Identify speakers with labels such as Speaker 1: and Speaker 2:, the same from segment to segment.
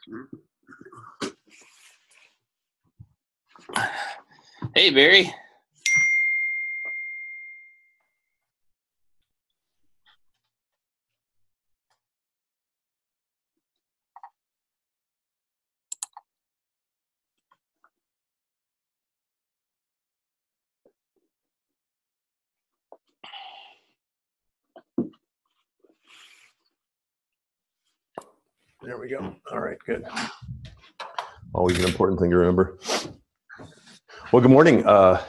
Speaker 1: Hey, Barry.
Speaker 2: There we go. All right, good. Always an important thing to remember. Well, good morning.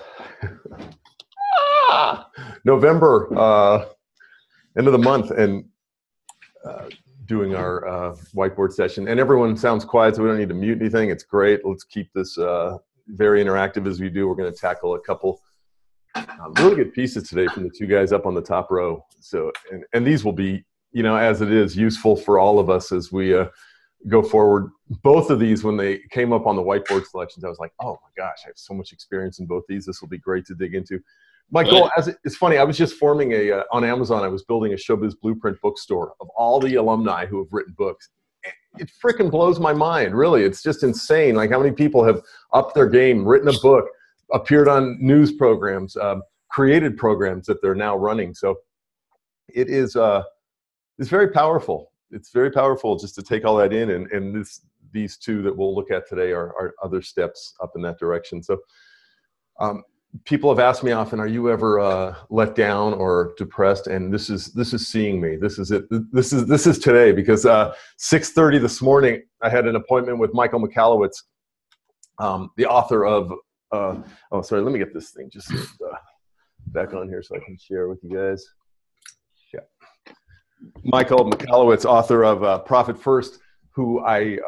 Speaker 2: November, end of the month, and doing our whiteboard session. And everyone sounds quiet, so we don't need to mute anything. It's great. Let's keep this very interactive as we do. We're going to tackle a couple really good pieces today from the two guys up on the top row. So, and these will be, you know, as it is, useful for all of us as we go forward. Both of these, when they came up on the whiteboard selections, I was like, oh my gosh, I have so much experience in both these. This will be great to dig into. My goal, it's funny, I was just forming on Amazon, I was building a Showbiz Blueprint bookstore of all the alumni who have written books. It freaking blows my mind, really. It's just insane. Like how many people have upped their game, written a book, appeared on news programs, created programs that they're now running. So it is, it's very powerful. It's very powerful just to take all that in, and these two that we'll look at today are other steps up in that direction. So people have asked me often, are you ever let down or depressed? And this is seeing me. This is it. This is today, because 6:30 this morning I had an appointment with Michael Michalowicz, the author of oh, sorry, let me get this thing just back on here so I can share with you guys. Yeah, Michael Michalowicz, author of Profit First, who I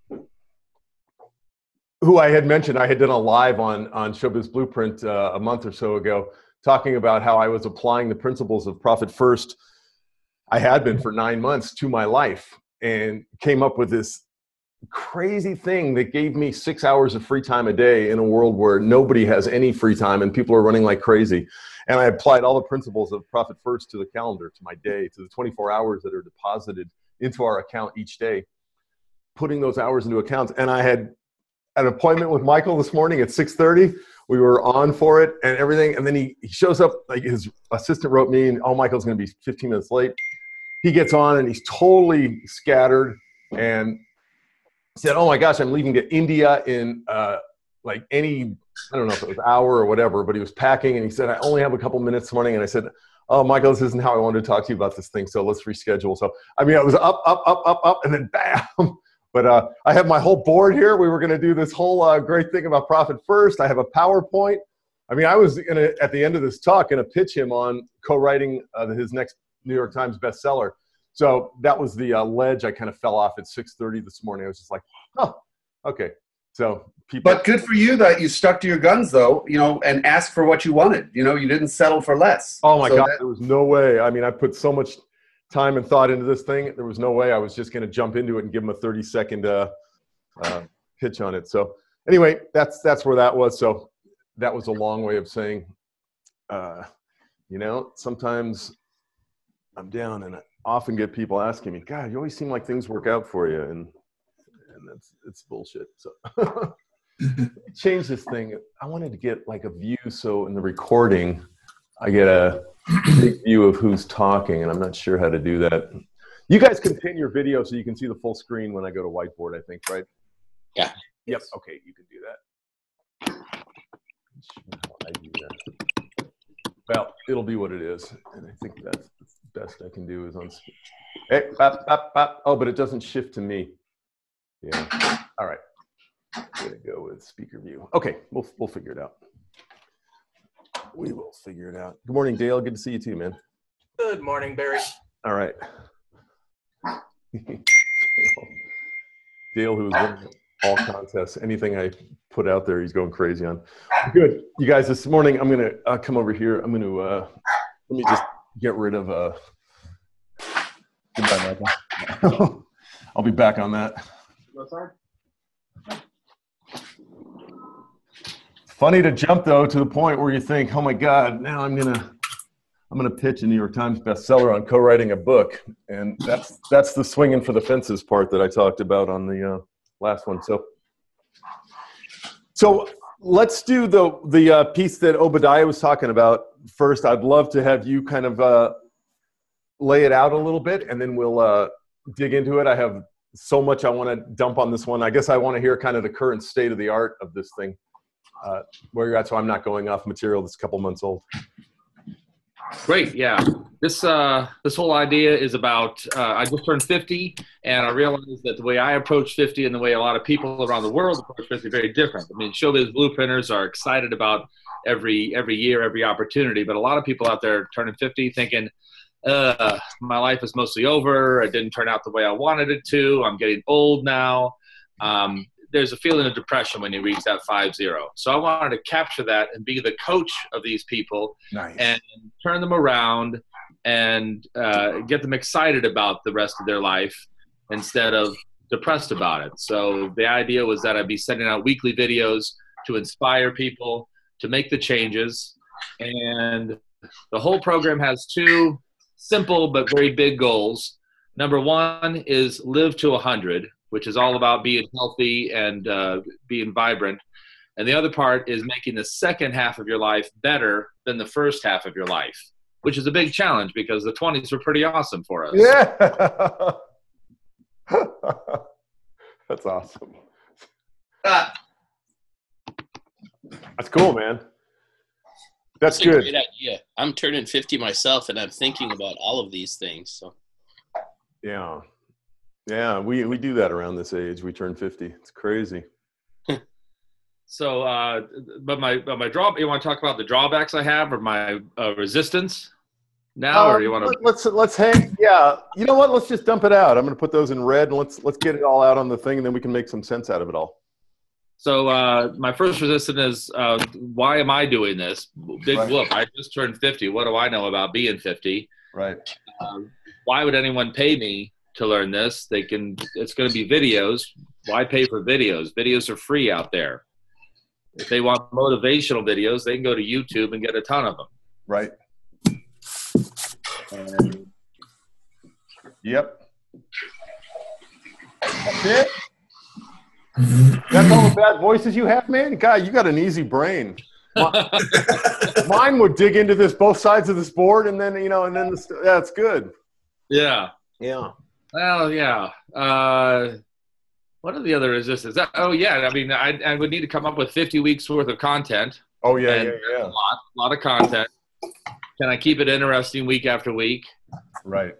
Speaker 2: had mentioned. I had done a live on Showbiz Blueprint a month or so ago, talking about how I was applying the principles of Profit First. I had been for 9 months to my life, and came up with this crazy thing that gave me 6 hours of free time a day in a world where nobody has any free time and people are running like crazy. And I applied all the principles of Profit First to the calendar, to my day, to the 24 hours that are deposited into our account each day, putting those hours into accounts. And I had an appointment with Michael this morning at 6:30. We were on for it and everything. And then he shows up, like his assistant wrote me, and oh, Michael's going to be 15 minutes late. He gets on and he's totally scattered and said, oh my gosh, I'm leaving to India in like any, I don't know if it was hour or whatever, but he was packing and he said, I only have a couple minutes this morning. And I said, oh, Michael, this isn't how I wanted to talk to you about this thing. So let's reschedule. So, I mean, I was up, and then bam. But I have my whole board here. We were going to do this whole great thing about Profit First. I have a PowerPoint. I mean, I was going to, at the end of this talk, going to pitch him on co-writing his next New York Times bestseller. So that was the ledge I kind of fell off at 6:30 this morning. I was just like, oh, okay. So people.
Speaker 3: But good for you that you stuck to your guns, though, you know, and asked for what you wanted. You know, you didn't settle for less.
Speaker 2: Oh my God, there was no way. I mean, I put so much time and thought into this thing. There was no way I was just going to jump into it and give him a 30-second pitch on it. So anyway, that's where that was. So that was a long way of saying, you know, sometimes I'm down, and I often get people asking me, God, you always seem like things work out for you, and it's bullshit. So change this thing. I wanted to get like a view, so in the recording I get a big view of who's talking, and I'm not sure how to do that. You guys can pin your video so you can see the full screen when I go to whiteboard, I think, right?
Speaker 1: Yeah.
Speaker 2: Yep. Okay, you can do that. I do that. Well, it'll be what it is, and I think that's the best I can do is on. Hey, bop, bop, bop. Oh, but it doesn't shift to me. Yeah. All right. I'm gonna go with speaker view. Okay, we'll figure it out. We will figure it out. Good morning, Dale. Good to see you too, man.
Speaker 4: Good morning, Barry.
Speaker 2: All right. Dale, who is winning all contests, anything I put out there, he's going crazy on. Good. You guys, this morning, I'm going to come over here. I'm going to, let me just get rid of, goodbye, Michael. I'll be back on that. Funny to jump though to the point where you think, oh my God, now I'm gonna pitch a New York Times bestseller on co-writing a book, and that's the swinging for the fences part that I talked about on the last one. So let's do the piece that Obadiah was talking about first. I'd love to have you kind of lay it out a little bit, and then we'll dig into it. I have so much I want to dump on this one. I guess I want to hear kind of the current state of the art of this thing, where you're at, so I'm not going off material that's a couple months old.
Speaker 4: Great, yeah. This whole idea is about, I just turned 50, and I realized that the way I approach 50 and the way a lot of people around the world approach 50 is very different. I mean, Showbiz Blueprinters are excited about every year, every opportunity, but a lot of people out there turning 50 thinking, my life is mostly over. It didn't turn out the way I wanted it to. I'm getting old now. There's a feeling of depression when you reach that 5-0. So I wanted to capture that and be the coach of these people.
Speaker 2: Nice.
Speaker 4: And turn them around and get them excited about the rest of their life instead of depressed about it. So the idea was that I'd be sending out weekly videos to inspire people to make the changes. And the whole program has two simple but very big goals. Number one is live to 100, which is all about being healthy and being vibrant. And the other part is making the second half of your life better than the first half of your life, which is a big challenge because the 20s were pretty awesome for us.
Speaker 2: Yeah. That's awesome. That's cool, man. That's
Speaker 1: a
Speaker 2: good.
Speaker 1: great idea. I'm turning 50 myself, and I'm thinking about all of these things. So,
Speaker 2: yeah, we do that around this age. We turn 50. It's crazy.
Speaker 4: So, but my you want to talk about the drawbacks I have or my resistance now, or you want to?
Speaker 2: Let's hang. Yeah, you know what? Let's just dump it out. I'm going to put those in red, and let's get it all out on the thing, and then we can make some sense out of it all.
Speaker 4: So my first resistance is, why am I doing this? Big whoop. I just turned 50. What do I know about being 50?
Speaker 2: Right.
Speaker 4: Why would anyone pay me to learn this? It's going to be videos. Why pay for videos? Videos are free out there. If they want motivational videos, they can go to YouTube and get a ton of them.
Speaker 2: Right. Yep. That's it. That's all the bad voices you have, man? God, you got an easy brain. Mine would dig into this, both sides of this board, and then, that's good.
Speaker 4: Yeah.
Speaker 2: Yeah.
Speaker 4: Well, yeah. What are the other resistances? I mean, I would need to come up with 50 weeks worth of content.
Speaker 2: Oh, yeah.
Speaker 4: A lot of content. Can I keep it interesting week after week?
Speaker 2: Right.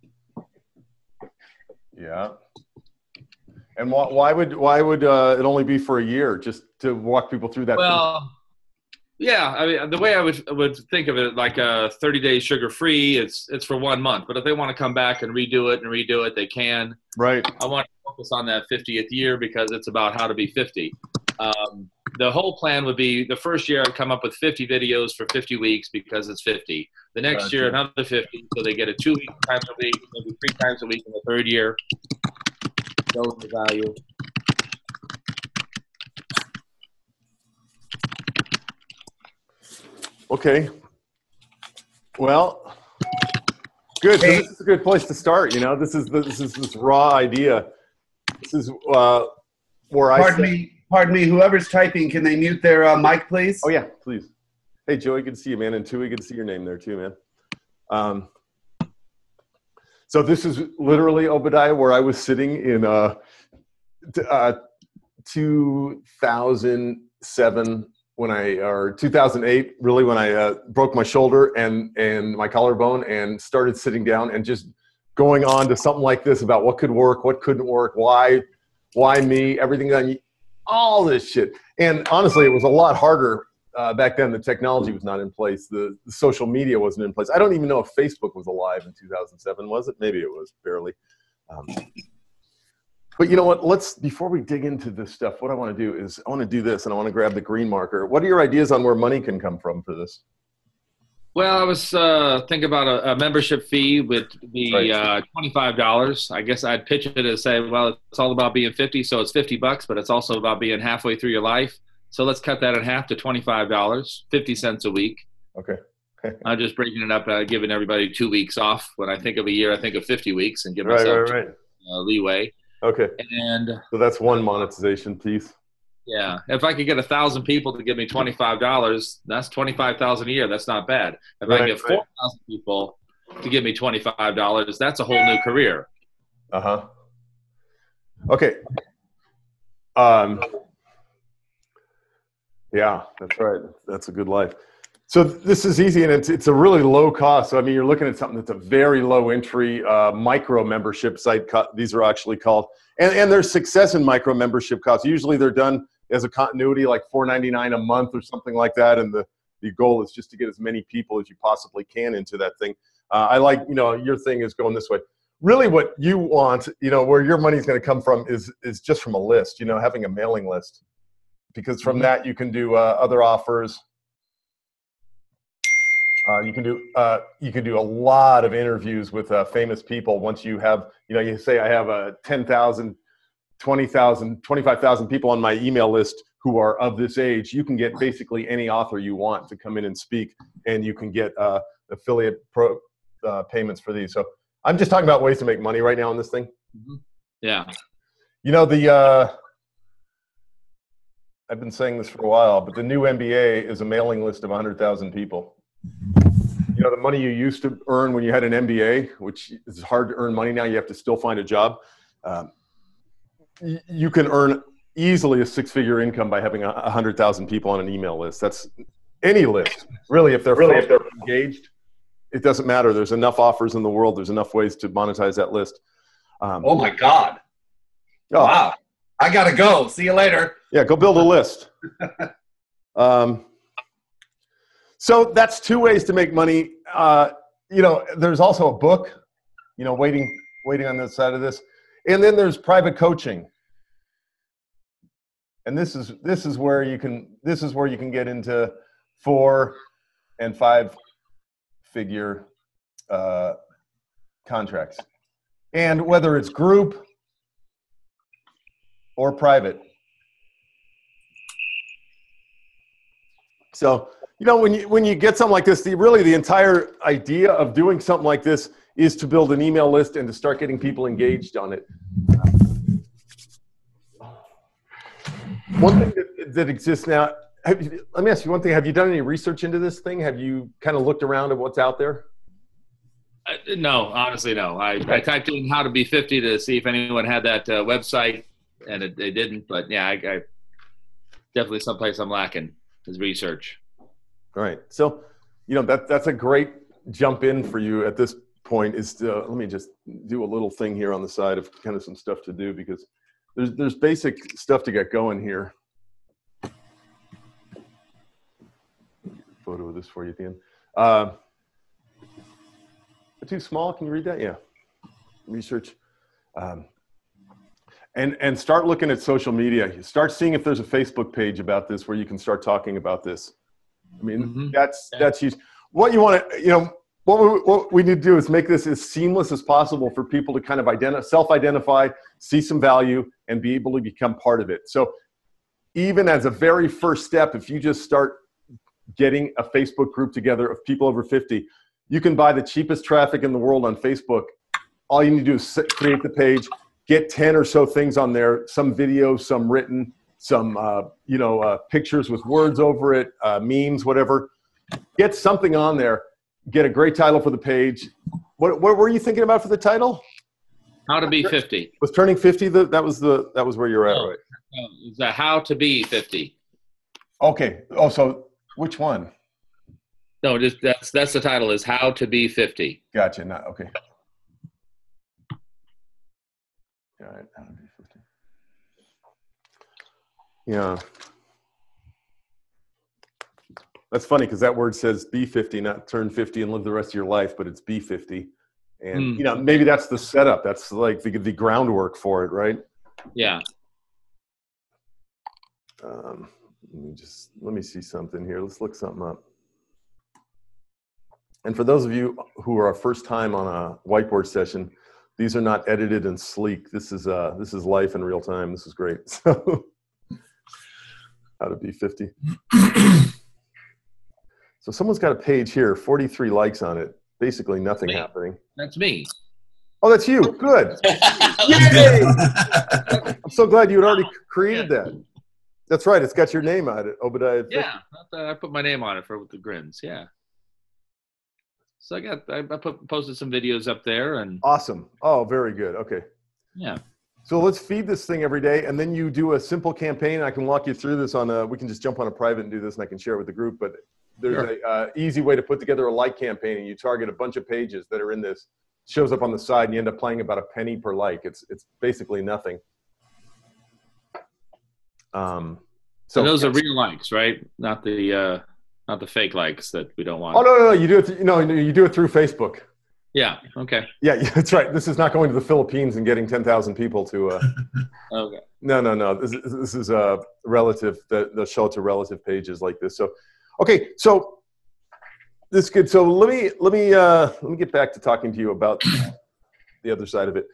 Speaker 2: Yeah. And why would it only be for a year, just to walk people through that?
Speaker 4: Well, yeah. I mean, the way I would think of it, like a 30-day sugar-free, it's for 1 month. But if they want to come back and redo it, they can.
Speaker 2: Right.
Speaker 4: I want to focus on that 50th year because it's about how to be 50. The whole plan would be the first year I'd come up with 50 videos for 50 weeks because it's 50. The next year, another 50, so they get it 2 times a week, maybe 3 times a week in the third year. Build the value.
Speaker 2: Okay. Well, good. So this is a good place to start. This is this raw idea. This is where
Speaker 3: Pardon me. Whoever's typing, can they mute their mic, please?
Speaker 2: Oh yeah, please. Hey Joey, good to see you, man. And Tui, good to see your name there too, man. So this is literally Obadiah, where I was sitting in 2007 or 2008, really, when I broke my shoulder and my collarbone, and started sitting down and just going on to something like this about what could work, what couldn't work, why me, everything, all this shit. And honestly, it was a lot harder back then. The technology was not in place. The social media wasn't in place. I don't even know if Facebook was alive in 2007, was it? Maybe it was, barely. But you know what? Before we dig into this stuff, what I want to do is I want to do this, and I want to grab the green marker. What are your ideas on where money can come from for this?
Speaker 4: Well, I was thinking about a membership fee would be $25. I guess I'd pitch it and say, well, it's all about being 50, so it's $50, but it's also about being halfway through your life. So let's cut that in half to $25, 50 cents a week.
Speaker 2: Okay.
Speaker 4: I'm just breaking it up, giving everybody 2 weeks off. When I think of a year, I think of 50 weeks and give myself leeway.
Speaker 2: Okay.
Speaker 4: And
Speaker 2: So that's one monetization piece.
Speaker 4: yeah, if I could get 1,000 people to give me $25, that's $25,000 a year. That's not bad. If I
Speaker 2: Right,
Speaker 4: get 4,000 people to give me $25, that's a whole new career.
Speaker 2: Uh-huh. Okay. Yeah, that's right. That's a good life. So this is easy, and it's a really low cost. So I mean, you're looking at something that's a very low entry micro membership site. These are actually called, and there's success in micro membership costs. Usually they're done as a continuity, like $4.99 a month or something like that. And the goal is just to get as many people as you possibly can into that thing. I like, your thing is going this way. Really what you want, where your money's going to come from is just from a list, having a mailing list. Because from that you can do other offers. You can do a lot of interviews with famous people. Once you have, you say I have 10,000, 20,000, 25,000 people on my email list who are of this age. You can get basically any author you want to come in and speak, and you can get affiliate payments for these. So I'm just talking about ways to make money right now on this thing.
Speaker 4: Yeah.
Speaker 2: I've been saying this for a while, but the new MBA is a mailing list of 100,000 people. The money you used to earn when you had an MBA, which is hard to earn money now, you have to still find a job. You can earn easily a six-figure income by having 100,000 people on an email list. That's any list, really. If they're engaged, it doesn't matter. There's enough offers in the world. There's enough ways to monetize that list.
Speaker 3: Oh my God! Wow, I gotta go. See you later.
Speaker 2: Yeah, go build a list. So that's two ways to make money. There's also a book, waiting on the side of this. And then there's private coaching. And this is where you can get into 4 and 5 figure contracts. And whether it's group or private. So, when you get something like this, the entire idea of doing something like this is to build an email list and to start getting people engaged on it. One thing that exists now, let me ask you one thing. Have you done any research into this thing? Have you kind of looked around at what's out there?
Speaker 4: No, honestly, no. I typed in how to be 50 to see if anyone had that website, and they didn't. But yeah, I definitely someplace I'm lacking is research.
Speaker 2: All right. So, that's a great jump in for you at this point is to, let me just do a little thing here on the side of kind of some stuff to do, because there's basic stuff to get going here. Photo of this for you at the end. Too small? Can you read that? Yeah. Research. And start looking at social media. Start seeing if there's a Facebook page about this where you can start talking about this. I mean, that's huge. What you want to, what we need to do is make this as seamless as possible for people to kind of self-identify, see some value, and be able to become part of it. So even as a very first step, if you just start getting a Facebook group together of people over 50, you can buy the cheapest traffic in the world on Facebook. All you need to do is create the page, get 10 or so things on there, some video, some written, some pictures with words over it, memes, whatever. Get something on there. Get a great title for the page. What were you thinking about for the title?
Speaker 4: How to be 50.
Speaker 2: Was turning 50 that was where you're at, right?
Speaker 4: No, it's a how to be 50.
Speaker 2: Okay. Oh, so which one?
Speaker 4: No, just that's the title is How to Be 50.
Speaker 2: Gotcha. Not okay. All right. How to be 50. Yeah. That's funny because that word says be 50, not turn 50 and live the rest of your life, but it's be 50. And maybe that's the setup. That's like the groundwork for it, right?
Speaker 4: Yeah.
Speaker 2: Let me see something here. Let's look something up. And for those of you who are first time on a whiteboard session, these are not edited and sleek. This is life in real time. This is great. So, how to be 50. So someone's got a page here, 43 likes on it. Basically nothing happening.
Speaker 4: That's me.
Speaker 2: Oh, that's you. Good. Yay! I'm so glad you had already created that. That's right. It's got your name on it, Obadiah.
Speaker 4: Yeah, I put my name on it with the grins. Yeah. So I posted some videos up there, and
Speaker 2: Awesome. Oh, very good. Okay.
Speaker 4: yeah.
Speaker 2: So let's feed this thing every day, and then you do a simple campaign. I can walk you through this we can just jump on a private and do this, and I can share it with the group. But there's a easy way to put together a like campaign, and you target a bunch of pages that are in this. Shows up on the side, and you end up paying about a penny per like. It's basically nothing.
Speaker 4: So those are real likes, right? Not the fake likes that we don't want.
Speaker 2: Oh no, you do it. You do it through Facebook.
Speaker 4: Yeah. Okay.
Speaker 2: Yeah, that's right. This is not going to the Philippines and getting 10,000 people to.
Speaker 4: Okay.
Speaker 2: No. This is relative. They'll show it to relative pages like this. So, okay. So this is good. So let me get back to talking to you about the other side of it.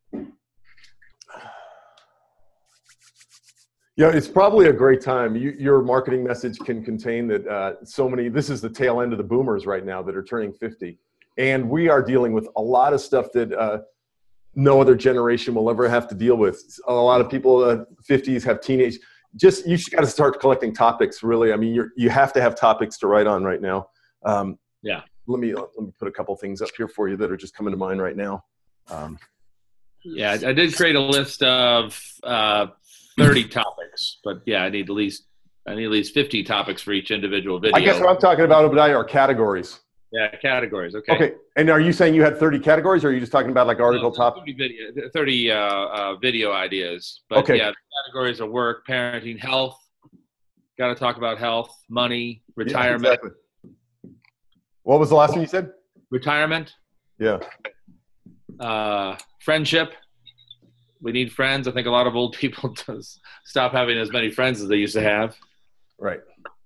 Speaker 2: Yeah, it's probably a great time. Your marketing message can contain that this is the tail end of the boomers right now that are turning 50. And we are dealing with a lot of stuff that no other generation will ever have to deal with. A lot of people, 50s, have teenage. You got to start collecting topics, really. I mean, you have to have topics to write on right now.
Speaker 4: Yeah.
Speaker 2: Let me put a couple things up here for you that are just coming to mind right now.
Speaker 4: Yeah, I did create a list of 30 topics, but yeah, I need at least 50 topics for each individual video.
Speaker 2: I guess what I'm talking about, Obadiah, are categories.
Speaker 4: Yeah, categories. Okay.
Speaker 2: Okay. And are you saying you had 30 categories, or are you just talking about like article top?
Speaker 4: 30 video ideas. But
Speaker 2: okay.
Speaker 4: Yeah, the categories are work, parenting, health. Got to talk about health, money, retirement.
Speaker 2: Yeah, exactly. What was the last thing you said?
Speaker 4: Retirement.
Speaker 2: Yeah.
Speaker 4: Friendship. We need friends. I think a lot of old people stop having as many friends as they used to have.
Speaker 2: Right.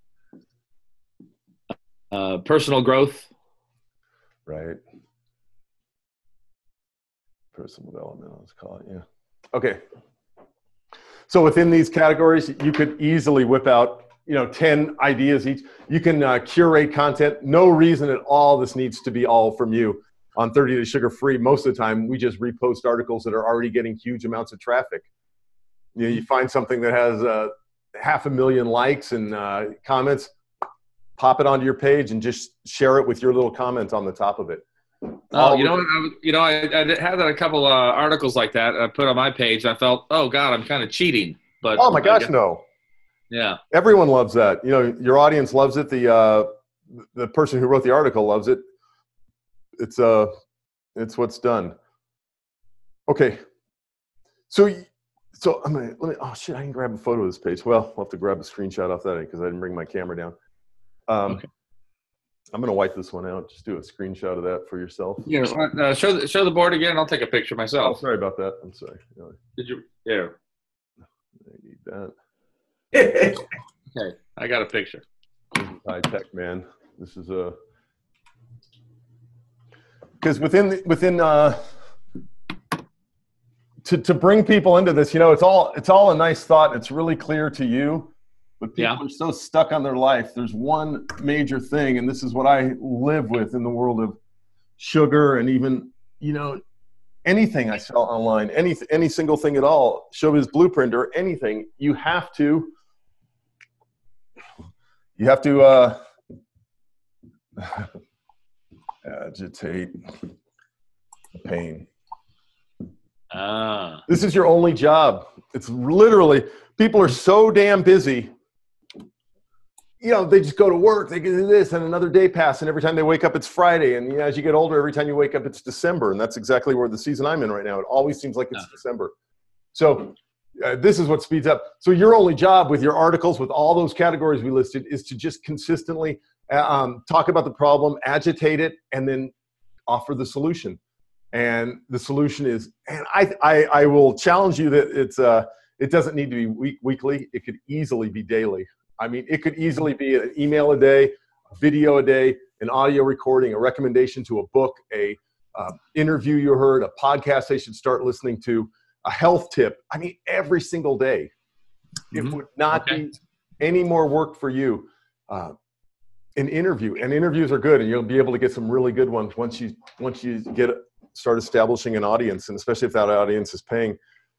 Speaker 4: Personal growth.
Speaker 2: Right. Personal development, let's call it. Yeah. Okay. So within these categories, you could easily whip out, 10 ideas each. You can curate content. No reason at all this needs to be all from you. On 30 Days Sugar Free, most of the time, we just repost articles that are already getting huge amounts of traffic. You find something that has 500,000 likes and comments, pop it onto your page and just share it with your little comment on the top of it.
Speaker 4: Oh, I had a couple articles like that I put on my page. I felt, oh God, I'm kind of cheating. But
Speaker 2: oh my gosh, no.
Speaker 4: Yeah.
Speaker 2: Everyone loves that. Your audience loves it. The person who wrote the article loves it. It's what's done. Okay. So oh shit, I can grab a photo of this page. Well, I'll have to grab a screenshot off that because I didn't bring my camera down. Okay. I'm gonna wipe this one out. Just do a screenshot of that for yourself.
Speaker 4: Yeah. Show the board again. I'll take a picture myself.
Speaker 2: Oh, sorry about that. I'm sorry.
Speaker 4: Did you? Yeah.
Speaker 2: I need that.
Speaker 4: Okay, I got a picture.
Speaker 2: This is high tech, man. This is because within to bring people into this, it's all a nice thought. It's really clear to you. But people are so stuck on their life. There's one major thing, and this is what I live with in the world of sugar and even, anything I sell online, any single thing at all, Showbiz Blueprint or anything, you have to agitate pain. This is your only job. It's literally, people are so damn busy. They just go to work, they do this, and another day passes, and every time they wake up, it's Friday. And as you get older, every time you wake up, it's December. And that's exactly where the season I'm in right now. It always seems like it's December. So this is what speeds up. So your only job with your articles, with all those categories we listed, is to just consistently talk about the problem, agitate it, and then offer the solution. And the solution is, and I will challenge you that it doesn't need to be weekly. It could easily be daily. I mean, it could easily be an email a day, a video a day, an audio recording, a recommendation to a book, a interview you heard, a podcast they should start listening to, a health tip. I mean, every single day. It would not be any more work for you. An interview, and interviews are good, and you'll be able to get some really good ones once you get start establishing an audience, and especially if that audience is paying.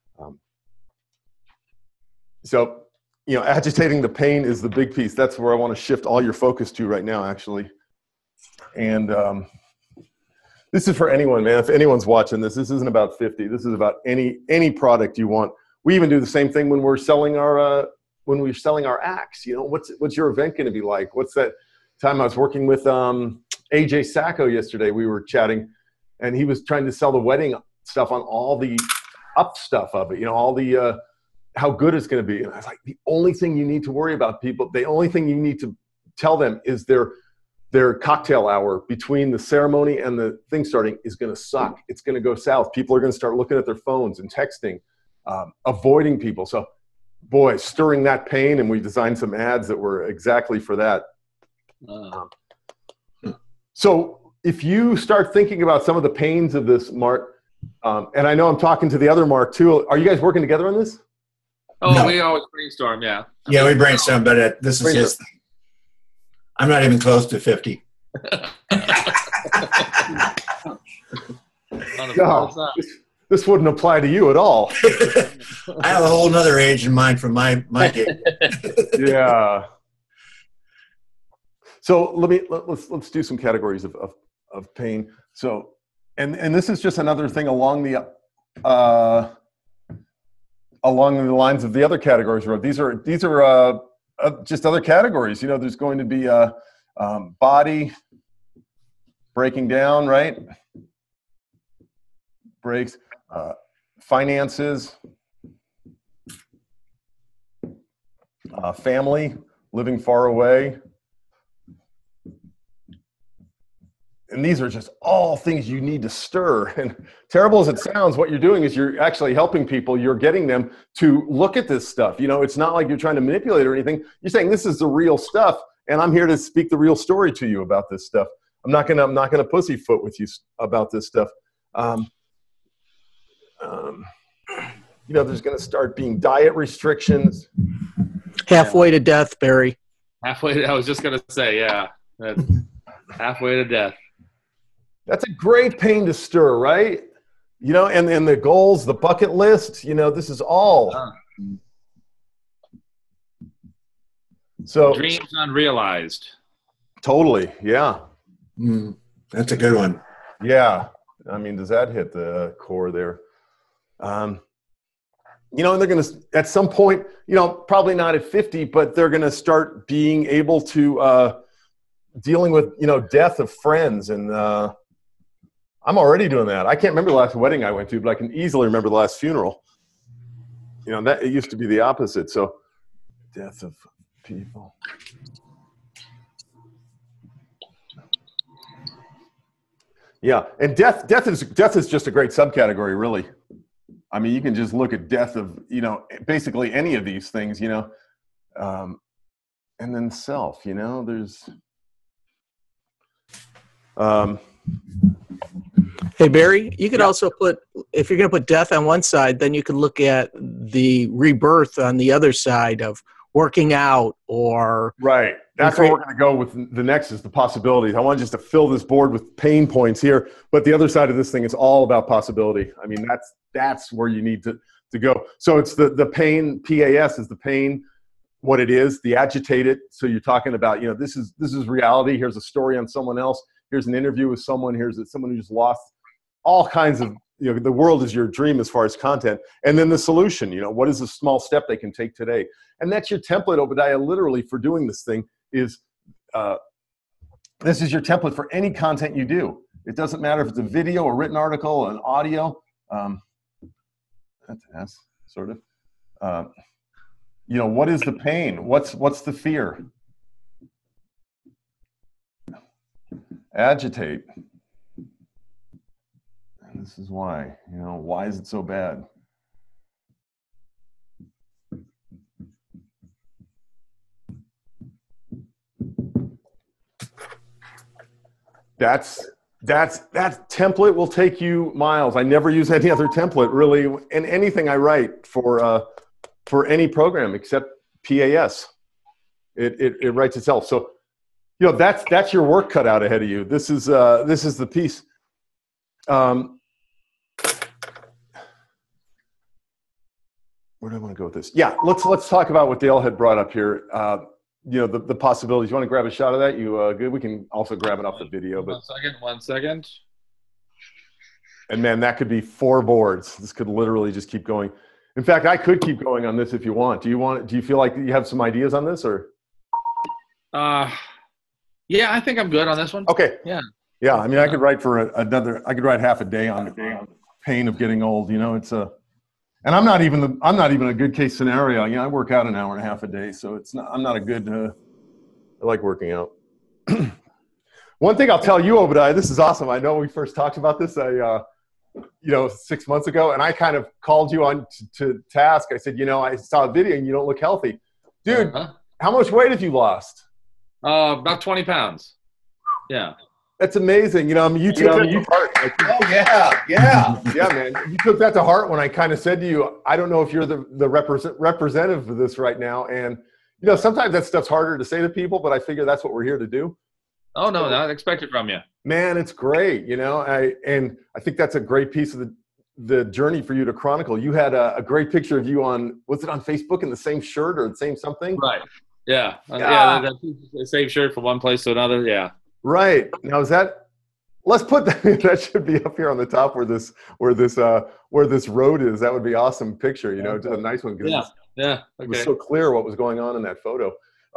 Speaker 2: So, agitating the pain is the big piece. That's where I want to shift all your focus to right now, actually. And this is for anyone, man. If anyone's watching this isn't about 50. This is about any product you want. We even do the same thing when we're selling our acts. What's your event going to be like? What's that time I was working with AJ Sacco yesterday? We were chatting, and he was trying to sell the wedding stuff on all the up stuff of it. All the how good it's going to be. And I was like, the only thing you need to worry about, people, the only thing you need to tell them is their cocktail hour between the ceremony and the thing starting is going to suck. It's going to go south. People are going to start looking at their phones and texting, avoiding people. So, boy, stirring that pain, and we designed some ads that were exactly for that. So if you start thinking about some of the pains of this, Mark, and I know I'm talking to the other Mark too. Are you guys working together on this?
Speaker 4: Oh,
Speaker 5: No.
Speaker 4: we always brainstorm, yeah.
Speaker 5: Yeah, we brainstorm, but this is his thing. I'm not even close to 50.
Speaker 2: No, this wouldn't apply to you at all.
Speaker 5: I have a whole nother age in mind from my day.
Speaker 2: Yeah. So let's do some categories of pain. So, and this is just another thing along the lines of the other categories. These are just other categories. There's going to be body breaking down, right? Breaks, finances, family, living far away. And these are just all things you need to stir. And terrible as it sounds, what you're doing is you're actually helping people. You're getting them to look at this stuff. It's not like you're trying to manipulate or anything. You're saying this is the real stuff, and I'm here to speak the real story to you about this stuff. I'm not gonna pussyfoot with you about this stuff. There's gonna start being diet restrictions.
Speaker 6: Halfway to death, Barry.
Speaker 4: Halfway, I was just going to say, yeah. That's halfway to death.
Speaker 2: That's a great pain to stir, right? And the goals, the bucket list, this is all. So
Speaker 4: Dreams unrealized.
Speaker 2: Totally, yeah.
Speaker 5: That's a good one.
Speaker 2: Yeah. I mean, does that hit the core there? And they're going to, at some point, probably not at 50, but they're going to start being able to dealing with, death of friends. And I'm already doing that. I can't remember the last wedding I went to, but I can easily remember the last funeral. That it used to be the opposite. So death of people. Yeah, and death is just a great subcategory, really. I mean, you can just look at death of basically any of these things, and then self. There's.
Speaker 6: Hey, Barry, you could also put, if you're going to put death on one side, then you could look at the rebirth on the other side of working out or.
Speaker 2: Right. That's where we're going to go with the next is the possibilities. I want just to fill this board with pain points here, but the other side of this thing is all about possibility. I mean, that's where you need to go. So it's the pain, PAS is the pain, what it is, the agitated. So you're talking about, this is reality. Here's a story on someone else. Here's an interview with someone. Here's someone who just lost all kinds of, the world is your dream as far as content. And then the solution, what is a small step they can take today? And that's your template, Obadiah, literally for doing this thing is, this is your template for any content you do. It doesn't matter if it's a video, a written article, an audio. That's sort of, what is the pain? What's the fear? Agitate. And this is why, why is it so bad? That template will take you miles. I never use any other template really in anything I write for any program except PAS. It writes itself. So, that's your work cut out ahead of you. This is the piece. where do I want to go with this? Yeah, let's talk about what Dale had brought up here. The possibilities. You want to grab a shot of that? You good? We can also grab it off the video. But
Speaker 4: 1 second.
Speaker 2: And man, that could be 4 boards. This could literally just keep going. In fact, I could keep going on this if you want. Do you feel like you have some ideas on this, or?
Speaker 4: Yeah, I think I'm good on this one.
Speaker 2: Okay.
Speaker 4: Yeah.
Speaker 2: Yeah, I mean, I could write for I could write half a day on the pain of getting old. It's and I'm not even a good case scenario. I work out an hour and a half a day, so I'm not a good. I like working out. One thing I'll tell you, Obadiah, this is awesome. I know we first talked about this, 6 months ago, and I kind of called you on to task. I said, I saw a video and you don't look healthy, dude. How much weight have you lost?
Speaker 4: About 20 pounds. Yeah.
Speaker 2: That's amazing. You took that to heart.
Speaker 3: Oh yeah.
Speaker 2: Yeah, man. You took that to heart when I kind of said to you, I don't know if you're the representative of this right now. And, sometimes that stuff's harder to say to people, but I figure that's what we're here to do.
Speaker 4: Oh, no, not expected from you.
Speaker 2: Man, it's great. I think that's a great piece of the journey for you to chronicle. You had a great picture of you was it on Facebook in the same shirt or the same something?
Speaker 4: Right. Yeah. The same shirt from one place to another. Yeah.
Speaker 2: Right. Now let's put that should be up here on the top where this road is. That would be awesome picture, just a nice one.
Speaker 4: Yeah. Okay.
Speaker 2: It was so clear what was going on in that photo.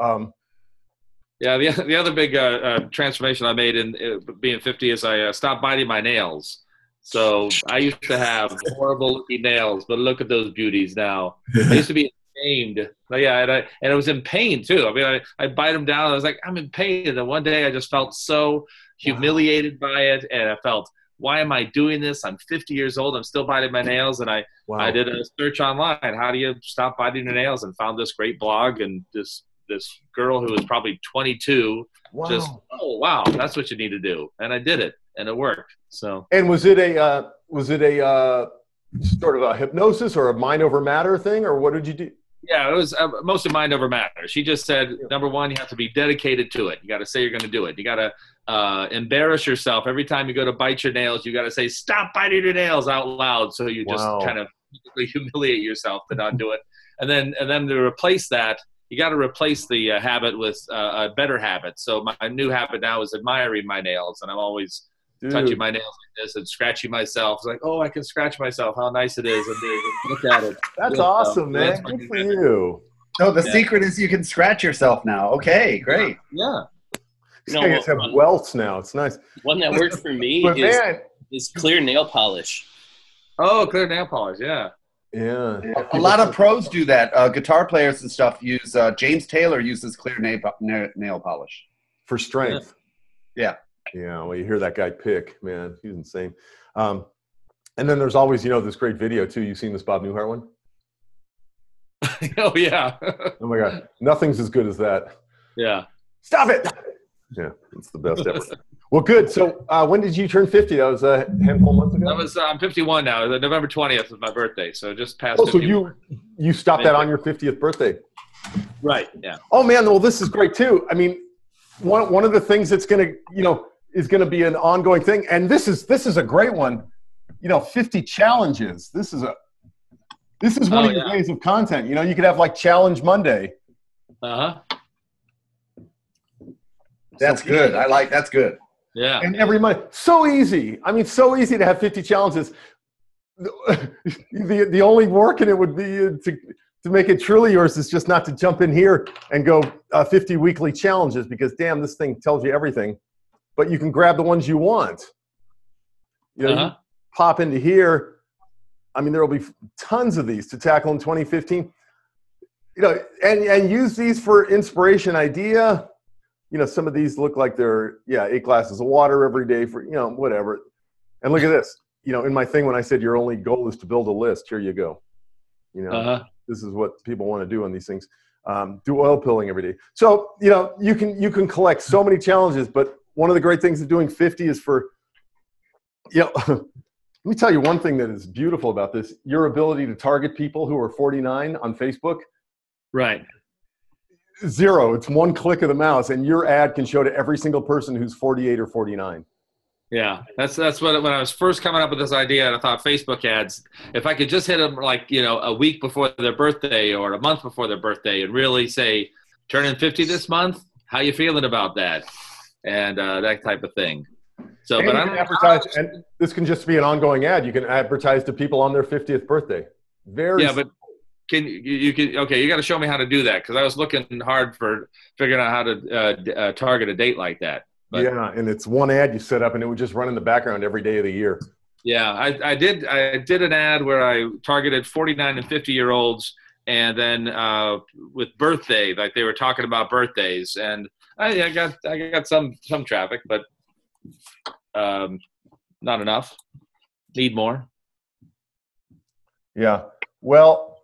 Speaker 4: Yeah. The other big transformation I made in being 50 is I stopped biting my nails. So I used to have horrible looking nails, but look at those beauties now. I used to be ashamed. But yeah, and I was in pain too. I mean, I bite them down. I was like, I'm in pain. And then one day I just felt so humiliated by it. And I felt, why am I doing this? I'm 50 years old. I'm still biting my nails. And I did a search online. How do you stop biting your nails? And found this great blog and this girl who was probably 22 just, oh, wow, that's what you need to do. And I did it and it worked. So. And
Speaker 2: was it a sort of a hypnosis or a mind over matter thing, or what did you do?
Speaker 4: Yeah, it was mostly mind over matter. She just said, number one, you have to be dedicated to it. You got to say you're going to do it. You got to embarrass yourself. Every time you go to bite your nails, you got to say, stop biting your nails out loud. So you just kind of humiliate yourself to not do it. And then to replace that, you got to replace the habit with a better habit. So my new habit now is admiring my nails. And I'm always touching my nails like this and scratching myself. It's like, oh, I can scratch myself. How nice it is. And look at it.
Speaker 2: That's awesome, man. Good for you.
Speaker 3: So the secret is you can scratch yourself now. Okay, great.
Speaker 4: Yeah.
Speaker 2: These guys have welts now. It's nice.
Speaker 1: One that worked for me is clear nail polish.
Speaker 4: Oh, clear nail polish. Yeah.
Speaker 2: Yeah.
Speaker 3: A lot of pros do that. Guitar players and stuff use James Taylor uses clear nail polish.
Speaker 2: For strength.
Speaker 3: Yeah.
Speaker 2: Yeah, well, you hear that guy pick, man. He's insane. And then there's always, this great video, too. You've seen this Bob Newhart one?
Speaker 4: Oh, yeah.
Speaker 2: Oh, my God. Nothing's as good as that.
Speaker 4: Yeah.
Speaker 2: Stop it! Yeah, it's the best ever. Well, good. So when did you turn 50? That was a handful of months ago?
Speaker 4: I'm 51 now. November 20th was my birthday, so just past
Speaker 2: 50. So you stopped that on your 50th birthday?
Speaker 4: Right, yeah.
Speaker 2: Oh, man, well, this is great, too. I mean, one of the things that's going to, is going to be an ongoing thing. And this is a great one. 50 challenges. This is one of your days of content. You could have like Challenge Monday.
Speaker 4: Uh-huh.
Speaker 3: That's good. That's good.
Speaker 4: Yeah.
Speaker 2: And every Monday. So easy. I mean, so easy to have 50 challenges. The only work in it would be to make it truly yours is just not to jump in here and go 50 weekly challenges, because damn, this thing tells you everything. But you can grab the ones you want. You pop into here. I mean, there will be tons of these to tackle in 2015. And use these for inspiration, idea. Some of these look like they're 8 glasses of water every day for whatever. And look at this. In my thing when I said your only goal is to build a list, here you go. This is what people want to do on these things. Do oil pilling every day. So you can collect so many challenges, but one of the great things of doing 50 is for, let me tell you one thing that is beautiful about this, your ability to target people who are 49 on Facebook.
Speaker 4: Right.
Speaker 2: 0. It's one click of the mouse and your ad can show to every single person who's 48 or 49.
Speaker 4: Yeah, that's what when I was first coming up with this idea, and I thought Facebook ads. If I could just hit them like a week before their birthday or a month before their birthday, and really say, "Turning 50 this month. How you feeling about that?" And that type of thing. So,
Speaker 2: And
Speaker 4: but
Speaker 2: you
Speaker 4: I
Speaker 2: can
Speaker 4: don't.
Speaker 2: advertise, and this can just be an ongoing ad. You can advertise to people on their 50th birthday.
Speaker 4: Yeah, but can you can okay? You got to show me how to do that because I was looking hard for figuring out how to target a date like that. But,
Speaker 2: yeah, and it's one ad you set up, and it would just run in the background every day of the year.
Speaker 4: yeah, I did an ad where I targeted 49 and 50-year-olds, and then with birthday, like they were talking about birthdays, and I got some traffic, but not enough. Need more.
Speaker 2: Yeah. Well,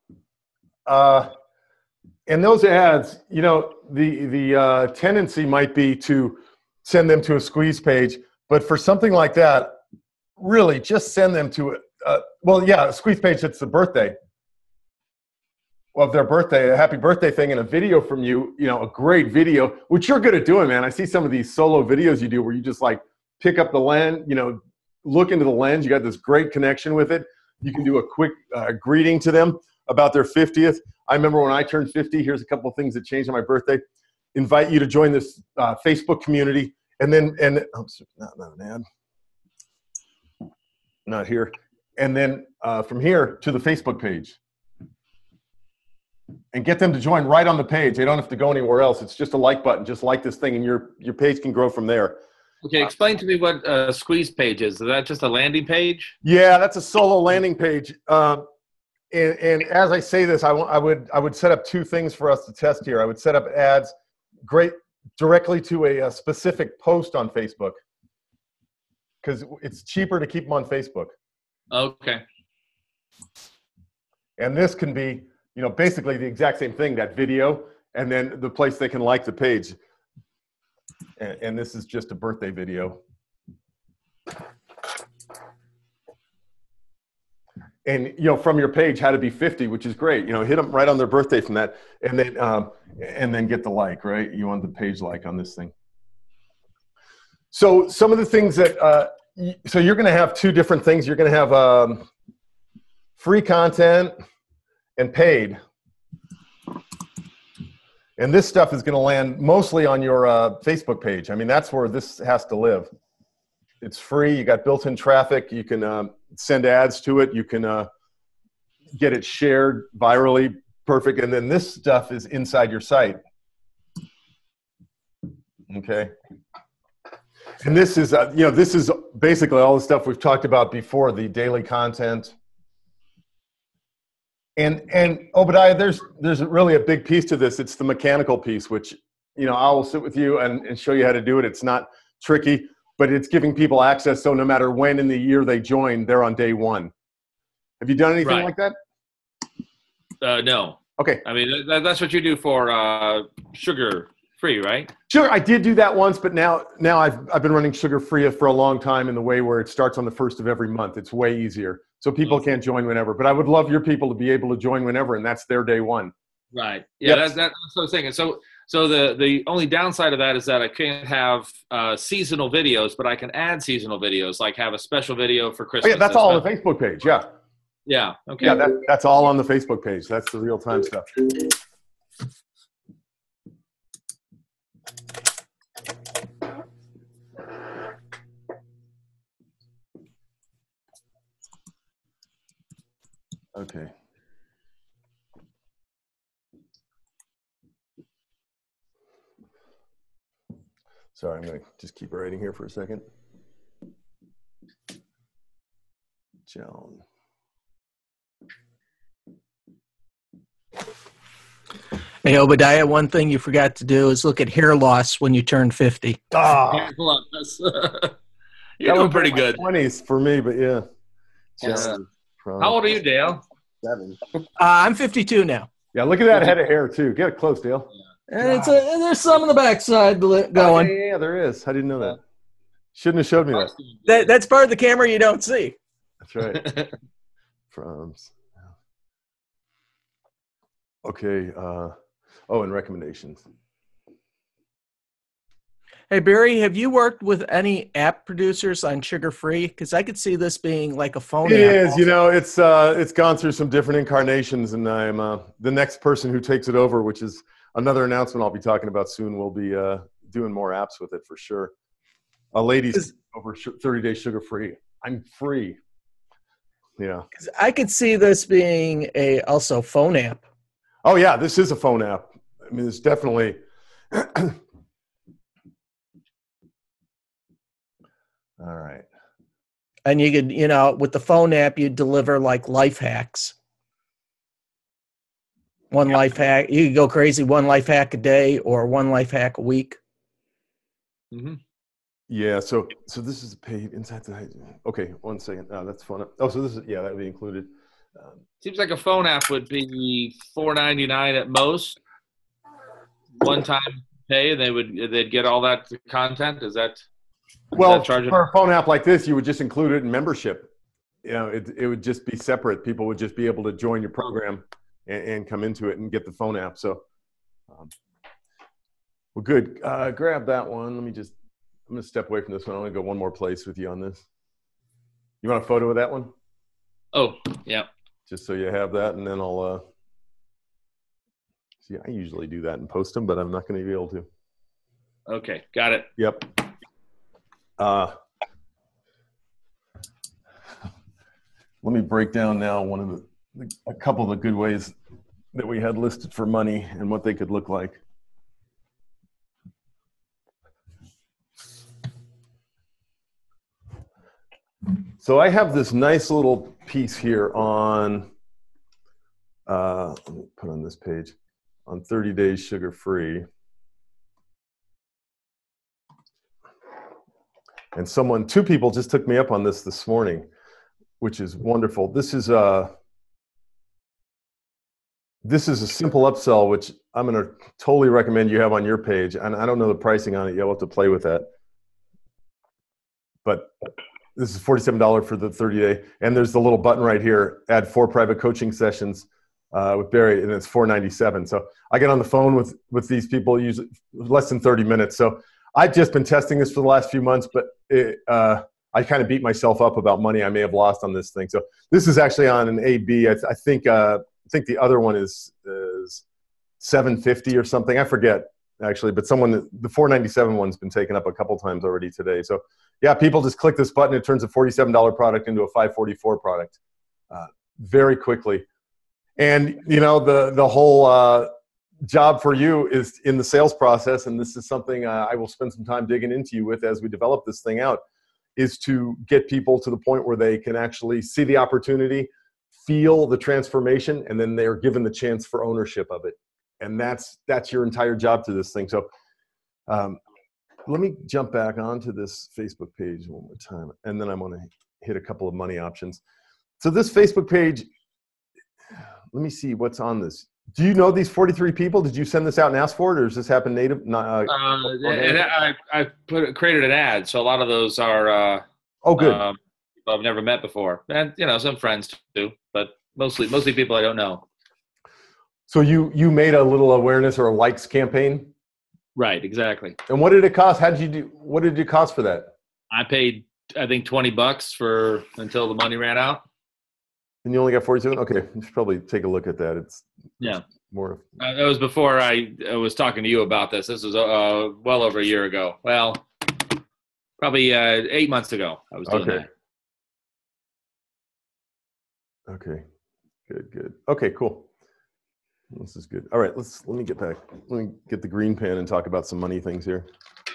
Speaker 2: and those ads, the tendency might be to send them to a squeeze page, but for something like that, really just send them to a squeeze page that's the birthday of their birthday, a happy birthday thing, and a video from you, a great video, which you're good at doing, man. I see some of these solo videos you do where you just like pick up the lens, look into the lens. You got this great connection with it. You can do a quick greeting to them about their 50th. I remember when I turned 50, here's a couple of things that changed on my birthday. Invite you to join this Facebook community. And then, not an ad. Not here. And then from here to the Facebook page. And get them to join right on the page. They don't have to go anywhere else. It's just a like button. Just like this thing, and your page can grow from there.
Speaker 4: Okay, explain to me what a squeeze page is. Is that just a landing page?
Speaker 2: Yeah, that's a solo landing page. And as I say this, I would set up two things for us to test here. I would set up ads directly to a specific post on Facebook because it's cheaper to keep them on Facebook.
Speaker 4: Okay.
Speaker 2: And this can be, basically the exact same thing, that video, and then the place they can like the page. And this is just a birthday video. And, from your page, how to be 50, which is great. Hit them right on their birthday from that, and then get the like, right? You want the page like on this thing. So some of the things that, so you're going to have two different things. You're going to have free content and paid. And this stuff is going to land mostly on your Facebook page. I mean, that's where this has to live. It's free. You got built-in traffic. You can send ads to it. You can get it shared virally. Perfect. And then this stuff is inside your site. Okay. And this is, this is basically all the stuff we've talked about before, the daily content. And Obadiah, there's really a big piece to this. It's the mechanical piece, which, I will sit with you and show you how to do it. It's not tricky, but it's giving people access. So no matter when in the year they join, they're on day one. Have you done anything like that?
Speaker 4: No.
Speaker 2: Okay.
Speaker 4: I mean, that's what you do for sugar free, right?
Speaker 2: Sure. I did do that once, but now I've been running sugar free for a long time in the way where it starts on the 1st of every month. It's way easier. So people can't join whenever, but I would love your people to be able to join whenever, and that's their day one.
Speaker 4: Right. Yeah, that's what I was thinking. So the only downside of that is that I can't have seasonal videos, but I can add seasonal videos, like have a special video for Christmas.
Speaker 2: Oh, yeah, that's all on the Facebook page. Yeah.
Speaker 4: Yeah. Okay.
Speaker 2: Yeah, that's all on the Facebook page. That's the real-time stuff. Okay. Sorry, I'm going to just keep writing here for a second. Joan.
Speaker 6: Hey, Obadiah, one thing you forgot to do is look at hair loss when you turn 50.
Speaker 4: You're doing pretty good.
Speaker 2: 20s for me, but yeah.
Speaker 4: How old are you, Dale?
Speaker 2: 7.
Speaker 6: I'm 52 now.
Speaker 2: Yeah, look at that head of hair, too. Get it close, Dale.
Speaker 6: And there's some in the backside going.
Speaker 2: Oh, yeah, there is. I didn't know that. Shouldn't have showed me that.
Speaker 6: That's part of the camera you don't see.
Speaker 2: That's right. Okay. And recommendations.
Speaker 6: Hey, Barry, have you worked with any app producers on Sugar Free? Because I could see this being like a phone
Speaker 2: It
Speaker 6: app.
Speaker 2: is,
Speaker 6: also.
Speaker 2: it's gone through some different incarnations, and I'm the next person who takes it over, which is another announcement I'll be talking about soon. We'll be doing more apps with it for sure. Ladies, over 30 days sugar free. I'm free. Yeah.
Speaker 6: 'Cause I could see this being a also phone app.
Speaker 2: Oh yeah, this is a phone app. I mean, it's definitely. All right.
Speaker 6: And you could, with the phone app, you deliver like life hacks. One life hack. You could go crazy, one life hack a day or one life hack a week.
Speaker 4: Mm-hmm.
Speaker 2: Yeah. So this is paid inside the. Okay, 1 second. That's phone app. Oh, so this is that would be included.
Speaker 4: Seems like a phone app would be $4.99 at most. One time pay, and they'd get all that content. Is that?
Speaker 2: Well, for a phone app like this, you would just include it in membership. It would just be separate. People would just be able to join your program and come into it and get the phone app. So, well, good. Grab that one. I'm going to step away from this one. I'm going to go one more place with you on this. You want a photo of that one?
Speaker 4: Oh, yeah.
Speaker 2: Just so you have that, and then I'll see. I usually do that and post them, but I'm not going to be able to.
Speaker 4: Okay, got it.
Speaker 2: Yep. Let me break down now a couple of the good ways that we had listed for money and what they could look like. So I have this nice little piece here on, let me put on this page, on 30 days sugar free. And two people just took me up on this morning, which is wonderful. This is a simple upsell, which I'm going to totally recommend you have on your page. And I don't know the pricing on it. You'll have to play with that. But this is $47 for the 30-day. And there's the little button right here, add 4 private coaching sessions with Barry, and it's $4.97. So I get on the phone with these people usually less than 30 minutes. So I've just been testing this for the last few months, but I kind of beat myself up about money I may have lost on this thing. So this is actually on an A/B. I think the other one is $7.50 or something. I forget actually, but the $4.97 one's been taken up a couple times already today. So yeah, people just click this button. It turns a $47 product into a $5.44 product very quickly. And the whole job for you is in the sales process, and this is something I will spend some time digging into you with as we develop this thing out, is to get people to the point where they can actually see the opportunity, feel the transformation, and then they're given the chance for ownership of it. And that's your entire job to this thing. So let me jump back onto this Facebook page one more time, and then I'm going to hit a couple of money options. So this Facebook page, let me see what's on this. Do you know these 43 people? Did you send this out and ask for it, or does this happen native?
Speaker 4: And I created an ad, so a lot of those are
Speaker 2: oh, good.
Speaker 4: People I've never met before, and some friends too, but mostly people I don't know.
Speaker 2: So you made a little awareness or a likes campaign,
Speaker 4: right? Exactly.
Speaker 2: And what did it cost? What did it cost for that?
Speaker 4: I paid, I think, $20 until the money ran out.
Speaker 2: And you only got 47? Okay, you should probably take a look at that. It's more.
Speaker 4: That was before I was talking to you about this. This was well over a year ago. Well, probably 8 months ago I was doing that.
Speaker 2: Okay, good. Okay, cool. This is good. All right, let me get back. Let me get the green pen and talk about some money things here.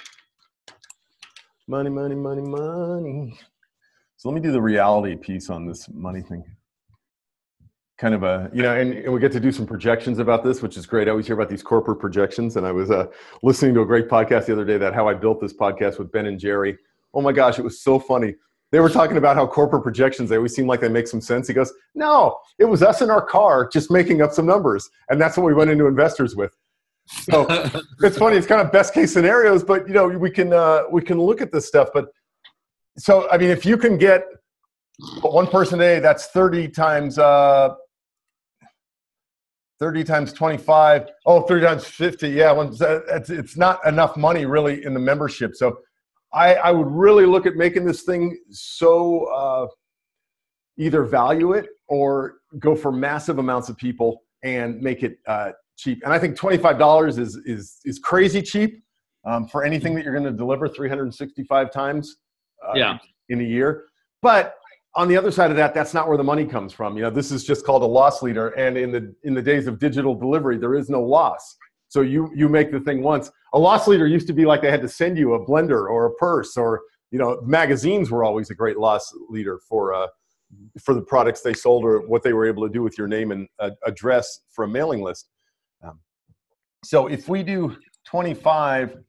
Speaker 2: Money. So let me do the reality piece on this money thing. Kind of and we get to do some projections about this, which is great. I always hear about these corporate projections, and I was listening to a great podcast the other day that how I built this podcast with Ben and Jerry. Oh my gosh, it was so funny. They were talking about how corporate projections, they always seem like they make some sense. He goes, no, it was us in our car just making up some numbers, and that's what we went into investors with. So it's funny. It's kind of best case scenarios, but we can look at this stuff. But so I mean, if you can get one person a day, that's 30 times. 30 times 25. Oh, 30 times 50. Yeah, it's not enough money really in the membership. So I would really look at making this thing so either value it or go for massive amounts of people and make it cheap. And I think $25 is crazy cheap for anything that you're going to deliver 365 times in a year. But on the other side of that, that's not where the money comes from. This is just called a loss leader. And in the days of digital delivery, there is no loss. So you make the thing once. A loss leader used to be like they had to send you a blender or a purse, or magazines were always a great loss leader for the products they sold or what they were able to do with your name and address for a mailing list. So if we do $25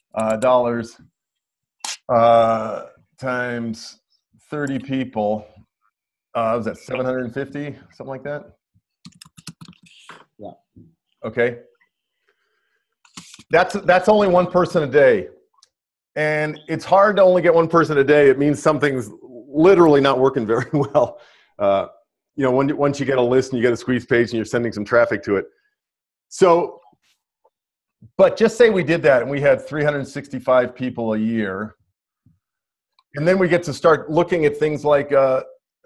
Speaker 2: times 30 people, was that 750, something like that?
Speaker 1: Yeah.
Speaker 2: Okay. That's only one person a day. And it's hard to only get one person a day. It means something's literally not working very well. Once you get a list and you get a squeeze page and you're sending some traffic to it. So, but just say we did that and we had 365 people a year. And then we get to start looking at things like, I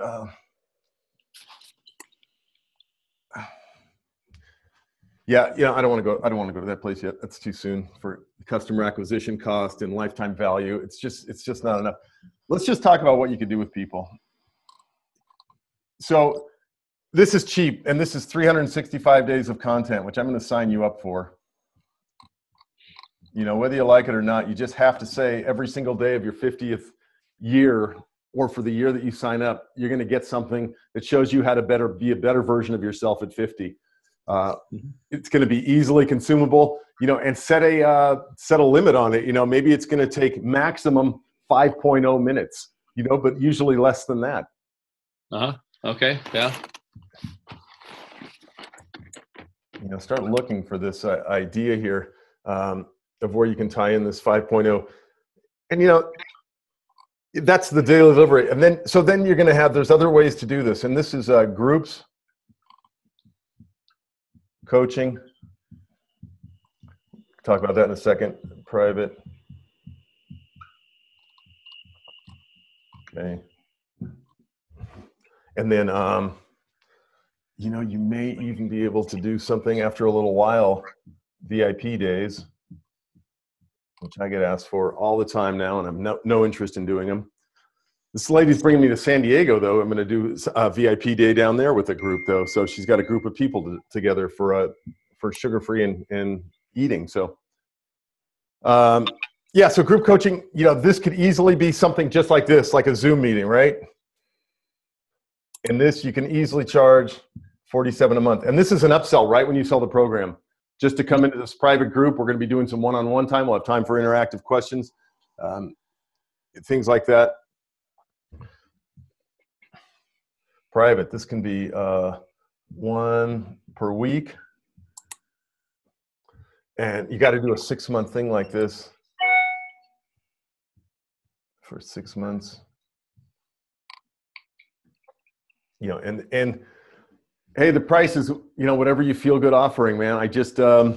Speaker 2: don't want to go to that place yet. That's too soon for customer acquisition cost and lifetime value. It's just not enough. Let's just talk about what you could do with people. So this is cheap, and this is 365 days of content, which I'm going to sign you up for. Whether you like it or not, you just have to say every single day of your 50th year, or for the year that you sign up, you're going to get something that shows you how to be a better version of yourself at 50. It's going to be easily consumable, and set a limit on it. Maybe it's going to take maximum 5.0 minutes, but usually less than that.
Speaker 1: Okay. Yeah.
Speaker 2: Start looking for this idea here of where you can tie in this 5.0, and that's the daily delivery. And then you're going to have, there's other ways to do this, and this is groups, coaching. Talk about that in a second. Private. Okay. And then, you may even be able to do something after a little while, VIP days, which I get asked for all the time now, and I have no interest in doing them. This lady's bringing me to San Diego, though. I'm going to do a VIP day down there with a group, though. So she's got a group of people together for sugar-free and eating. So, so group coaching, this could easily be something just like this, like a Zoom meeting, right? And this, you can easily charge $47 a month. And this is an upsell right when you sell the program. Just to come into this private group, we're going to be doing some one-on-one time. We'll have time for interactive questions, things like that. Private, this can be one per week. And you got to do a 6-month thing like this for 6 months. And hey, the price is, whatever you feel good offering, man. I just, I've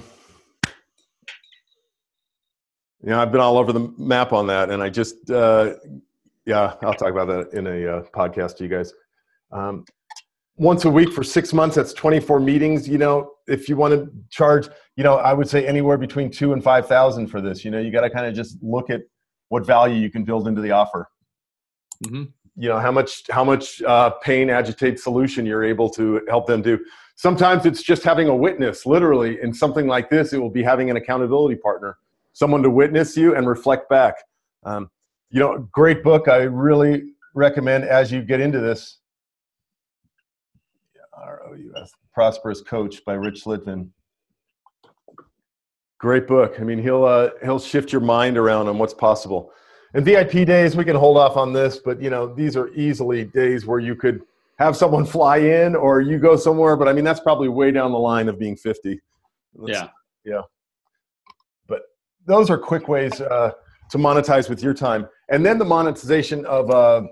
Speaker 2: been all over the map on that, and I just, I'll talk about that in a podcast to you guys. Once a week for 6 months, that's 24 meetings. If you want to charge, I would say anywhere between $2,000 and $5,000 for this. You got to kind of just look at what value you can build into the offer. Mm-hmm. How much pain, agitate solution you're able to help them do. Sometimes it's just having a witness, literally. In something like this, it will be having an accountability partner, someone to witness you and reflect back. Great book. I really recommend as you get into this. ROUS, Prosperous Coach by Rich Litvin. Great book. I mean, he'll shift your mind around on what's possible. And VIP days, we can hold off on this, but these are easily days where you could have someone fly in or you go somewhere. But I mean, that's probably way down the line of being 50. Yeah. But those are quick ways to monetize with your time. And then the monetization of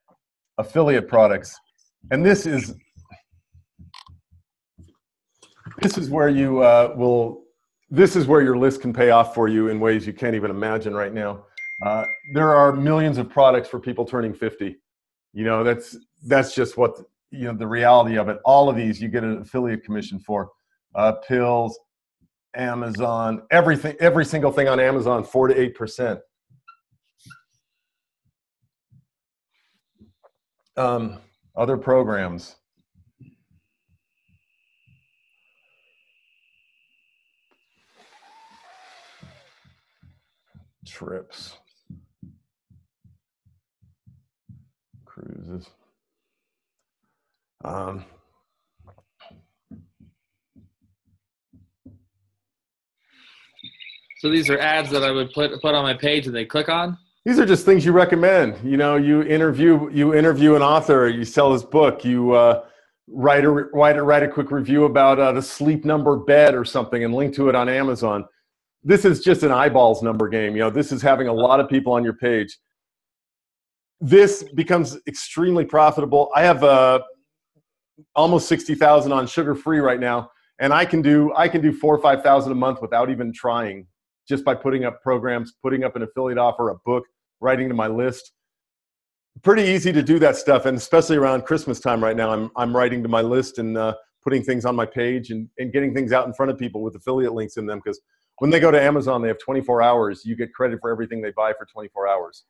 Speaker 2: affiliate products. And this is This is where you this is where your list can pay off for you in ways you can't even imagine right now. There are millions of products for people turning 50. You know, that's just what, you know, the reality of it. All of these you get an affiliate commission for. Pills, Amazon, everything, every single thing on Amazon, 4 to 8%. Other programs. Trips. Cruises.
Speaker 4: So these are ads that I would put on my page and they click on?
Speaker 2: These are just things you recommend. You know, you interview an author, you sell his book, you write a quick review about the Sleep Number bed or something and link to it on Amazon. This is just an eyeballs number game. You know, this is having a lot of people on your page. This becomes extremely profitable. I have almost 60,000 on sugar-free right now, and I can do 4,000 or 5,000 a month without even trying, just by putting up programs, putting up an affiliate offer, a book, writing to my list. Pretty easy to do that stuff, and especially around Christmas time right now, I'm writing to my list and putting things on my page and getting things out in front of people with affiliate links in them, because when they go to Amazon, they have 24 hours. You get credit for everything they buy for 24 hours.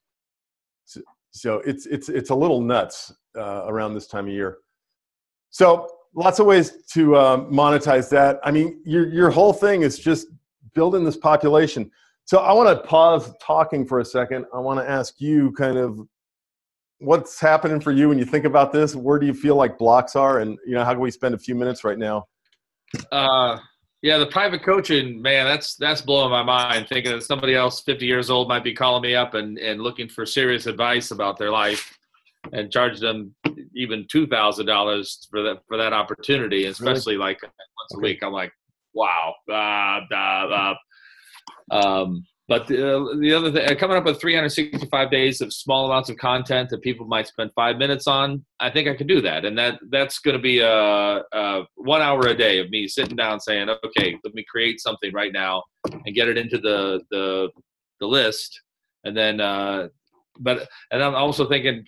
Speaker 2: So it's a little nuts around this time of year. So lots of ways to monetize that. I mean, your whole thing is just building this population. So I want to pause talking for a second. I want to ask you kind of what's happening for you when you think about this. Where do you feel like blocks are? And, you know, how can we spend a few minutes right now?
Speaker 4: Yeah, the private coaching, man, that's blowing my mind, thinking that somebody else 50 years old might be calling me up and looking for serious advice about their life and charge them even $2,000 for that opportunity, especially really? Like once a week. I'm like, wow. But the other thing, coming up with 365 days of small amounts of content that people might spend 5 minutes on, I think I could do that. And that's going to be a 1 hour a day of me sitting down saying, okay, let me create something right now and get it into the list. And then, and I'm also thinking,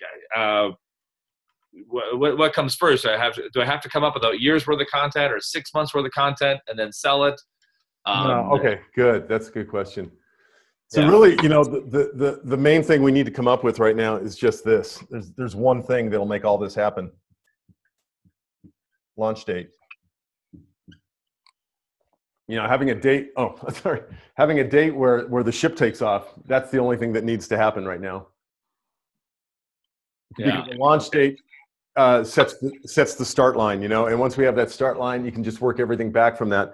Speaker 4: what comes first? Do I have to come up with a year's worth of content or 6 months worth of content and then sell it?
Speaker 2: Okay, good. That's a good question. So really, you know, the main thing we need to come up with right now is just this. There's one thing that'll make all this happen. Launch date. You know, having a date. Oh, sorry. Having a date where the ship takes off. That's the only thing that needs to happen right now.
Speaker 4: Yeah.
Speaker 2: Because the launch date sets the start line. You know, and once we have that start line, you can just work everything back from that.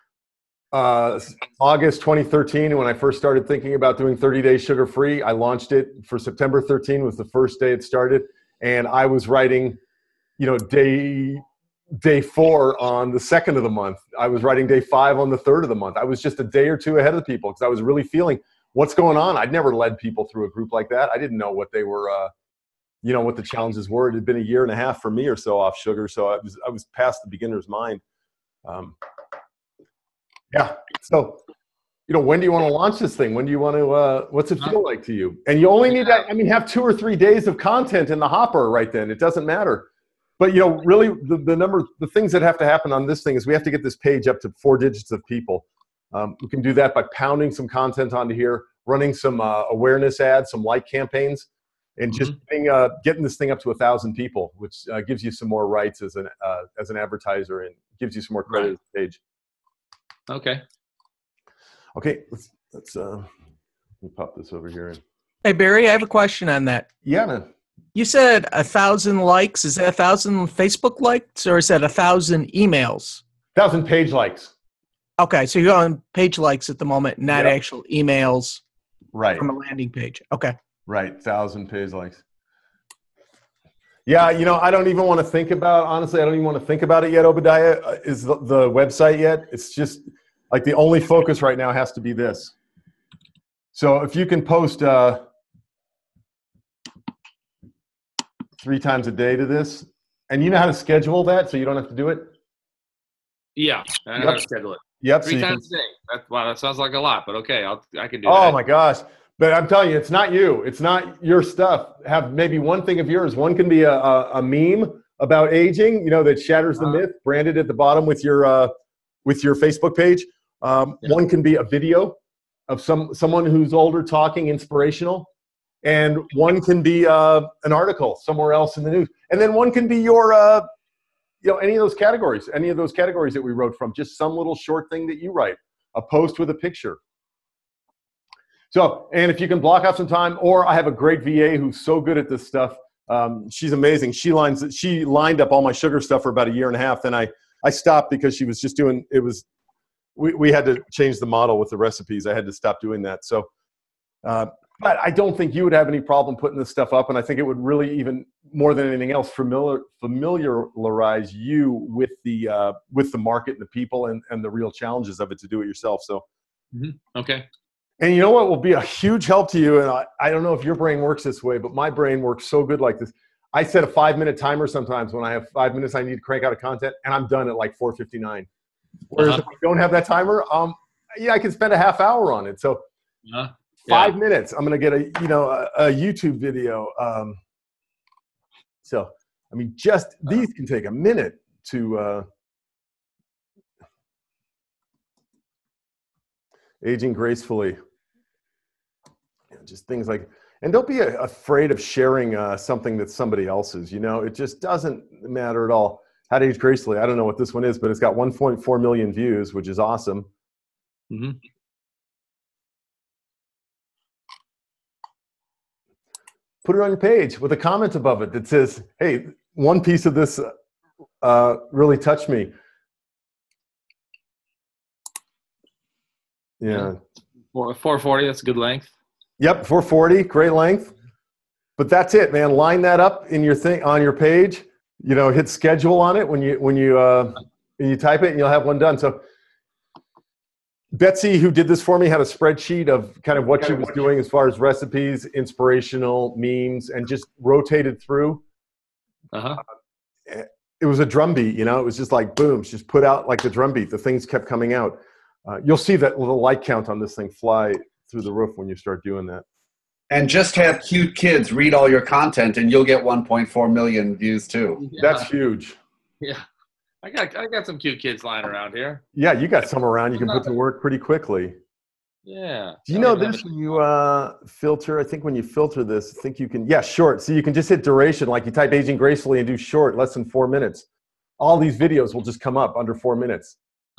Speaker 2: August 2013, when I first started thinking about doing 30 days sugar-free, I launched it for September 13 was the first day it started. And I was writing, you know, day 4 on the 2nd of the month. I was writing day 5 on the 3rd of the month. I was just a day or two ahead of people because I was really feeling what's going on. I'd never led people through a group like that. I didn't know what they were, you know, what the challenges were. It had been a year and a half for me or so off sugar. So I was past the beginner's mind. Yeah. So, you know, when do you want to launch this thing? When do you want to, what's it feel like to you? And you only need that. I mean, have 2 or 3 days of content in the hopper right then. It doesn't matter. But, you know, really the things that have to happen on this thing is we have to get this page up to 4 digits of people. We can do that by pounding some content onto here, running some awareness ads, some like campaigns, and just getting this thing up to 1,000 people, which gives you some more rights as an advertiser and gives you some more credit at the page.
Speaker 4: Okay.
Speaker 2: Okay, let's let me pop this over here.
Speaker 6: Hey, Barry, I have a question on that.
Speaker 2: Yeah, man.
Speaker 6: You said 1,000 likes. Is that 1,000 Facebook likes or is that 1,000 emails?
Speaker 2: 1,000 page likes.
Speaker 6: Okay, so you're on page likes at the moment, not actual emails from a landing page. Okay.
Speaker 2: Right, 1,000 page likes. Yeah, you know, I don't even want to think about, honestly, I don't even want to think about it yet, Obadiah, is the website yet. It's just like the only focus right now has to be this. So if you can post 3 times a day to this, and you know how to schedule that so you don't have to do it?
Speaker 4: Yeah, I know how to schedule it.
Speaker 2: Yep. so
Speaker 4: 3
Speaker 2: you can-
Speaker 4: times a day. Wow, that sounds like a lot, but okay, I can do
Speaker 2: Oh
Speaker 4: that.
Speaker 2: my gosh. But I'm telling you, it's not you. It's not your stuff. Have maybe one thing of yours. One can be a meme about aging, that shatters the myth, branded at the bottom with your Facebook page. One can be a video of someone who's older talking, inspirational. And one can be an article somewhere else in the news. And then one can be your, any of those categories that we wrote from, just some little short thing that you write, a post with a picture. So, and if you can block out some time, or I have a great VA who's so good at this stuff. She's amazing. She lined up all my sugar stuff for about a year and a half. Then I stopped because she was just doing, we had to change the model with the recipes. I had to stop doing that. So, but I don't think you would have any problem putting this stuff up. And I think it would really, even more than anything else, familiarize you with the market and the people and the real challenges of it to do it yourself. So,
Speaker 4: Okay.
Speaker 2: And you know what will be a huge help to you? And I don't know if your brain works this way, but my brain works so good like this. I set a 5-minute timer sometimes when I have 5 minutes, I need to crank out a content, and I'm done at like 4:59. Whereas if I don't have that timer, I can spend a half hour on it. So 5 minutes, I'm going to get a YouTube video. So, I mean, just these can take a minute to aging gracefully. Just things like, and don't be afraid of sharing something that's somebody else's. It just doesn't matter at all. How to age gracefully. I don't know what this one is, but it's got 1.4 million views, which is awesome. Put it on your page with a comment above it that says, hey, one piece of this really touched me. Yeah.
Speaker 4: 440, that's a good length.
Speaker 2: Yep, 440, great length. But that's it, man. Line that up in your thing on your page. Hit schedule on it when you type it, and you'll have one done. So Betsy, who did this for me, had a spreadsheet of kind of what she was doing as far as recipes, inspirational memes, and just rotated through. It was a drumbeat, it was just like boom. She just put out like the drumbeat. The things kept coming out. You'll see that little like count on this thing fly through the roof when you start doing that.
Speaker 3: And just have cute kids read all your content, and you'll get 1.4 million views too.
Speaker 2: That's huge.
Speaker 4: Yeah, I got some cute kids lying around here.
Speaker 2: Yeah, you got some around. You can put to work pretty quickly.
Speaker 4: Yeah.
Speaker 2: Do you know this when you filter? I think when you filter this, I think you can. Yeah, short. So you can just hit duration, like you type aging gracefully and do short, less than 4 minutes. All these videos will just come up under 4 minutes.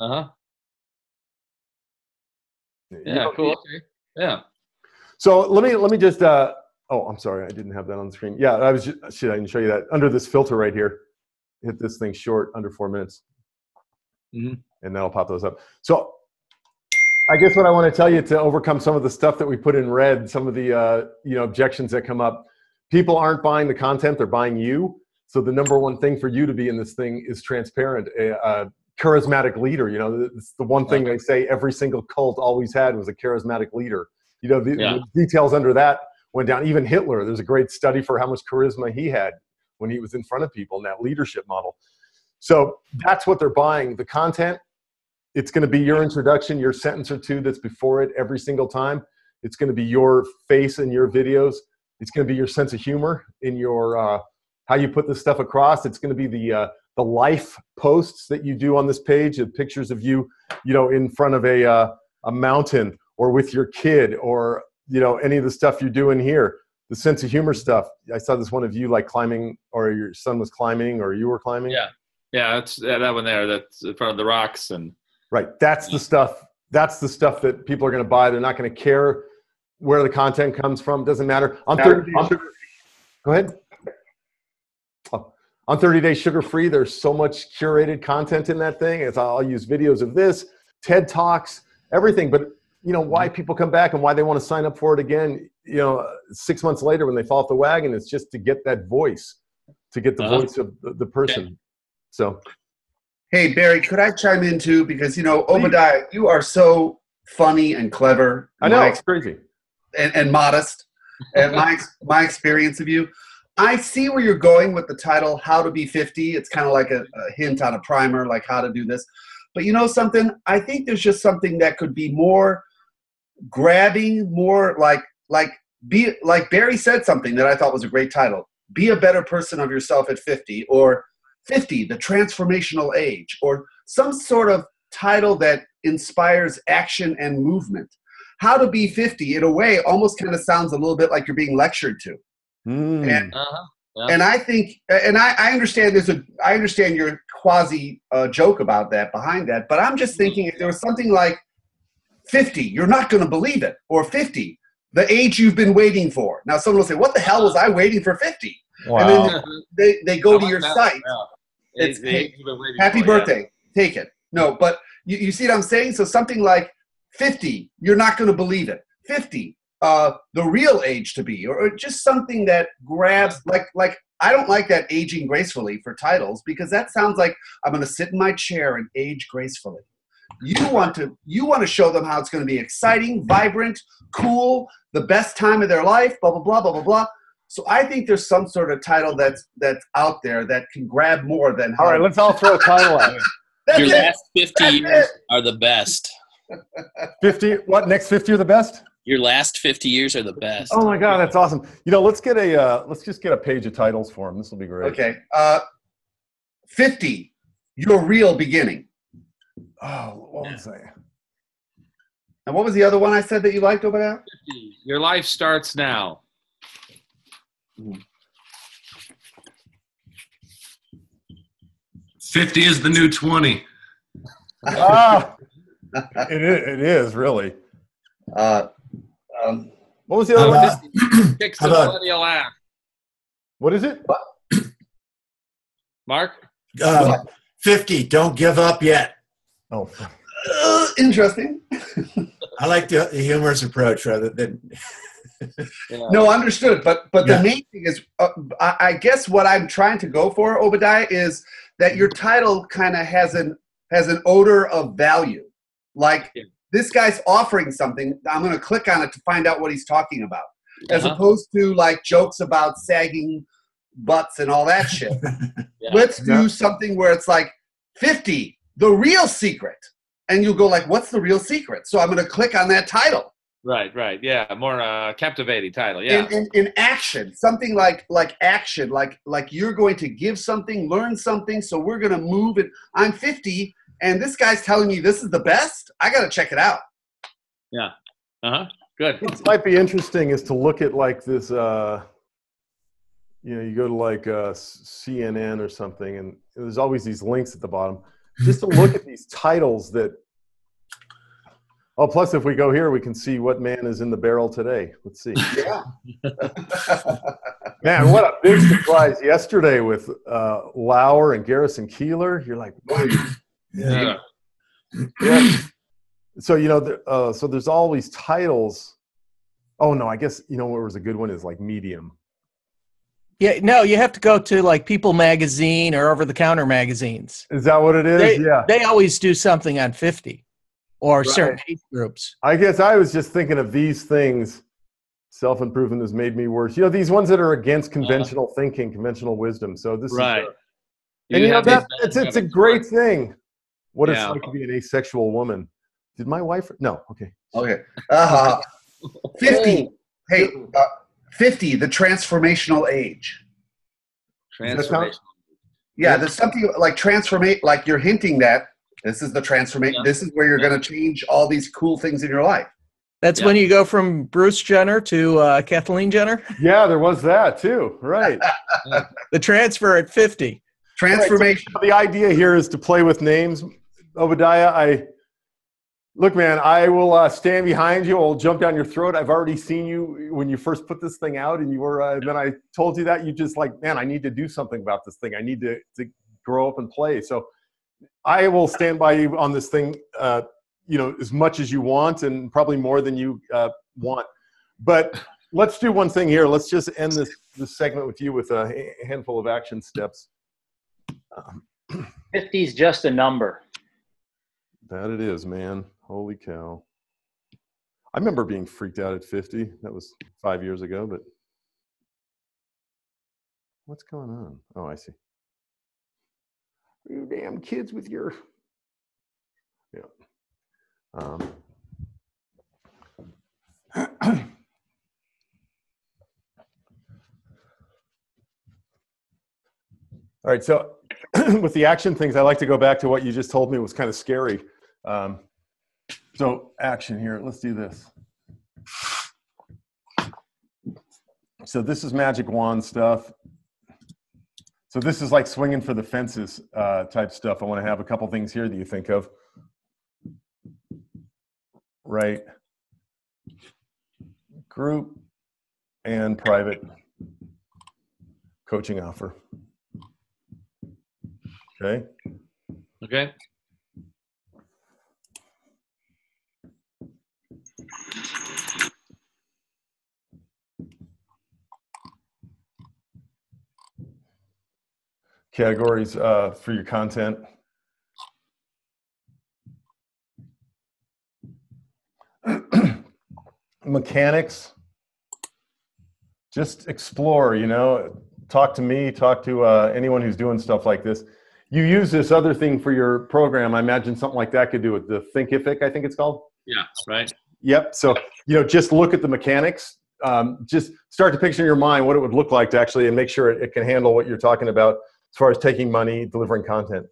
Speaker 4: Yeah, cool. Okay. Yeah.
Speaker 2: So let me just. Oh, I'm sorry, I didn't have that on the screen. Yeah, I didn't show you that under this filter right here. Hit this thing short, under 4 minutes, and that'll pop those up. So I guess what I want to tell you to overcome some of the stuff that we put in red, some of the objections that come up. People aren't buying the content; they're buying you. So the number one thing for you to be in this thing is transparent. Charismatic leader. It's the one thing they say every single cult always had was a charismatic leader. The details under that went down. Even Hitler, there's a great study for how much charisma he had when he was in front of people in that leadership model. So that's what they're buying. The content, it's going to be your introduction, your sentence or two that's before it every single time. It's going to be your face in your videos. It's going to be your sense of humor in your how you put this stuff across. It's going to be the life posts that you do on this page, of pictures of you, in front of a mountain or with your kid, or any of the stuff you're doing here. The sense of humor stuff. I saw this one of you like climbing, or your son was climbing, or you were climbing.
Speaker 4: Yeah, that's that one there. That's in front of the rocks and.
Speaker 2: Right. That's the stuff. That's the stuff that people are going to buy. They're not going to care where the content comes from. Doesn't matter. Go ahead. On 30 Days Sugar Free, there's so much curated content in that thing. I'll use videos of this, TED Talks, everything. But why people come back and why they want to sign up for it again, 6 months later when they fall off the wagon, it's just to get that voice, to get the voice of the person. Okay. So.
Speaker 3: Hey, Barry, could I chime in too? Because, Obadiah, you are so funny and clever.
Speaker 2: I know, it's crazy.
Speaker 3: And modest. And my experience of you. I see where you're going with the title, How to Be 50. It's kind of like a hint on a primer, like how to do this. But you know something? I think there's just something that could be more grabbing, more be like Barry said something that I thought was a great title. Be a better person of yourself at 50, or 50, the transformational age, or some sort of title that inspires action and movement. How to be 50, in a way, almost kind of sounds a little bit like you're being lectured to. And, and I think, and I understand I understand your quasi joke about that, behind that, but I'm just thinking if there was something like 50, you're not going to believe it, or 50, the age you've been waiting for. Now someone will say, what the hell was I waiting for 50?
Speaker 2: Wow.
Speaker 3: And then they go to your site.
Speaker 4: Yeah.
Speaker 3: It's happy birthday. Take it. No, but you see what I'm saying? So something like 50, you're not going to believe it. 50, the real age to be, or just something that grabs, like I don't like that aging gracefully for titles, because that sounds like I'm going to sit in my chair and age gracefully. You want to show them how it's going to be exciting, vibrant, cool, the best time of their life, blah, blah, blah, blah, blah, blah. So I think there's some sort of title that's out there that can grab more than.
Speaker 2: All right, let's all throw a title at it.
Speaker 1: Your last 50 years are the best.
Speaker 2: 50, what, next 50 are the best?
Speaker 1: Your last 50 years are the best.
Speaker 2: Oh my God, that's awesome. You know, let's just get a page of titles for him. This will be great.
Speaker 3: Okay. 50, your real beginning.
Speaker 2: Oh, what was I?
Speaker 3: And what was the other one I said that you liked over there?
Speaker 4: 50, your life starts now.
Speaker 7: 50 is the new 20.
Speaker 2: It is really.
Speaker 3: What
Speaker 2: was the other one?
Speaker 4: Kicks the millennial ass.
Speaker 2: What is it?
Speaker 4: Mark?
Speaker 5: 50, don't give up yet.
Speaker 2: Oh,
Speaker 3: interesting.
Speaker 5: I like the humorous approach rather than.
Speaker 3: No, understood. But the main thing is, I guess what I'm trying to go for, Obadiah, is that your title kind of has an odor of value. Like this guy's offering something. I'm going to click on it to find out what he's talking about, as opposed to like jokes about sagging butts and all that shit. Let's do something where it's like 50, the real secret, and you'll go like, "What's the real secret?" So I'm going to click on that title.
Speaker 4: Right. Yeah, more captivating title. Yeah.
Speaker 3: In action, something like action, like you're going to give something, learn something. So we're going to move it. I'm 50, and this guy's telling me this is the best. I got to check it out.
Speaker 4: Yeah. Good.
Speaker 2: It might be interesting is to look at like this. You go to like CNN or something, and there's always these links at the bottom. Just to look at these titles that. Oh, plus if we go here, we can see what man is in the barrel today. Let's see.
Speaker 3: Yeah.
Speaker 2: Man, what a big surprise yesterday with Lauer and Garrison Keillor. You're like, what?
Speaker 5: Yeah.
Speaker 2: So, so there's all these titles. Oh, no, I guess, what was a good one is like Medium.
Speaker 6: Yeah, no, you have to go to like People Magazine or over-the-counter magazines.
Speaker 2: Is that what it is?
Speaker 6: They always do something on 50 or certain age groups.
Speaker 2: I guess I was just thinking of these things. Self-improvement has made me worse. These ones that are against conventional thinking, conventional wisdom. So this
Speaker 4: right.
Speaker 2: And it's a great thing. What it's like to be an asexual woman. Did my wife? No. Okay.
Speaker 3: 50. Hey, 50, the transformational age.
Speaker 4: Transformation.
Speaker 3: Yeah, there's something like like you're hinting that this is the transformation. Yeah. This is where you're going to change all these cool things in your life.
Speaker 6: That's when you go from Bruce Jenner to Kathleen Jenner?
Speaker 2: Yeah, there was that too. Right.
Speaker 6: The transfer at 50.
Speaker 3: Transformation.
Speaker 2: Right, so the idea here is to play with names. Obadiah, look, man, I will stand behind you. I'll jump down your throat. I've already seen you when you first put this thing out, and you were. Then I told you that you just like, man, I need to do something about this thing. I need to grow up and play. So I will stand by you on this thing. As much as you want, and probably more than you want. But let's do one thing here. Let's just end this segment with you with a handful of action steps.
Speaker 8: 50 is just a number.
Speaker 2: That it is, man. Holy cow. I remember being freaked out at 50. That was 5 years ago, but what's going on? Oh, I see. You damn kids with your Yeah. All right, so with the action things, I like to go back to what you just told me was kind of scary. So action here, let's do this. So this is magic wand stuff. So this is like swinging for the fences type stuff. I want to have a couple things here that you think of. Right. Group and private coaching offer. Okay.
Speaker 4: Okay.
Speaker 2: Categories for your content. Mechanics. Just explore, you know, talk to me, talk to anyone who's doing stuff like this. You use this other thing for your program. I imagine something like that could do with the Thinkific, I think it's called.
Speaker 4: Yeah, right.
Speaker 2: Yep. So, you know, just look at the mechanics. Just start to picture in your mind what it would look like to actually, and make sure it can handle what you're talking about as far as taking money, delivering content.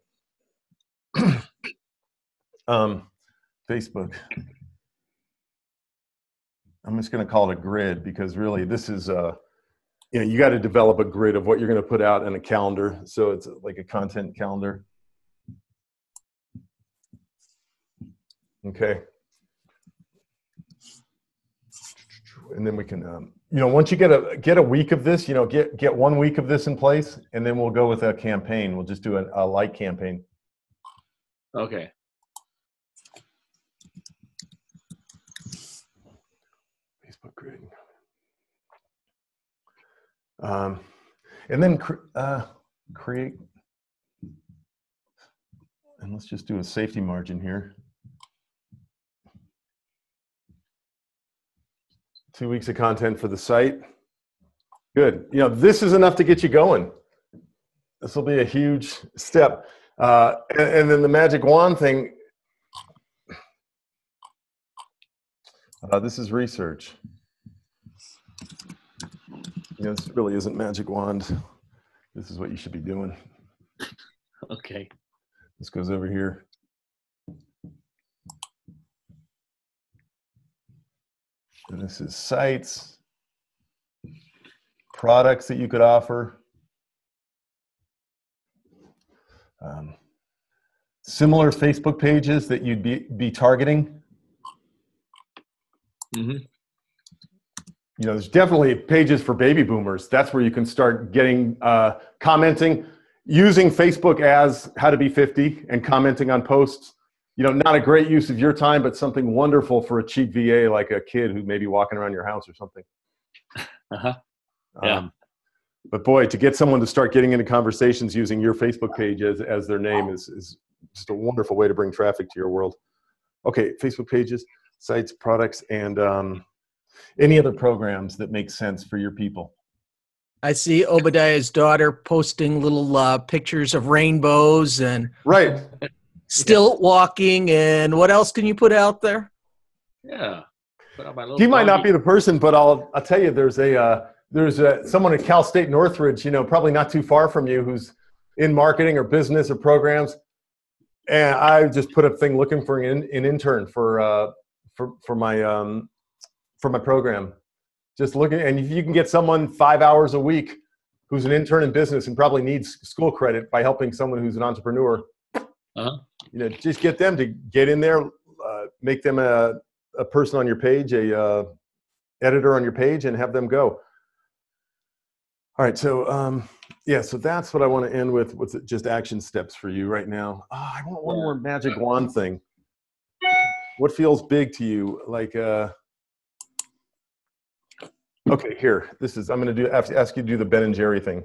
Speaker 2: Facebook. I'm just going to call it a grid because really this is, you know, you got to develop a grid of what you're going to put out in a calendar. So it's like a content calendar. Okay. And then we can, you know, once you get a week of this, you know, get 1 week of this in place, and then we'll go with a campaign. We'll just do a light campaign.
Speaker 4: Okay.
Speaker 2: Facebook grid. And then create, and let's just do a safety margin here. 2 weeks of content for the site. Good. You know, this is enough to get you going. This will be a huge step. And then the magic wand thing, this is research. You know, this really isn't magic wand. This is what you should be doing.
Speaker 1: Okay.
Speaker 2: This goes over here. And this is sites, products that you could offer. Similar Facebook pages that you'd be targeting.
Speaker 4: Mm-hmm.
Speaker 2: You know, there's definitely pages for baby boomers. That's where you can start getting commenting, using Facebook as how to be 50 and commenting on posts. You know, not a great use of your time, but something wonderful for a cheap VA like a kid who may be walking around your house or something.
Speaker 1: Uh-huh. Yeah.
Speaker 2: But boy, to get someone to start getting into conversations using your Facebook page as their name is just a wonderful way to bring traffic to your world. Okay, Facebook pages, sites, products, and any other programs that make sense for your people.
Speaker 6: I see Obadiah's daughter posting little pictures of rainbows and
Speaker 2: right.
Speaker 6: Stilt walking, and what else can you put out there?
Speaker 4: Yeah.
Speaker 2: He might not be the person, but I'll tell you, there's someone at Cal State Northridge, you know, probably not too far from you, who's in marketing or business or programs, and I just put a thing looking for an intern for my program. Just looking, and if you can get someone 5 hours a week who's an intern in business and probably needs school credit by helping someone who's an entrepreneur.
Speaker 4: Uh-huh.
Speaker 2: You know, just get them to get in there, make them a person on your page, a editor on your page, and have them go. All right, so yeah, so that's what I want to end with. What's it, just action steps for you right now? Oh, I want one more magic wand thing. What feels big to you? Like, okay, here. This is. I'm going to ask you to do the Ben and Jerry thing.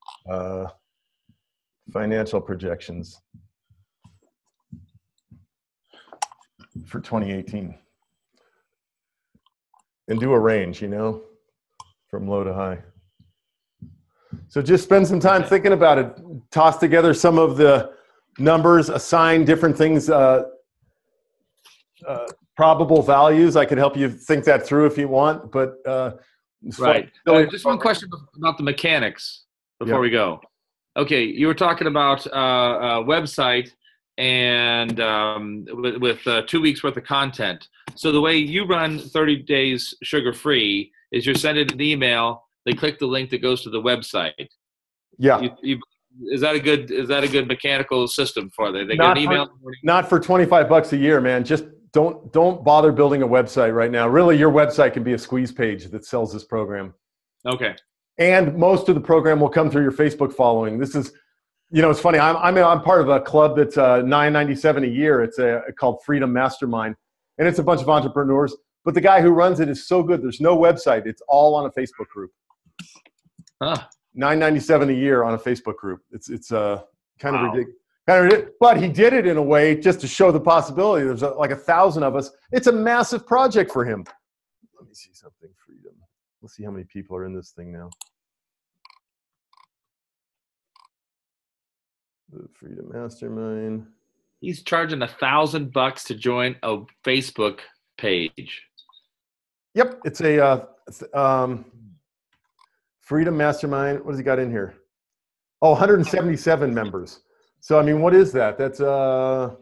Speaker 2: Financial projections for 2018, and do a range, you know, from low to high. So just spend some time thinking about it. Toss together some of the numbers, assign different things probable values. I could help you think that through if you want, but
Speaker 4: Right. Just one question about the mechanics before we go. Okay, you were talking about a website and with 2 weeks worth of content. So the way you run 30 days sugar-free is you're sending an email. They click the link that goes to the website.
Speaker 2: Yeah.
Speaker 4: Is that a good mechanical system for them? They get an email.
Speaker 2: Not for $25 a year, man. Just don't bother building a website right now. Really, your website can be a squeeze page that sells this program.
Speaker 4: Okay.
Speaker 2: And most of the program will come through your Facebook following. This is, it's funny. I'm part of a club that's $9.97 a year. It's called Freedom Mastermind, and it's a bunch of entrepreneurs. But the guy who runs it is so good. There's no website. It's all on a Facebook group.
Speaker 4: Huh.
Speaker 2: $9.97 a year on a Facebook group. It's kind of ridiculous. But he did it in a way just to show the possibility. There's like 1,000 of us. It's a massive project for him. Let me see something. Freedom. Let's see how many people are in this thing now. The Freedom Mastermind.
Speaker 4: He's charging $1,000 to join a Facebook page.
Speaker 2: Yep, it's a Freedom Mastermind. What has he got in here? Oh, 177 members. So I mean, what is that? That's $1,000,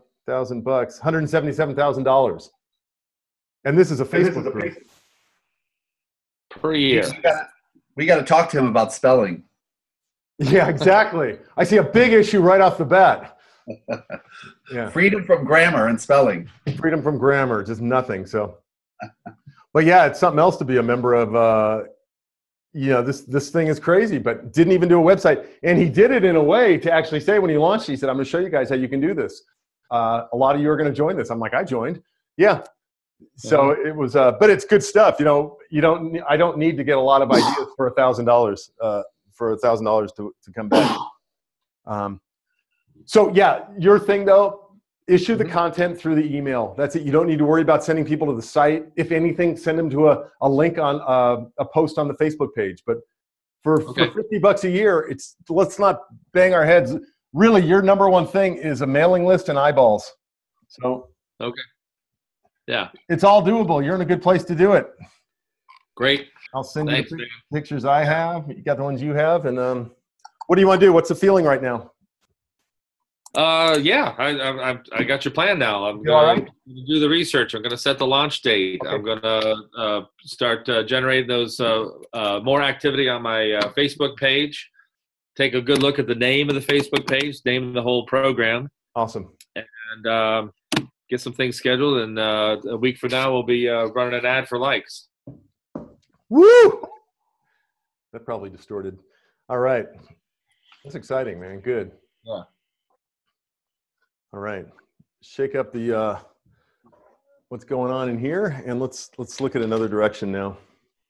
Speaker 2: $177,000. And this is a Facebook group.
Speaker 4: Per year.
Speaker 3: We got to talk to him about spelling.
Speaker 2: Yeah, exactly. I see a big issue right off the bat. Yeah.
Speaker 3: Freedom from grammar and spelling.
Speaker 2: Freedom from grammar, just nothing. So, but yeah, it's something else to be a member of. This thing is crazy, but didn't even do a website. And he did it in a way to actually say when he launched, he said, I'm going to show you guys how you can do this. A lot of you are going to join this. I'm like, I joined. Yeah. So it was, but it's good stuff. I don't need to get a lot of ideas for $1,000, for $1,000 to come back. So yeah, your thing though, issue the content through the email. That's it. You don't need to worry about sending people to the site. If anything, send them to a link on a post on the Facebook page. But for $50 a year, let's not bang our heads. Really, your number one thing is a mailing list and eyeballs. So
Speaker 4: yeah,
Speaker 2: it's all doable. You're in a good place to do it.
Speaker 4: Great.
Speaker 2: I'll send you the pictures I have. You got the ones you have, and what do you want to do? What's the feeling right now?
Speaker 4: Yeah, I got your plan now. I'm going to do the research. I'm going to set the launch date. Okay. I'm going to start generating those more activity on my Facebook page. Take a good look at the name of the Facebook page, name of the whole program.
Speaker 2: Awesome.
Speaker 4: And get some things scheduled. And a week from now, we'll be running an ad for likes.
Speaker 2: Woo! That probably distorted. All right. That's exciting, man. Good.
Speaker 4: Yeah.
Speaker 2: All right, shake up the what's going on in here, and let's look at another direction now.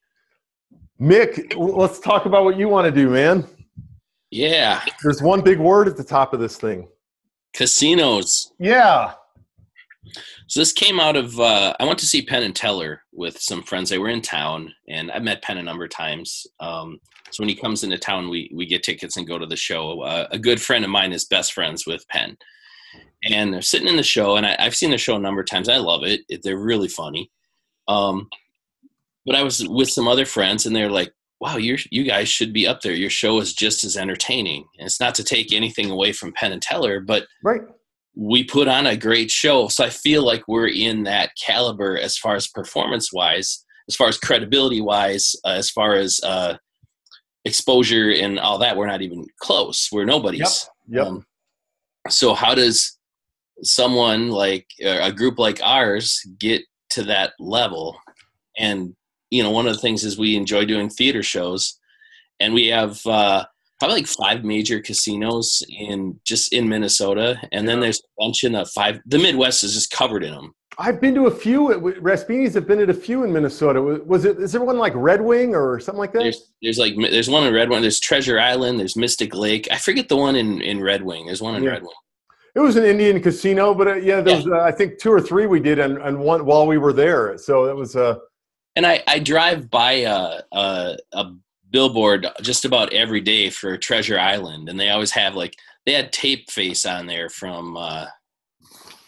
Speaker 2: Mick, let's talk about what you want to do, man.
Speaker 1: Yeah.
Speaker 2: There's one big word at the top of this thing.
Speaker 1: Casinos.
Speaker 2: Yeah.
Speaker 1: So this came out of I went to see Penn and Teller with some friends. They were in town, and I've met Penn a number of times. So when he comes into town, we get tickets and go to the show. A good friend of mine is best friends with Penn. And they're sitting in the show, and I've seen the show a number of times. I love it. They're really funny. But I was with some other friends, and they're like, wow, you guys should be up there. Your show is just as entertaining. And it's not to take anything away from Penn and Teller, but we put on a great show. So I feel like we're in that caliber as far as performance-wise, as far as credibility-wise, as far as exposure and all that. We're not even close. We're nobodies.
Speaker 2: Yep.
Speaker 1: So how does someone like a group like ours get to that level? And, one of the things is we enjoy doing theater shows, and we have probably like 5 major casinos in Minnesota. And then there's a bunch in the Midwest is just covered in them.
Speaker 2: I've been to a few. Raspini's have been at a few in Minnesota. Is there one like Red Wing or something like that?
Speaker 1: There's one in Red Wing. There's Treasure Island. There's Mystic Lake. I forget the one in Red Wing. There's one in Red Wing.
Speaker 2: It was an Indian casino, but there was I think 2 or 3 we did, and one while we were there. So it was.
Speaker 1: And I drive by a billboard just about every day for Treasure Island, and they always have they had Tape Face on there from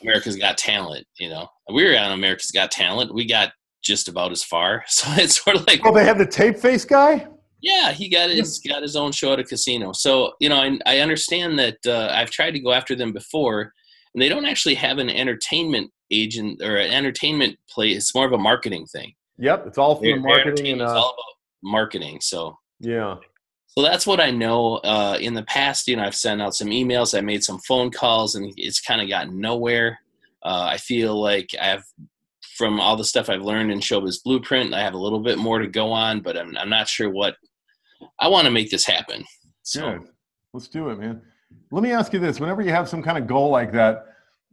Speaker 1: America's Got Talent. We were on America's Got Talent. We got just about as far. So it's sort of like,
Speaker 2: Oh, they had the tape face guy?
Speaker 1: yeah, he's got his own show at a casino. So, I understand that I've tried to go after them before, and they don't actually have an entertainment agent or an entertainment play. It's more of a marketing thing.
Speaker 2: Yep, it's all from the marketing.
Speaker 1: It's all about marketing. So
Speaker 2: yeah.
Speaker 1: So that's what I know. In the past, I've sent out some emails, I made some phone calls, and it's kind of gotten nowhere. I feel like from all the stuff I've learned in Showbiz Blueprint, I have a little bit more to go on, but I'm not sure what. I want to make this happen. So.
Speaker 2: Good. Let's do it, man. Let me ask you this. Whenever you have some kind of goal like that,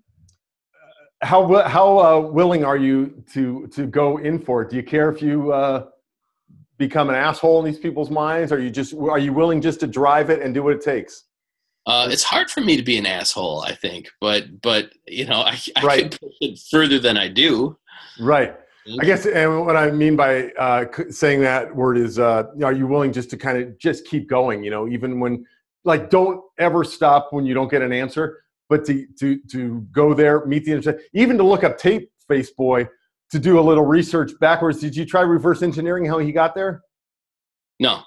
Speaker 2: how willing are you to go in for it? Do you care if you become an asshole in these people's minds? Are you willing just to drive it and do what it takes?
Speaker 1: It's hard for me to be an asshole, I think, but I
Speaker 2: right.
Speaker 1: could push it further than I do.
Speaker 2: Right. I guess, and what I mean by saying that word is, are you willing just to kind of just keep going? Even when, like, don't ever stop when you don't get an answer, but to go there, meet the internet, even to look up Tape Face Boy, to do a little research backwards. Did you try reverse engineering how he got there?
Speaker 1: No.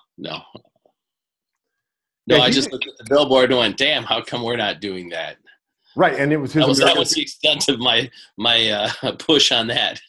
Speaker 1: I just looked at the billboard and went, "Damn, how come we're not doing that?"
Speaker 2: Right, and it was his.
Speaker 1: That was the extent of my push on that.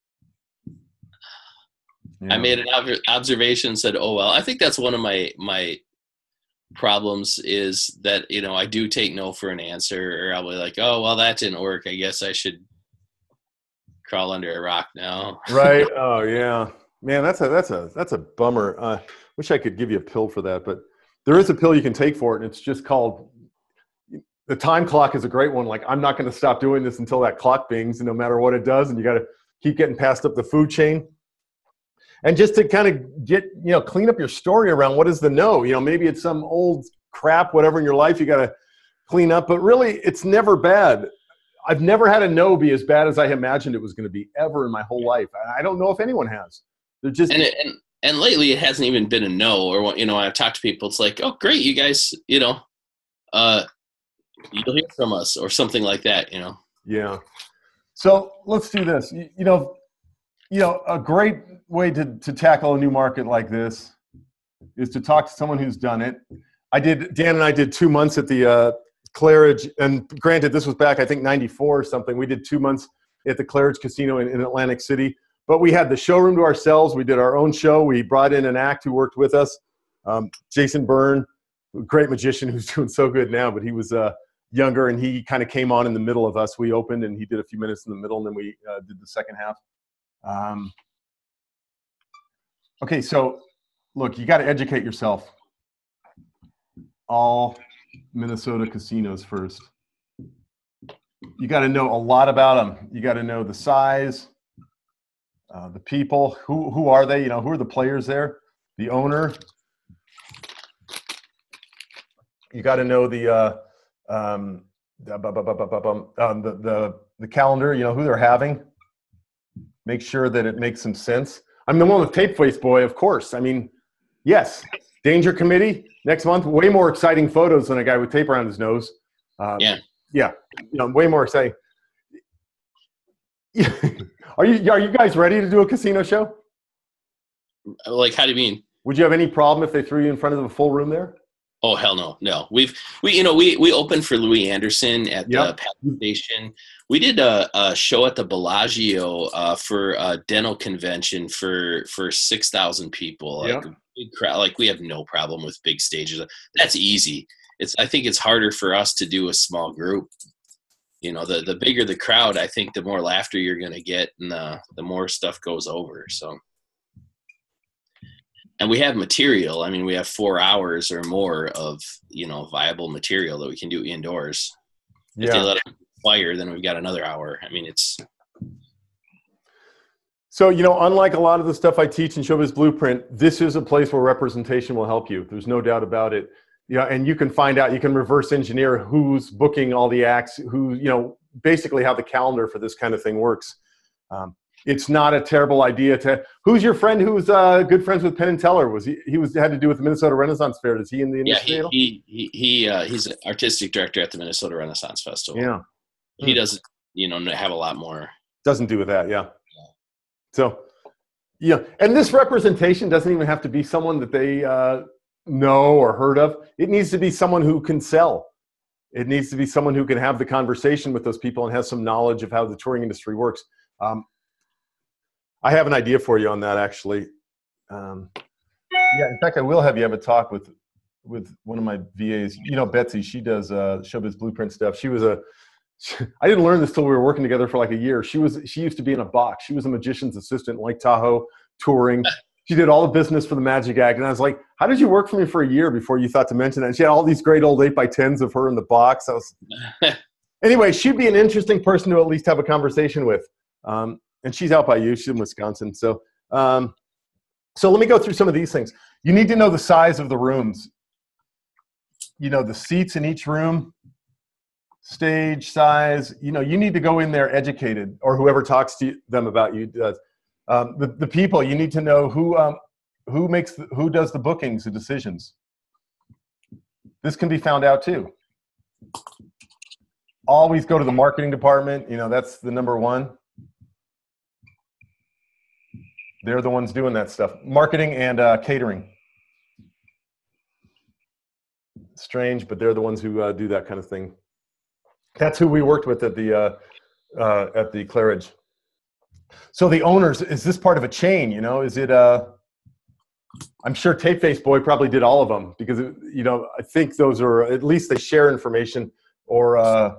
Speaker 1: Yeah. I made an observation and said, "Oh well." I think that's one of my problems is that I do take no for an answer, or I'll be like, "Oh well, that didn't work. I guess I should crawl under a rock now."
Speaker 2: Right. Oh yeah, man. That's a bummer. Wish I could give you a pill for that, but there is a pill you can take for it, and it's just called. The time clock is a great one. Like, I'm not going to stop doing this until that clock bings, and no matter what it does, and you got to keep getting passed up the food chain. And just to kind of get, clean up your story around what is the no. Maybe it's some old crap, whatever in your life you got to clean up. But really, it's never bad. I've never had a no be as bad as I imagined it was going to be ever in my whole life. I don't know if anyone has. They're just
Speaker 1: and lately it hasn't even been a no. Or when I've talked to people, it's like, oh great, you guys, you'll hear from us or something like that.
Speaker 2: Yeah. So let's do this. A great way to tackle a new market like this is to talk to someone who's done it. Dan and I did 2 months at the Claridge, and granted, this was back, I think, 94 or something. We did 2 months at the Claridge Casino in Atlantic City, but we had the showroom to ourselves. We did our own show. We brought in an act who worked with us, Jason Byrne, a great magician who's doing so good now, but he was younger, and he kind of came on in the middle of us. We opened, and he did a few minutes in the middle, and then we did the second half. Okay, so look, you got to educate yourself. All Minnesota casinos first. You got to know a lot about them. You got to know the size, the people. Who are they? Who are the players there? The owner. You got to know the calendar. Who they're having. Make sure that it makes some sense. I'm the one with Tape Face Boy, of course. I mean, yes. Danger Committee next month. Way more exciting photos than a guy with tape around his nose. Yeah. Way more exciting. Are you guys ready to do a casino show?
Speaker 1: Like, how do you mean?
Speaker 2: Would you have any problem if they threw you in front of a full room there?
Speaker 1: Oh hell no, no. We opened for Louis Anderson at the Penn Station. We did a show at the Bellagio for a dental convention for 6,000 people. Like, big crowd. Like, we have no problem with big stages. That's easy. I think it's harder for us to do a small group. The bigger the crowd, I think the more laughter you're going to get, and the more stuff goes over. So. And we have material. I mean, we have 4 hours or more of, viable material that we can do indoors. If they let it fire, then we've got another hour. I mean, it's.
Speaker 2: So, unlike a lot of the stuff I teach in Showbiz Blueprint, this is a place where representation will help you. There's no doubt about it. And you can find out, you can reverse engineer who's booking all the acts, basically how the calendar for this kind of thing works. It's not a terrible idea to. Who's your friend who's good friends with Penn and Teller? Had to do with the Minnesota Renaissance Fair? Is he in the industry?
Speaker 1: Yeah, he's an artistic director at the Minnesota Renaissance Festival.
Speaker 2: Yeah,
Speaker 1: he does have a lot more.
Speaker 2: Doesn't do with that, yeah. So, yeah, and this representation doesn't even have to be someone that they know or heard of. It needs to be someone who can sell. It needs to be someone who can have the conversation with those people and has some knowledge of how the touring industry works. I have an idea for you on that, actually. Yeah, in fact, I will have you have a talk with one of my VAs. Betsy, she does Showbiz Blueprint stuff. I didn't learn this till we were working together for like a year. She used to be in a box. She was a magician's assistant in Lake Tahoe, touring. She did all the business for the Magic Act. And I was like, how did you work for me for a year before you thought to mention that? And she had all these great old 8x10s of her in the box. Anyway, she'd be an interesting person to at least have a conversation with. And she's out by you. She's in Wisconsin. So let me go through some of these things. You need to know the size of the rooms. The seats in each room, stage size. You need to go in there educated, or whoever talks to them about you does. The people, you need to know who does the bookings, the decisions. This can be found out too. Always go to the marketing department. That's the number one. They're the ones doing that stuff. Marketing and catering. Strange, but they're the ones who do that kind of thing. That's who we worked with at the Claridge. So the owners, is this part of a chain? Is it? I'm sure Tape Face Boy probably did all of them because I think those are, at least they share information or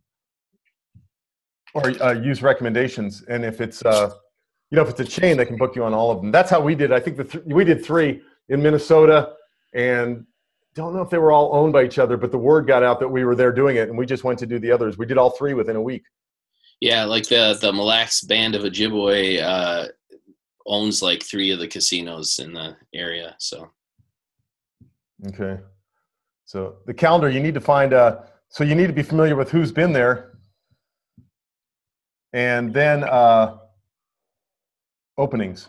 Speaker 2: use recommendations. And if it's if it's a chain, they can book you on all of them. That's how we did. I think we did 3 in Minnesota, and don't know if they were all owned by each other, but the word got out that we were there doing it, and we just went to do the others. We did all 3 within a week.
Speaker 1: Yeah, like the Mille Lacs Band of Ojibwe owns like 3 of the casinos in the area. So.
Speaker 2: Okay. So the calendar, you need to find, so you need to be familiar with who's been there. And then openings.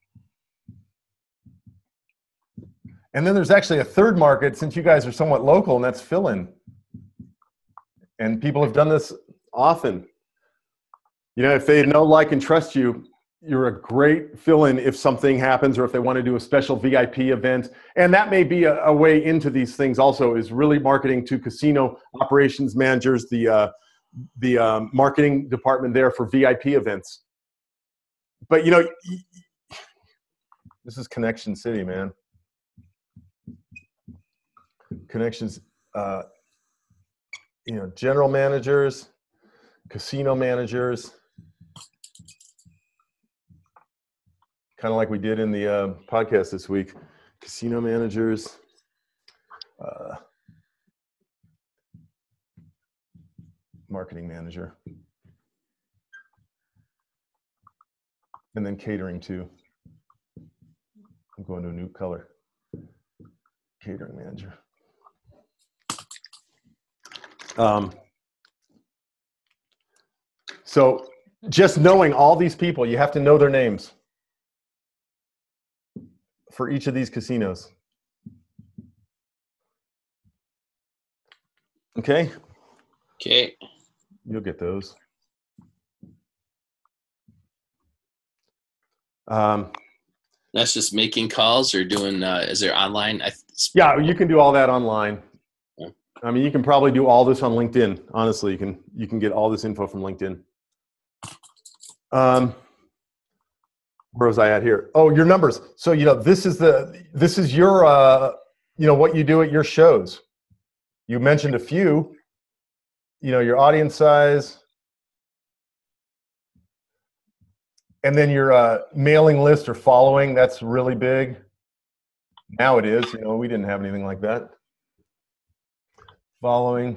Speaker 2: And then there's actually a third market, since you guys are somewhat local, and that's fill-in. And people have done this often. If they know, like, and trust you, you're a great fill-in if something happens or if they want to do a special VIP event. And that may be a way into these things also, is really marketing to casino operations managers, the marketing department there for VIP events. But, this is Connection City, man. Connections, general managers, casino managers, kind of like we did in the podcast this week. Casino managers, marketing manager, and then catering too. I'm going to a new color. Catering manager. So just knowing all these people, you have to know their names for each of these casinos. Okay?
Speaker 1: Okay.
Speaker 2: You'll get those.
Speaker 1: That's just making calls or doing, is there online?
Speaker 2: Yeah, you can do all that online.
Speaker 1: Yeah.
Speaker 2: I mean, you can probably do all this on LinkedIn. Honestly, you can get all this info from LinkedIn. Where was I at here? Oh, your numbers. So, this is your, what you do at your shows. You mentioned a few, your audience size, and then your mailing list or following. That's really big. Now it is, we didn't have anything like that. Following.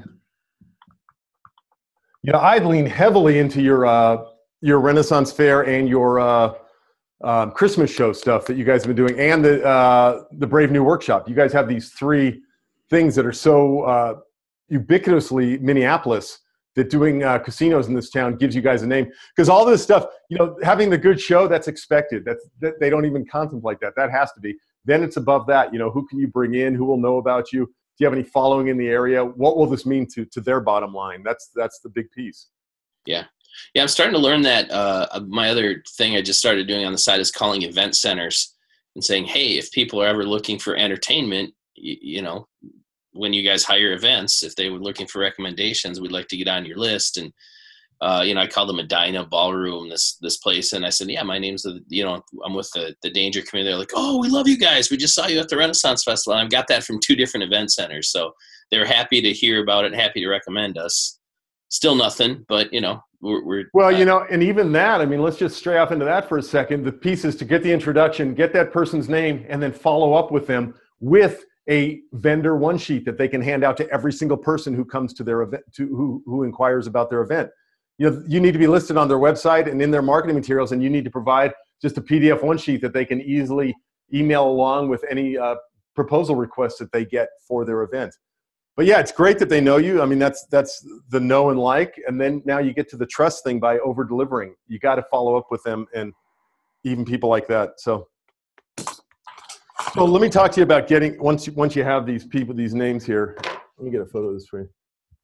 Speaker 2: I'd lean heavily into your Renaissance Fair and your Christmas show stuff that you guys have been doing, and the Brave New Workshop. You guys have these 3 things that are so ubiquitously Minneapolis that doing casinos in this town gives you guys a name. Because all this stuff, having the good show, that's expected. That they don't even contemplate that. That has to be. Then it's above that. Who can you bring in? Who will know about you? Do you have any following in the area? What will this mean to their bottom line? That's the big piece.
Speaker 1: Yeah. Yeah, I'm starting to learn that. My other thing I just started doing on the side is calling event centers and saying, hey, if people are ever looking for entertainment, you know, when you guys hire events, if they were looking for recommendations, we'd like to get on your list. And you know, I called them Medina Ballroom, this place, and I said, yeah, my name's I'm with the Danger Committee. They're like, oh, we love you guys. We just saw you at the Renaissance Festival. And I've got that from 2 different event centers, so they're happy to hear about it, happy to recommend us. Still nothing, but you know, we're
Speaker 2: well, you know, and even that, I mean, let's just stray off into that for a second. The piece is to get the introduction, get that person's name, and then follow up with them with a vendor one sheet that they can hand out to every single person who comes to their event, who inquires about their event. You know, you need to be listed on their website and in their marketing materials, and you need to provide just a PDF one sheet that they can easily email along with any proposal requests that they get for their event. But yeah, it's great that they know you. I mean, that's the know and like, and then now you get to the trust thing by over delivering. You got to follow up with them, and even people like that. So let me talk to you about getting once you have these people, these names here. Let me get a photo of this for you.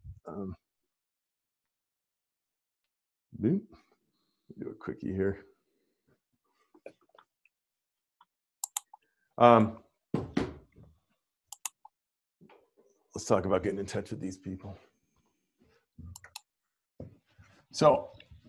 Speaker 2: Do a quickie here. Let's talk about getting in touch with these people. So,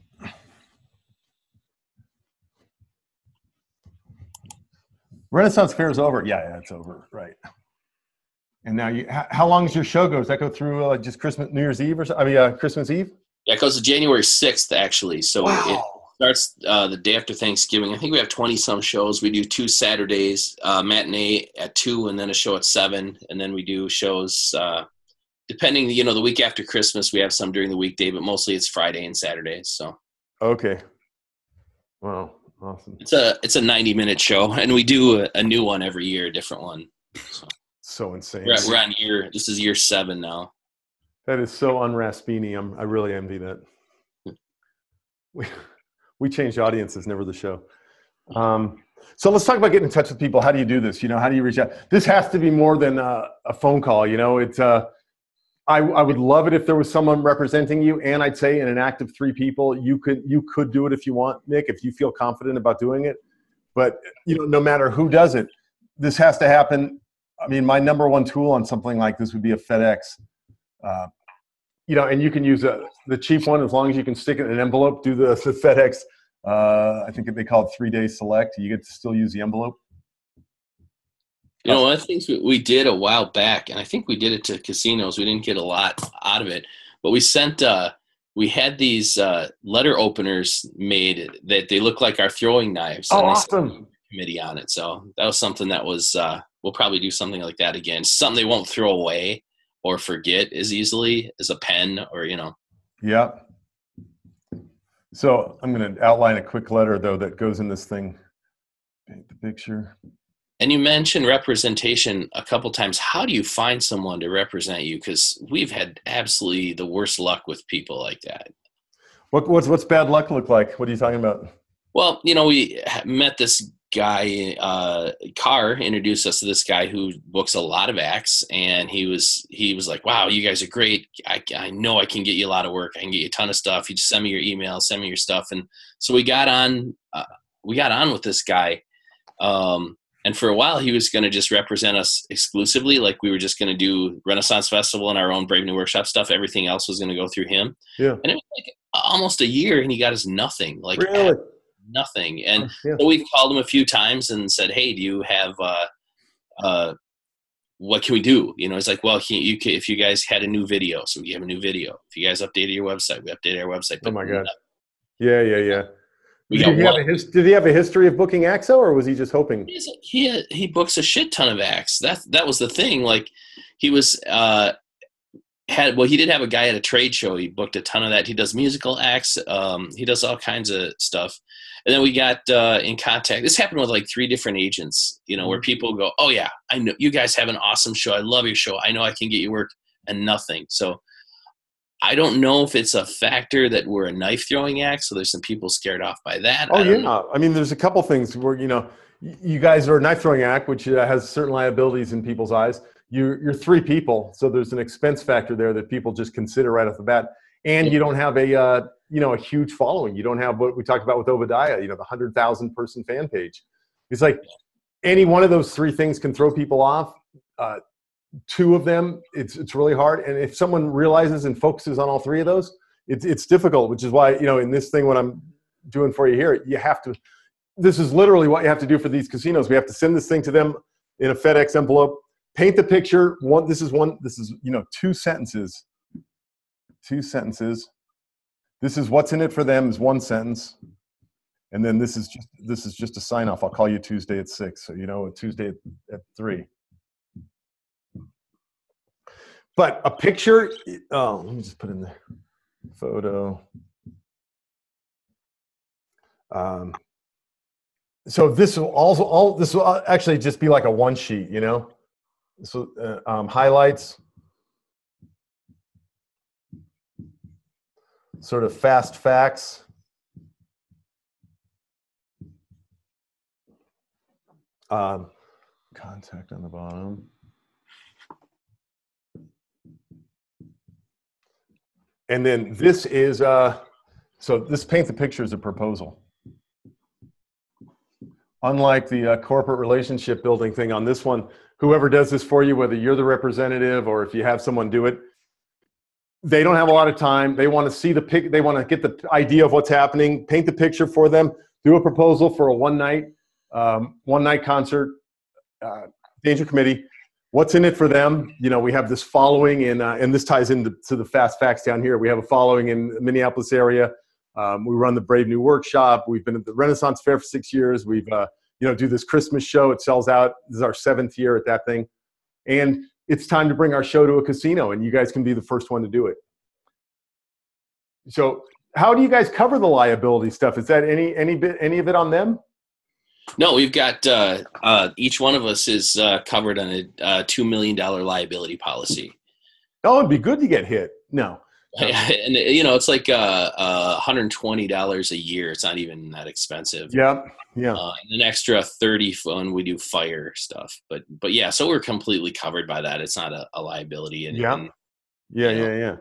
Speaker 2: Renaissance Fair is over. Yeah, it's over, right? And now how long does your show go? Does that go through just Christmas, New Year's Eve, or Christmas Eve?
Speaker 1: Yeah, it goes to January 6th, actually. So
Speaker 2: wow.
Speaker 1: It starts the day after Thanksgiving. I think we have 20-some shows. We do 2 Saturdays, matinee at 2, and then a show at 7. And then we do shows, depending, you know, the week after Christmas, we have some during the weekday, but mostly it's Friday and Saturdays. So. Okay.
Speaker 2: Wow. Awesome.
Speaker 1: It's a 90-minute show, and we do a new one every year, a different one.
Speaker 2: So insane.
Speaker 1: We're on this is year 7 now.
Speaker 2: That is so un-Raspini. I really envy that. We change audiences, never the show. So let's talk about getting in touch with people. How do you do this? You know, how do you reach out? This has to be more than a phone call. You know, it's I would love it if there was someone representing you, and I'd say in an active 3 people, you could do it if you want, Nick, if you feel confident about doing it. But you know, no matter who does it, this has to happen. I mean, my number one tool on something like this would be a FedEx. You know, and you can use the cheap one as long as you can stick it in an envelope. Do the FedEx. I think they call it 3-day select. You get to still use the envelope.
Speaker 1: You know, one of the things we did a while back, and I think we did it to casinos. We didn't get a lot out of it, but we sent. We had these letter openers made that they look like our throwing knives.
Speaker 2: Oh, awesome!
Speaker 1: Committee on it, so that was something that was. We'll probably do something like that again. Something they won't throw away or forget as easily as a pen, or you know.
Speaker 2: Yeah. So I'm going to outline a quick letter though that goes in this thing. Paint the picture.
Speaker 1: And you mentioned representation a couple times. How do you find someone to represent you? Because we've had absolutely the worst luck with people like that.
Speaker 2: What's bad luck look like? What are you talking about?
Speaker 1: Well, you know, we met this guy, Carr introduced us to this guy who books a lot of acts, and he was like, wow, you guys are great. I know I can get you a lot of work. I can get you a ton of stuff. You just send me your email, send me your stuff. And so we got on with this guy. And for a while, he was going to just represent us exclusively. Like we were just going to do Renaissance Festival and our own Brave New Workshop stuff. Everything else was going to go through him. Yeah. And it was like almost a year, and he got us nothing. Like
Speaker 2: really?
Speaker 1: Nothing. And so we called him a few times and said, hey, do you have what can we do? You know, it's like, well, if you guys had a new video, so we have a new video. If you guys updated your website, we updated our website.
Speaker 2: Oh my God. Yeah.
Speaker 1: Did
Speaker 2: he have a history of booking acts, or was he just hoping?
Speaker 1: He books a shit ton of acts. That was the thing. Like he was he did have a guy at a trade show. He booked a ton of that. He does musical acts. He does all kinds of stuff. And then we got in contact. This happened with like 3 different agents, you know, where people go, oh yeah, I know you guys have an awesome show. I love your show. I know I can get you work, and nothing. So I don't know if it's a factor that we're a knife throwing act. So there's some people scared off by that.
Speaker 2: Oh yeah. I mean, there's a couple things where, you know, you guys are a knife throwing act, which has certain liabilities in people's eyes. You're 3 people. So there's an expense factor there that people just consider right off the bat. and you don't have a a huge following. You don't have what we talked about with Obadiah, the 100,000 person fan page. It's like any one of those three things can throw people off. Two of them, it's really hard. And if someone realizes and focuses on all three of those, it's difficult, which is why, in this thing, what I'm doing for you here, you have to, this is literally what you have to do for these casinos. We have to send this thing to them in a FedEx envelope, paint the picture. This is two sentences. This is what's in it for them is one sentence. And then this is just a sign off. I'll call you Tuesday at 6. So, Tuesday at 3. But a picture, let me just put in the photo. So this will actually just be like a one sheet, So highlights, sort of fast facts. Contact on the bottom. And then this is, so this paint the picture is a proposal. Unlike the corporate relationship building thing on this one, whoever does this for you, whether you're the representative or if you have someone do it, they don't have a lot of time. They want to see they want to get the idea of what's happening, paint the picture for them, do a proposal for a one night concert, Danger Committee. What's in it for them? We have this following and this ties into the fast facts down here. We have a following in the Minneapolis area. We run the Brave New Workshop. We've been at the Renaissance Fair for 6 years. We've, do this Christmas show. It sells out. This is our 7th year at that thing. And it's time to bring our show to a casino, and you guys can be the first one to do it. So how do you guys cover the liability stuff? Is that any of it on them?
Speaker 1: No, we've got each one of us is covered on a $2 million liability policy.
Speaker 2: Oh, it'd be good to get hit. No.
Speaker 1: And it's like $120 a year. It's not even that expensive.
Speaker 2: Yeah.
Speaker 1: And an extra $30 when we do fire stuff. But yeah, so we're completely covered by that. It's not a liability.
Speaker 2: Yeah.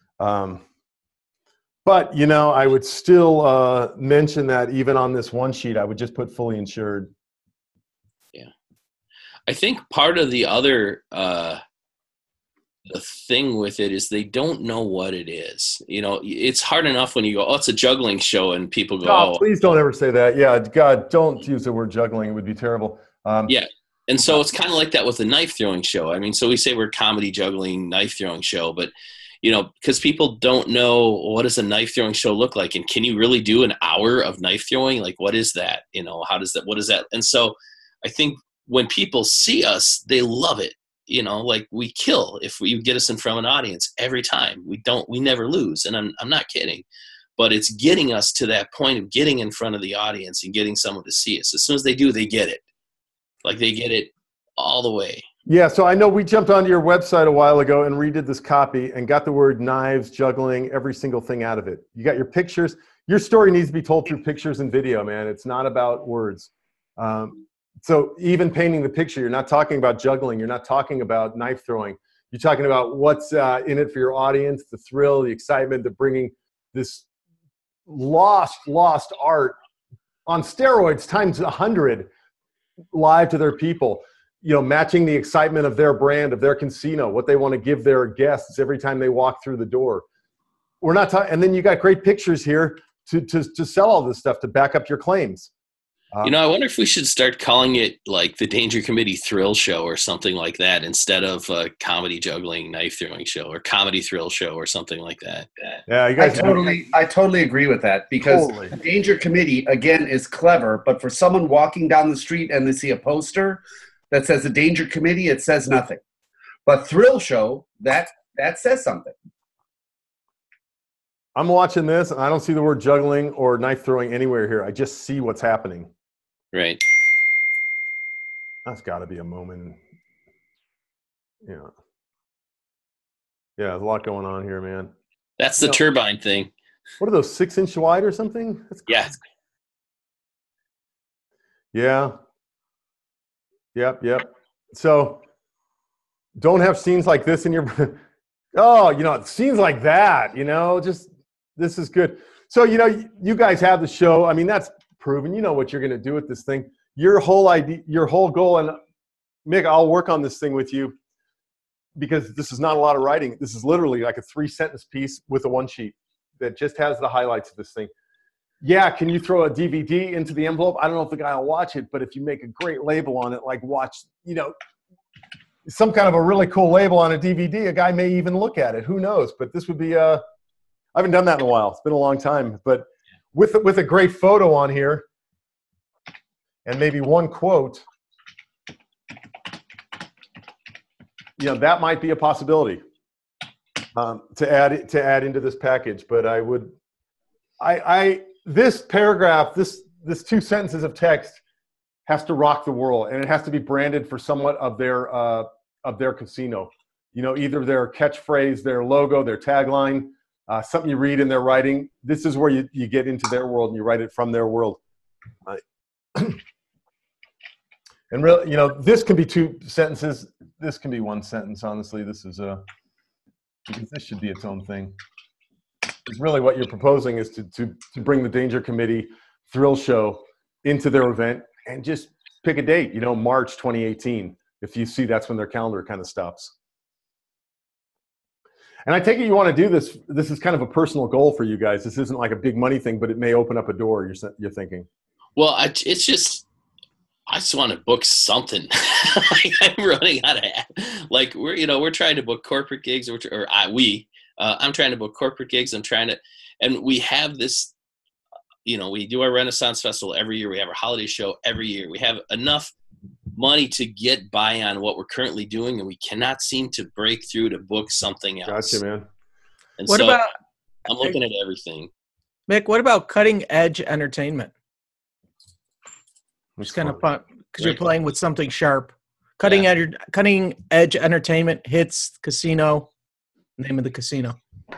Speaker 2: But I would still mention that even on this one sheet, I would just put fully insured.
Speaker 1: Yeah, I think part of the other. The thing with it is they don't know what it is. It's hard enough when you go, oh, it's a juggling show, and people go,
Speaker 2: oh, please don't ever say that. Yeah, God, don't use the word juggling. It would be terrible.
Speaker 1: Yeah, and so it's kind of like that with the knife throwing show. I mean, so we say we're comedy juggling knife throwing show, but because people don't know what does a knife throwing show look like, and can you really do an hour of knife throwing? Like, what is that? How does that? What is that? And so I think when people see us, they love it. Like we kill if you get us in front of an audience every time. We never lose. And I'm not kidding, but it's getting us to that point of getting in front of the audience and getting someone to see us. As soon as they do, they get it. Like they get it all the way.
Speaker 2: Yeah. So I know we jumped onto your website a while ago and redid this copy and got the word knives, juggling, every single thing out of it. You got your pictures. Your story needs to be told through pictures and video, man. It's not about words. So even painting the picture, you're not talking about juggling. You're not talking about knife throwing. You're talking about what's in it for your audience, the thrill, the excitement of bringing this lost art on steroids times 100 live to their people. Matching the excitement of their brand, of their casino, what they want to give their guests every time they walk through the door. We're not talking, and then you got great pictures here to sell all this stuff, to back up your claims.
Speaker 1: I wonder if we should start calling it like the Danger Committee Thrill Show or something like that instead of a comedy juggling knife throwing show or comedy thrill show or something like that.
Speaker 2: Yeah, you guys.
Speaker 3: I totally agree with that because the Danger Committee again is clever, but for someone walking down the street and they see a poster that says the Danger Committee, it says nothing. But Thrill Show, that says something.
Speaker 2: I'm watching this and I don't see the word juggling or knife throwing anywhere here. I just see what's happening.
Speaker 1: Right.
Speaker 2: That's got to be a moment. Yeah, there's a lot going on here, man.
Speaker 1: That's the turbine thing.
Speaker 2: What are those, 6 inch wide or something? That's
Speaker 1: yeah.
Speaker 2: Yeah. Yep. So don't have scenes like this in your Oh, scenes like that, just this is good. So, you guys have the show. I mean, that's proven. You know what you're going to do with this thing. Your whole idea, your whole goal, and Mick, I'll work on this thing with you because this is not a lot of writing. This is literally like a 3-sentence piece with a one sheet that just has the highlights of this thing. Yeah, can you throw a DVD into the envelope? I don't know if the guy will watch it, but if you make a great label on it, like watch, some kind of a really cool label on a DVD, a guy may even look at it. Who knows? But this would be I haven't done that in a while. It's been a long time. But with a great photo on here and maybe one quote, that might be a possibility to add into this package. But this paragraph, this 2 sentences of text has to rock the world, and it has to be branded for somewhat of their casino. Either their catchphrase, their logo, their tagline, something you read in their writing. This is where you get into their world and you write it from their world. And really, this can be 2 sentences. This can be 1 sentence. Honestly, this is because this should be its own thing. It's really what you're proposing is to bring the Danger Committee Thrill Show into their event and just pick a date. March 2018. If you see, that's when their calendar kind of stops. And I take it you want to do this. This is kind of a personal goal for you guys. This isn't like a big money thing, but it may open up a door. You're thinking.
Speaker 1: Well, I just want to book something. I'm running out of we're trying to book corporate gigs, I'm trying to book corporate gigs. And we have this. We do our Renaissance Festival every year. We have our holiday show every year. We have enough money to get by on what we're currently doing, and we cannot seem to break through to book something else.
Speaker 2: Gotcha, man.
Speaker 1: And what about? I'm looking at everything.
Speaker 6: Mick, what about cutting edge entertainment? It's kind of fun because you're playing with something sharp. Cutting edge entertainment hits casino. Name of the casino.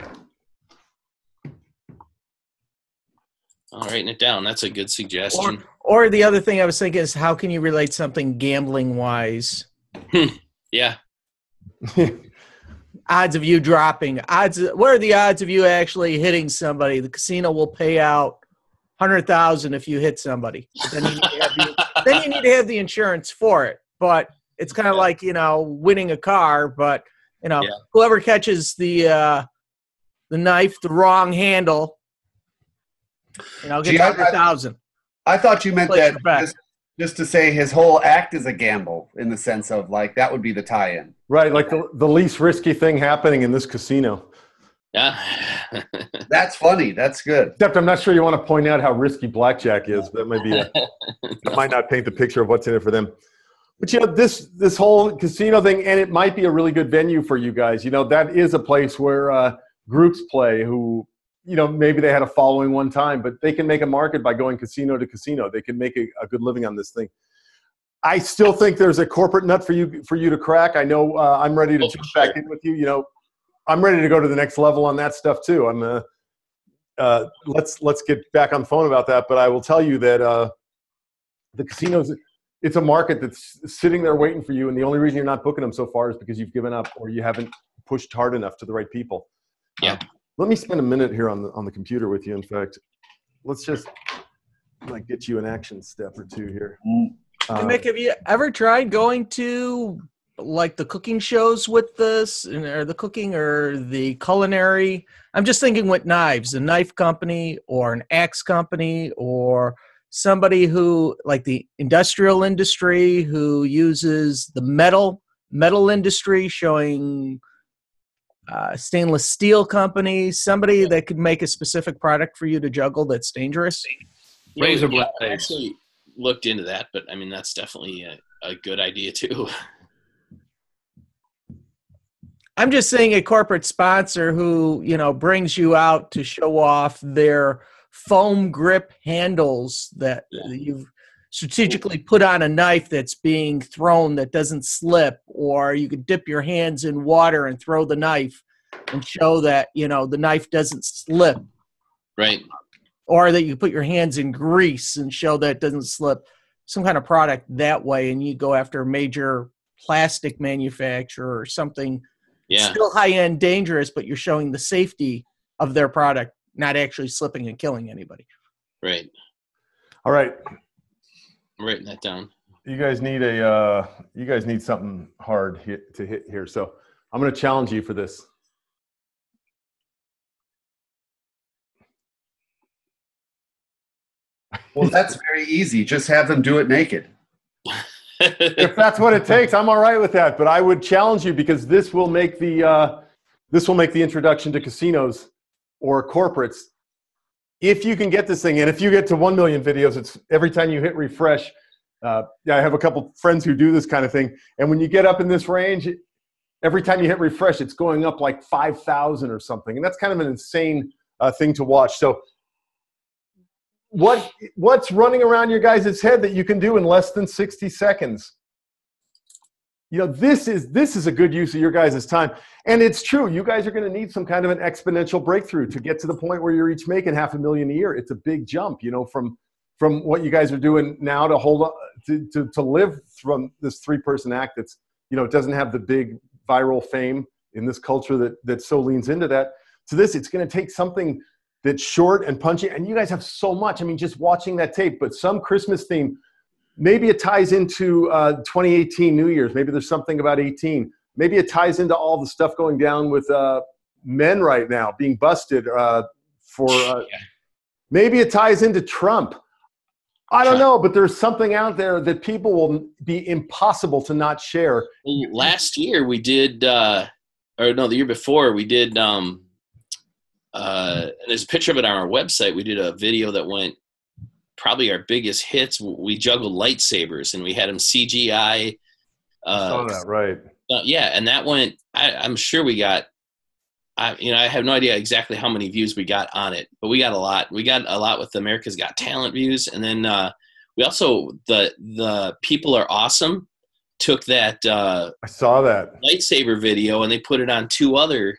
Speaker 1: I'm writing it down. That's a good suggestion.
Speaker 6: Or the other thing I was thinking is, how can you relate something gambling-wise?
Speaker 1: Yeah.
Speaker 6: Odds of you dropping. What are the odds of you actually hitting somebody? The casino will pay out $100,000 if you hit somebody. Then you need to have the insurance for it. But it's kind of like, winning a car. But, whoever catches the knife, the wrong handle, gets $100,000.
Speaker 3: I thought you meant that just to say his whole act is a gamble in the sense of that would be the tie-in.
Speaker 2: Right, like the least risky thing happening in this casino.
Speaker 1: Yeah.
Speaker 3: That's funny. That's good.
Speaker 2: Except I'm not sure you want to point out how risky blackjack is. That might be that might not paint the picture of what's in it for them. But this whole casino thing, and it might be a really good venue for you guys. That is a place where groups play who maybe they had a following one time, but they can make a market by going casino to casino. They can make a good living on this thing. I still think there's a corporate nut for you to crack. I know I'm ready to jump back in with you. I'm ready to go to the next level on that stuff too. Let's get back on the phone about that. But I will tell you that the casinos, it's a market that's sitting there waiting for you, and the only reason you're not booking them so far is because you've given up or you haven't pushed hard enough to the right people.
Speaker 1: Yeah.
Speaker 2: Let me spend a minute here on the computer with you. In fact, let's just get you an action step or two here.
Speaker 6: Mick, have you ever tried going to the cooking shows with this, or the cooking or the culinary? I'm just thinking with knives, a knife company or an axe company or somebody who, like the industrial industry, who uses the metal industry, showing stainless steel company, somebody that could make a specific product for you to juggle that's dangerous.
Speaker 4: Razor blades.
Speaker 1: I actually looked into that, but that's definitely a good idea too.
Speaker 6: I'm just saying a corporate sponsor who, brings you out to show off their foam grip handles that you've strategically put on a knife that's being thrown that doesn't slip, or you could dip your hands in water and throw the knife and show that, the knife doesn't slip.
Speaker 1: Right.
Speaker 6: Or that you put your hands in grease and show that it doesn't slip. Some kind of product that way, and you go after a major plastic manufacturer or something
Speaker 1: Yeah.
Speaker 6: Still high-end dangerous, but you're showing the safety of their product, not actually slipping and killing anybody.
Speaker 1: Right.
Speaker 2: All right.
Speaker 1: I'm writing that down.
Speaker 2: You guys need something hard to hit here. So I'm going to challenge you for this.
Speaker 3: Well, that's very easy. Just have them do it naked.
Speaker 2: If that's what it takes, I'm all right with that. But I would challenge you because this will make the introduction to casinos or corporates. If you can get this thing, and if you get to 1 million videos, it's every time you hit refresh. I have a couple friends who do this kind of thing, and when you get up in this range, every time you hit refresh, it's going up like 5,000 or something, and that's kind of an insane thing to watch. So, what's running around your guys' head that you can do in less than 60 seconds? You know, this is a good use of your guys' time. And it's true. You guys are going to need some kind of an exponential breakthrough to get to the point where you're each making $500,000 a year. It's a big jump, you know, from what you guys are doing now to hold to live from this 3-person act that's, you know, it doesn't have the big viral fame in this culture that so leans into that. To this, it's going to take something that's short and punchy. And you guys have so much. I mean, just watching that tape, but some Christmas theme. Maybe it ties into 2018 New Year's. Maybe there's something about 18. Maybe it ties into all the stuff going down with men right now being busted maybe it ties into Trump. I don't know, but there's something out there that people will be impossible to not share.
Speaker 1: Well, last year we did, the year before we did, and there's a picture of it on our website. We did a video that went probably our biggest hits. We juggled lightsabers and we had them CGI.
Speaker 2: I saw that, right.
Speaker 1: Yeah, and that went, I'm sure we got, I have no idea exactly how many views we got on it, but we got a lot. We got a lot with the America's Got Talent views. And then we also, the People Are Awesome took that.
Speaker 2: I saw that
Speaker 1: lightsaber video and they put it on 2 other,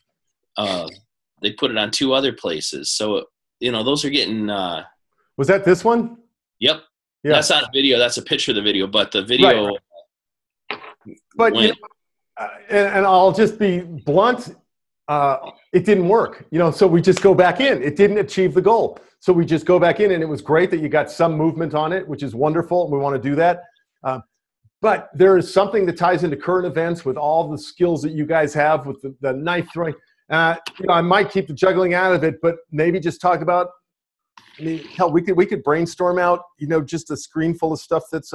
Speaker 1: places. So, you know, those are getting.
Speaker 2: Was that this one?
Speaker 1: Yep.
Speaker 2: Yeah.
Speaker 1: That's not a video. That's a picture of the video, but the video.
Speaker 2: Right. But you know, and I'll just be blunt. It didn't work, you know. So we just go back in. It didn't achieve the goal. So we just go back in, and it was great that you got some movement on it, which is wonderful. We want to do that. But there is something that ties into current events with all the skills that you guys have with the knife throwing. You know, I might keep the juggling out of it, but maybe just talk about. I mean, hell, we could brainstorm out, you know, just a screen full of stuff that's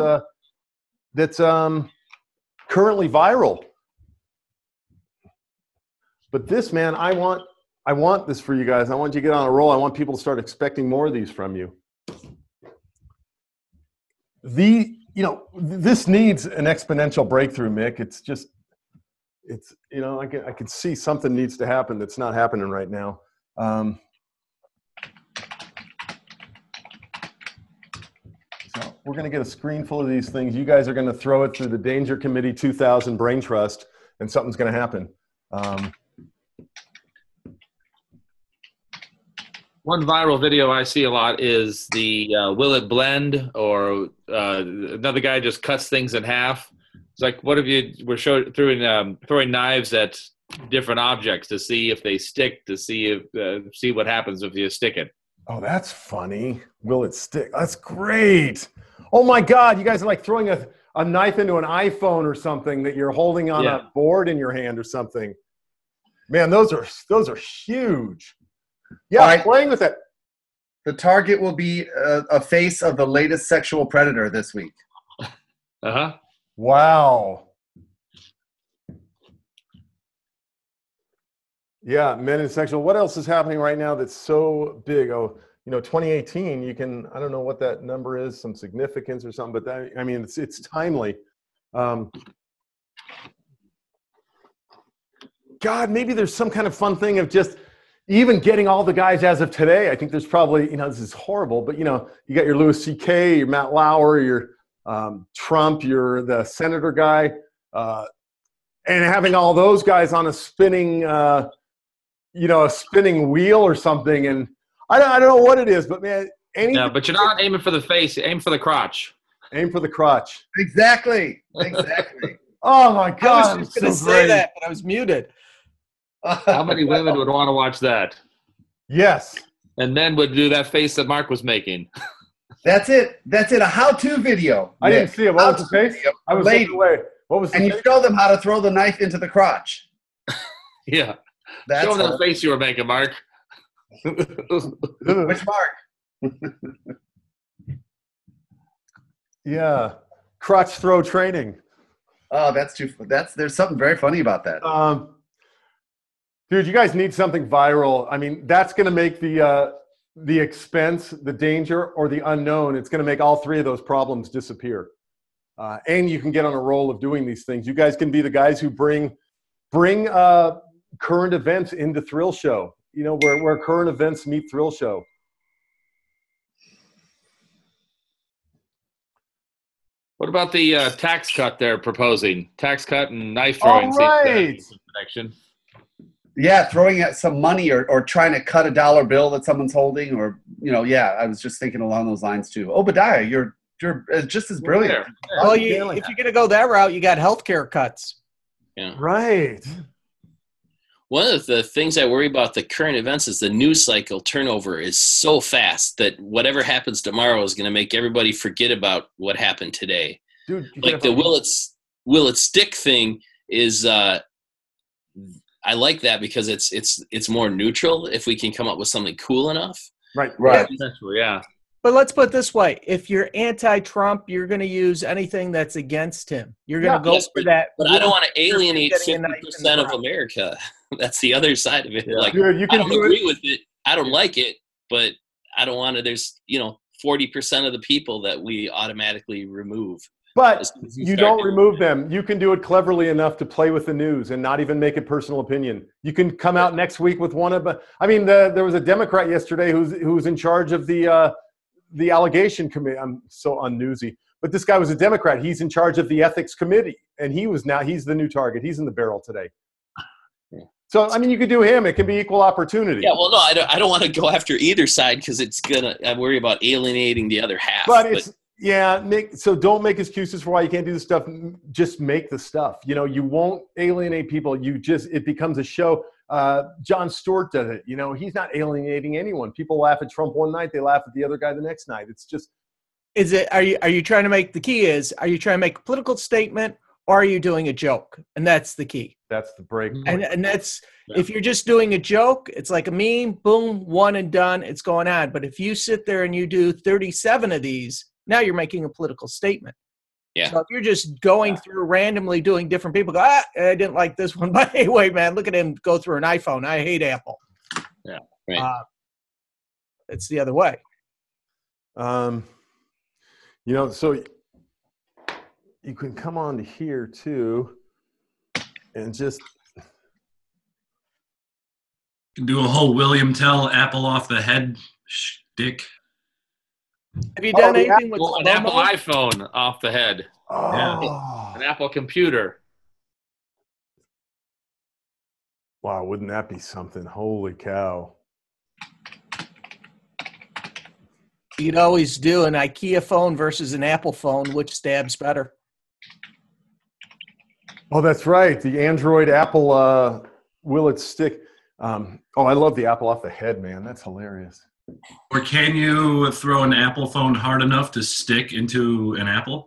Speaker 2: currently viral. But this, man, I want this for you guys. I want you to get on a roll. I want people to start expecting more of these from you. This needs an exponential breakthrough, Mick. It's you know, I can see something needs to happen that's not happening right now. So we're going to get a screen full of these things. You guys are going to throw it through the Danger Committee 2000 Brain Trust, and something's going to happen.
Speaker 4: One viral video I see a lot is the will it blend, or another guy just cuts things in half. It's like, what if we're throwing knives at different objects to see if they stick, to see what happens if you stick it.
Speaker 2: Oh, that's funny. Will it stick? That's great. Oh my God, you guys are like throwing a knife into an iPhone or something that you're holding on a board in your hand or something. Man, those are huge. Yeah,
Speaker 3: All right.
Speaker 2: Playing with it.
Speaker 3: The target will be a face of the latest sexual predator this week.
Speaker 4: Uh-huh.
Speaker 2: Wow. Yeah, men and sexual. What else is happening right now that's so big? Oh, 2018, I don't know what that number is, some significance or something, but it's timely. God, maybe there's some kind of fun thing of just even getting all the guys as of today. I think there's probably, this is horrible, but you got your Louis C.K., your Matt Lauer, your Trump, you're the senator guy, and having all those guys on a spinning, a spinning wheel or something. And I don't know what it is, but man,
Speaker 4: yeah, but you're not aiming for the face, you aim for the crotch.
Speaker 2: Aim for the crotch.
Speaker 3: Exactly.
Speaker 2: Oh my
Speaker 6: I
Speaker 2: God!
Speaker 6: was just
Speaker 2: it's
Speaker 6: going to
Speaker 2: so
Speaker 6: say
Speaker 2: great.
Speaker 6: that, but I was muted.
Speaker 4: How many women would want to watch that?
Speaker 2: Yes.
Speaker 4: And men would do that face that Mark was making.
Speaker 3: That's it. That's it. A how-to video.
Speaker 2: I didn't
Speaker 3: Nick.
Speaker 2: see it. What was the
Speaker 3: How-to
Speaker 2: face?
Speaker 3: video
Speaker 2: I
Speaker 3: for
Speaker 2: was
Speaker 3: ladies.
Speaker 2: looking away. What was the
Speaker 3: And you
Speaker 2: face?
Speaker 3: show them how to throw the knife into the crotch.
Speaker 4: Yeah.
Speaker 3: That's
Speaker 4: Show them that
Speaker 3: all.
Speaker 4: face you were making, Mark.
Speaker 3: Which Mark?
Speaker 2: Yeah. Crotch throw training.
Speaker 3: Oh, there's something very funny about that.
Speaker 2: Dude, you guys need something viral. I mean, that's going to make the expense, the danger, or the unknown. It's going to make all three of those problems disappear. And you can get on a roll of doing these things. You guys can be the guys who bring current events into Thrill Show. You know, where current events meet Thrill Show.
Speaker 4: What about the tax cut they're proposing? Tax cut and knife throwing.
Speaker 2: All right.
Speaker 4: Seems to have some connection.
Speaker 3: Yeah, throwing at some money or trying to cut a dollar bill that someone's holding, or I was just thinking along those lines too. Obadiah, you're just as brilliant.
Speaker 4: There.
Speaker 6: Well, if you're going to go that route, you got healthcare cuts.
Speaker 1: Yeah.
Speaker 2: Right.
Speaker 1: One of the things I worry about the current events is the news cycle turnover is so fast that whatever happens tomorrow is going to make everybody forget about what happened today.
Speaker 2: Dude,
Speaker 1: Like the will it stick thing is I like that because it's more neutral if we can come up with something cool enough.
Speaker 2: Right.
Speaker 4: Essentially, yeah.
Speaker 6: But let's put it this way. If you're anti-Trump, you're going to use anything that's against him. You're going to go for that.
Speaker 1: But I don't want to alienate
Speaker 6: Getting a knife in the
Speaker 1: 50% of
Speaker 6: crotch.
Speaker 1: America. That's the other side of it.
Speaker 4: Yeah.
Speaker 1: Like,
Speaker 2: Dude, you
Speaker 1: I
Speaker 2: can
Speaker 1: don't
Speaker 2: do
Speaker 1: agree
Speaker 2: it.
Speaker 1: with it. I don't like it, but I don't want to. There's 40% of the people that we automatically remove.
Speaker 2: But
Speaker 1: As soon as
Speaker 2: you
Speaker 1: start
Speaker 2: don't
Speaker 1: doing
Speaker 2: remove them. You can do it cleverly enough to play with the news and not even make it personal opinion. You can come out next week with one of. I mean, there was a Democrat yesterday who's in charge of the allegation committee. I'm so unnewsy, but this guy was a Democrat. He's in charge of the ethics committee, and he's the new target. He's in the barrel today. So I mean, you could do him. It can be equal opportunity.
Speaker 1: Yeah, well, no, I don't want to go after either side because I worry about alienating the other half.
Speaker 2: But it's so don't make excuses for why you can't do this stuff. Just make the stuff. You won't alienate people. It becomes a show. Jon Stewart does it. He's not alienating anyone. People laugh at Trump one night, they laugh at the other guy the next night. It's just.
Speaker 6: Are you trying to make, the key is, are you trying to make a political statement or are you doing a joke? And that's the key.
Speaker 2: That's the break.
Speaker 6: And that's, if you're just doing a joke, it's like a meme, boom, one and done, it's going on. But if you sit there and you do 37 of these, now you're making a political statement.
Speaker 1: Yeah.
Speaker 6: So if you're just going through randomly doing different people, I didn't like this one. But hey, wait, man, look at him go through an iPhone. I hate Apple.
Speaker 1: Yeah. Right.
Speaker 6: It's the other way.
Speaker 2: So you can come on to here too and just
Speaker 7: Do a whole William Tell Apple off the head shtick.
Speaker 6: Have you done anything with
Speaker 4: An Apple
Speaker 6: slow-mo?
Speaker 4: iPhone off the head. An Apple computer.
Speaker 2: Wow, wouldn't that be something? Holy cow.
Speaker 6: You'd always do an IKEA phone versus an Apple phone. Which stabs better?
Speaker 2: Oh, that's right. The Android Apple will it stick? I love the Apple off the head, man. That's hilarious.
Speaker 7: Or can you throw an Apple phone hard enough to stick into an apple?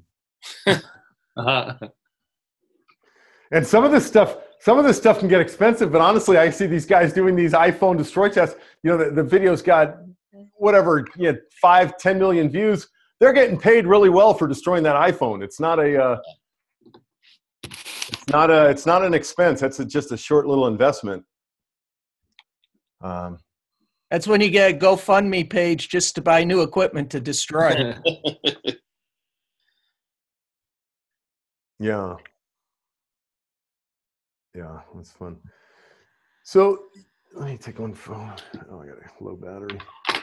Speaker 2: And some of this stuff can get expensive, but honestly, I see these guys doing these iPhone destroy tests. The video's got whatever, 5-10 million views. They're getting paid really well for destroying that iPhone. It's not an expense. That's just a short little investment.
Speaker 6: That's when you get a GoFundMe page just to buy new equipment to destroy it.
Speaker 2: Yeah. Yeah, that's fun. So let me take one phone. Oh, I got a low battery.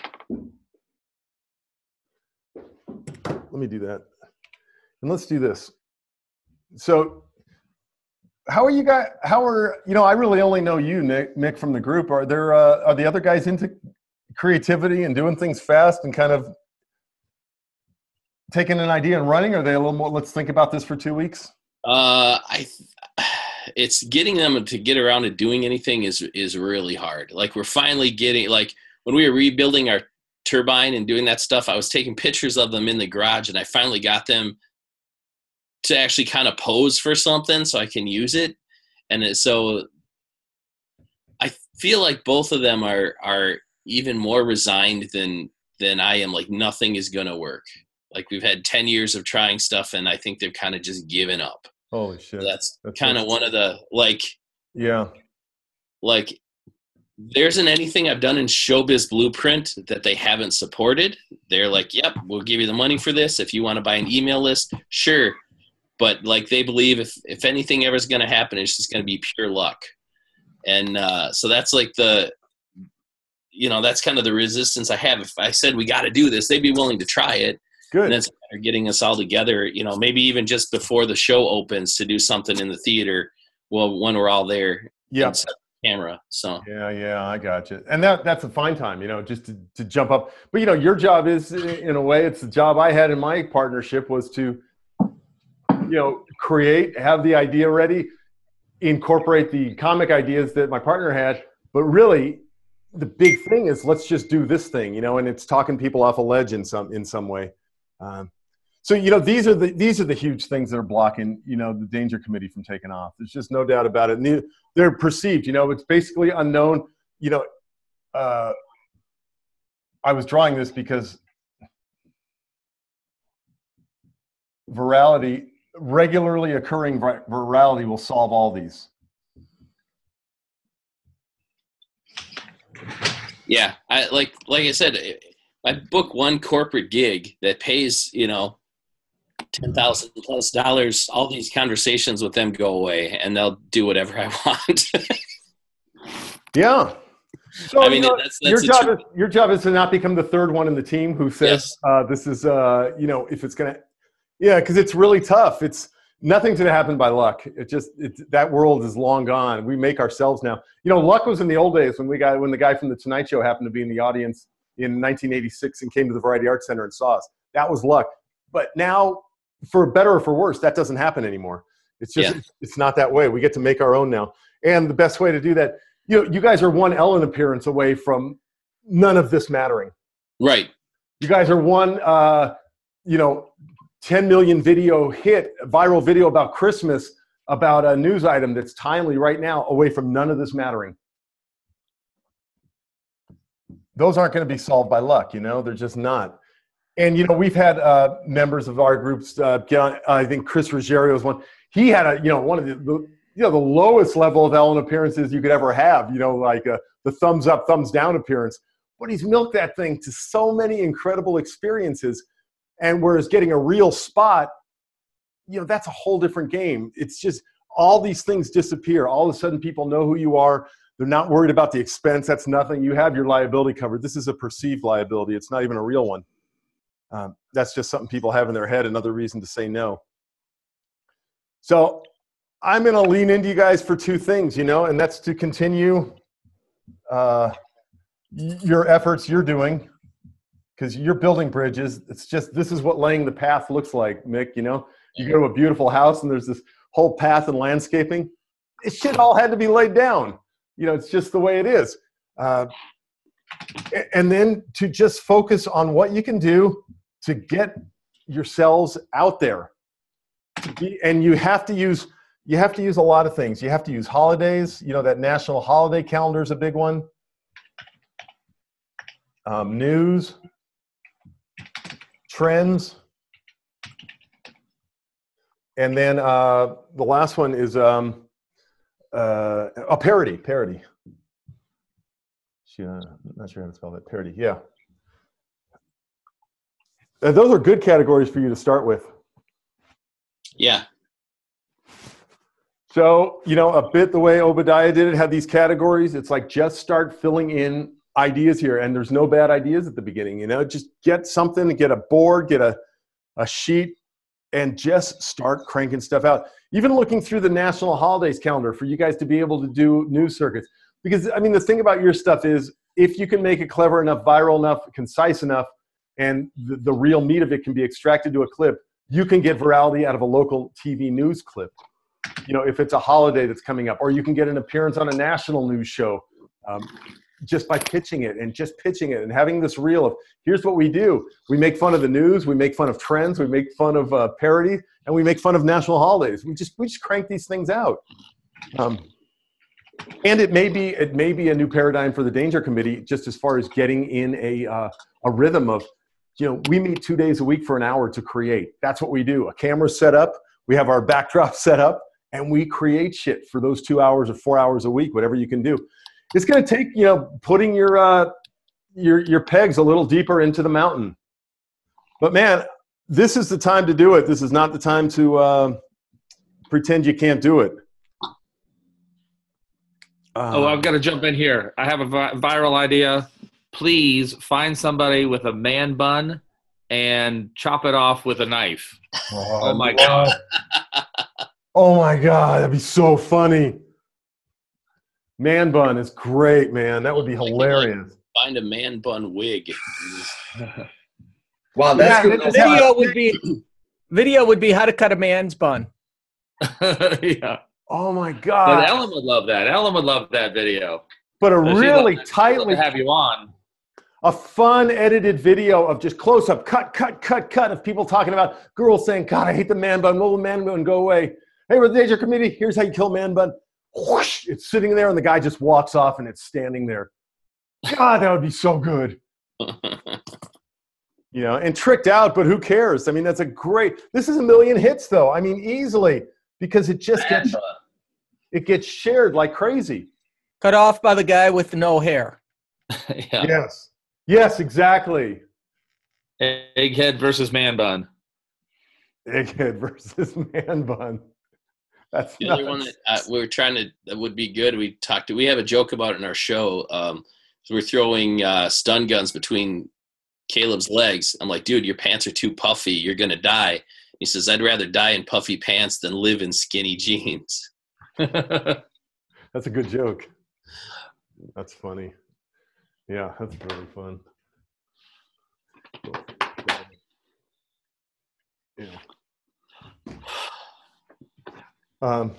Speaker 2: Let me do that. And let's do this. So I really only know you, Nick, from the group. Are the other guys into creativity and doing things fast and kind of taking an idea and running? Or are they a little more, let's think about this for 2 weeks?
Speaker 1: It's getting them to get around to doing anything is really hard. Like we're finally getting, like when we were rebuilding our turbine and doing that stuff, I was taking pictures of them in the garage, and I finally got them to actually kind of pose for something so I can use it. And so I feel like both of them are even more resigned than I am. Like nothing is going to work. Like we've had 10 years of trying stuff, and I think they've kind of just given up.
Speaker 2: Holy shit.
Speaker 1: That's kind of one of the, like,
Speaker 2: yeah,
Speaker 1: like there isn't anything I've done in Showbiz Blueprint that they haven't supported. They're like, yep, we'll give you the money for this. If you want to buy an email list, sure. But like they believe if anything ever is going to happen, it's just going to be pure luck. And so that's like that's kind of the resistance I have. If I said we got to do this, they'd be willing to try it.
Speaker 2: good.
Speaker 1: And it's getting us all together, maybe even just before the show opens to do something in the theater. Well, when we're all there,
Speaker 2: Yeah.
Speaker 1: and set the camera. So
Speaker 2: Yeah, I got you. And that's a fine time, just to jump up. But your job is, in a way, it's the job I had in my partnership, was to, create, have the idea ready, incorporate the comic ideas that my partner had. But really, the big thing is, let's just do this thing, and it's talking people off a ledge in some way. So these are the huge things that are blocking the danger committee from taking off. There's just no doubt about it. And they're perceived. It's basically unknown. I was drawing this because regularly occurring virality will solve all these.
Speaker 1: yeah, like I said, I book one corporate gig that pays $10,000+ all these conversations with them go away, and they'll do whatever I want.
Speaker 2: Yeah. So
Speaker 1: I mean, that's
Speaker 2: your job is to not become the third one in the team who says,
Speaker 1: Yes.
Speaker 2: this is if it's gonna, because it's really tough. It's nothing's gonna happen by luck. That world is long gone. We make ourselves now. Luck was in the old days when the guy from the Tonight Show happened to be in the audience in 1986 and came to the Variety Arts Center and saw us. That was luck. But now, for better or for worse, that doesn't happen anymore. It's just it's not that way. We get to make our own now. And the best way to do that, you guys are one Ellen appearance away from none of this mattering.
Speaker 1: Right.
Speaker 2: You guys are one 10 million viral video about Christmas, about a news item that's timely right now, away from none of this mattering. Those aren't going to be solved by luck, they're just not. And, we've had members of our groups, I think Chris Ruggiero is one. He had one of the lowest level of Ellen appearances you could ever have, like the thumbs up, thumbs down appearance. But he's milked that thing to so many incredible experiences. And whereas getting a real spot, that's a whole different game. It's just all these things disappear. All of a sudden people know who you are. They're not worried about the expense. That's nothing. You have your liability covered. This is a perceived liability. It's not even a real one. That's just something people have in their head, another reason to say no. So I'm going to lean into you guys for two things, and that's to continue your efforts you're doing, because you're building bridges. It's just, this is what laying the path looks like, Mick. You go to a beautiful house and there's this whole path and landscaping. It shit all had to be laid down. It's just the way it is. And then to just focus on what you can do to get yourselves out there. And you have to use a lot of things. You have to use holidays. That national holiday calendar is a big one. News, trends, and then the last one is a parody. I'm not sure how to spell that. Parody, yeah. Those are good categories for you to start with.
Speaker 1: Yeah.
Speaker 2: So, a bit the way Obadiah did it, have these categories. It's like, just start filling in ideas here. And there's no bad ideas at the beginning, just get something, get a board, get a sheet, and just start cranking stuff out. Even looking through the national holidays calendar for you guys to be able to do news circuits. Because, the thing about your stuff is, if you can make it clever enough, viral enough, concise enough, and the real meat of it can be extracted to a clip, you can get virality out of a local TV news clip. You know, if it's a holiday that's coming up, or you can get an appearance on a national news show just by pitching it and having this reel of, here's what we do. We make fun of the news, we make fun of trends, we make fun of parody, and we make fun of national holidays. We just crank these things out. And it may be a new paradigm for the Danger Committee, just as far as getting in a rhythm of, you know, we meet 2 days a week for an hour to create. That's what we do. A camera's set up, we have our backdrop set up, and we create shit for those 2 hours or 4 hours a week, whatever you can do. It's going to take, you know, putting your pegs a little deeper into the mountain. But man, this is the time to do it. This is not the time to pretend you can't do it.
Speaker 4: I've got to jump in here. I have a viral idea. Please find somebody with a man bun and chop it off with a knife. Oh my God.
Speaker 2: Oh my God, that'd be so funny. Man bun is great, man. That would be hilarious.
Speaker 1: Find a man bun wig.
Speaker 3: Wow, that's good.
Speaker 6: Video would be how to cut a man's bun.
Speaker 4: Yeah.
Speaker 2: Oh my God.
Speaker 4: But Ellen would love that. Ellen would love that video.
Speaker 2: But a really tightly
Speaker 4: to have you on.
Speaker 2: A fun edited video of just close up, cut of people talking about girls saying, God, I hate the man bun. Will the man bun go away? Hey, we're the Danger Committee. Here's how you kill man bun. Whoosh, it's sitting there and the guy just walks off and it's standing there. God, that would be so good. You know, and tricked out, but who cares? I mean, this is 1 million hits though. I mean, easily, because it just gets shared like crazy.
Speaker 6: Cut off by the guy with no hair.
Speaker 4: Yeah.
Speaker 2: Yes, exactly.
Speaker 4: Egghead versus man bun.
Speaker 2: Egghead versus man bun. That's
Speaker 1: the other one that we were trying to, that would be good. We have a joke about it in our show. So we're throwing stun guns between Caleb's legs. I'm like, dude, your pants are too puffy. You're going to die. He says, I'd rather die in puffy pants than live in skinny jeans.
Speaker 2: That's a good joke. That's funny. Yeah, that's really fun. Yeah.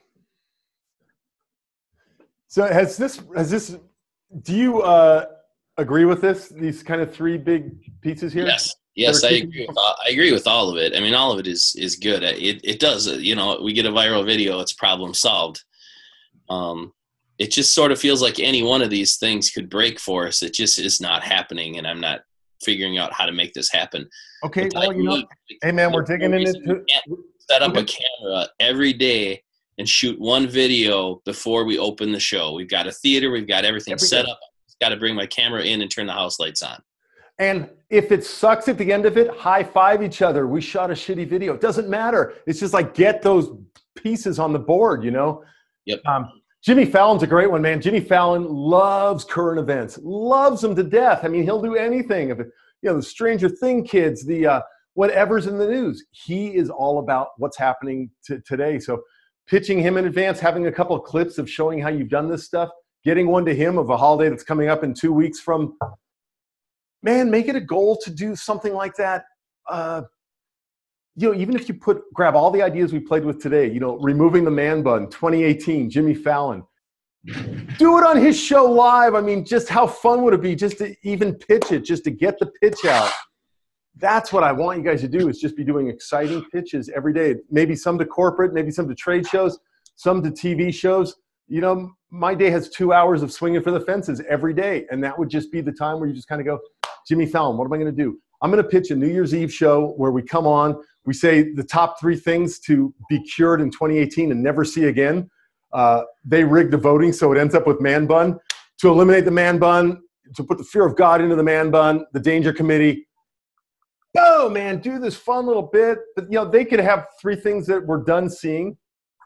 Speaker 2: So has this, do you agree with these kind of 3 big pieces here?
Speaker 1: Yes, I agree with all of it. I mean, all of it is good. It does, you know, we get a viral video, it's problem solved. It just sort of feels like any one of these things could break for us. It just is not happening, and I'm not figuring out how to make this happen.
Speaker 2: Okay, well, you know, hey man, we're digging into
Speaker 1: set up a camera every day and shoot one video before we open the show. We've got a theater, we've got everything set up. I've got to bring my camera in and turn the house lights on.
Speaker 2: And if it sucks at the end of it, high five each other. We shot a shitty video. It doesn't matter. It's just like, get those pieces on the board, you know?
Speaker 1: Yep.
Speaker 2: Jimmy Fallon's a great one, man. Jimmy Fallon loves current events, loves them to death. I mean, he'll do anything. You know, the Stranger Thing kids, the whatever's in the news. He is all about what's happening today. So pitching him in advance, having a couple of clips of showing how you've done this stuff, getting one to him of a holiday that's coming up in 2 weeks from, man, make it a goal to do something like that. You know, even if you grab all the ideas we played with today, you know, removing the man bun, 2018, Jimmy Fallon, do it on his show live. I mean, just how fun would it be just to even pitch it, just to get the pitch out? That's what I want you guys to do, is just be doing exciting pitches every day. Maybe some to corporate, maybe some to trade shows, some to TV shows. You know, my day has 2 hours of swinging for the fences every day. And that would just be the time where you just kind of go, Jimmy Fallon, what am I going to do? I'm going to pitch a New Year's Eve show where we come on, we say the top 3 things to be cured in 2018 and never see again. They rigged the voting, so it ends up with man bun. To eliminate the man bun, to put the fear of God into the man bun, the Danger Committee. Oh, man, do this fun little bit. But, you know, they could have 3 things that we're done seeing.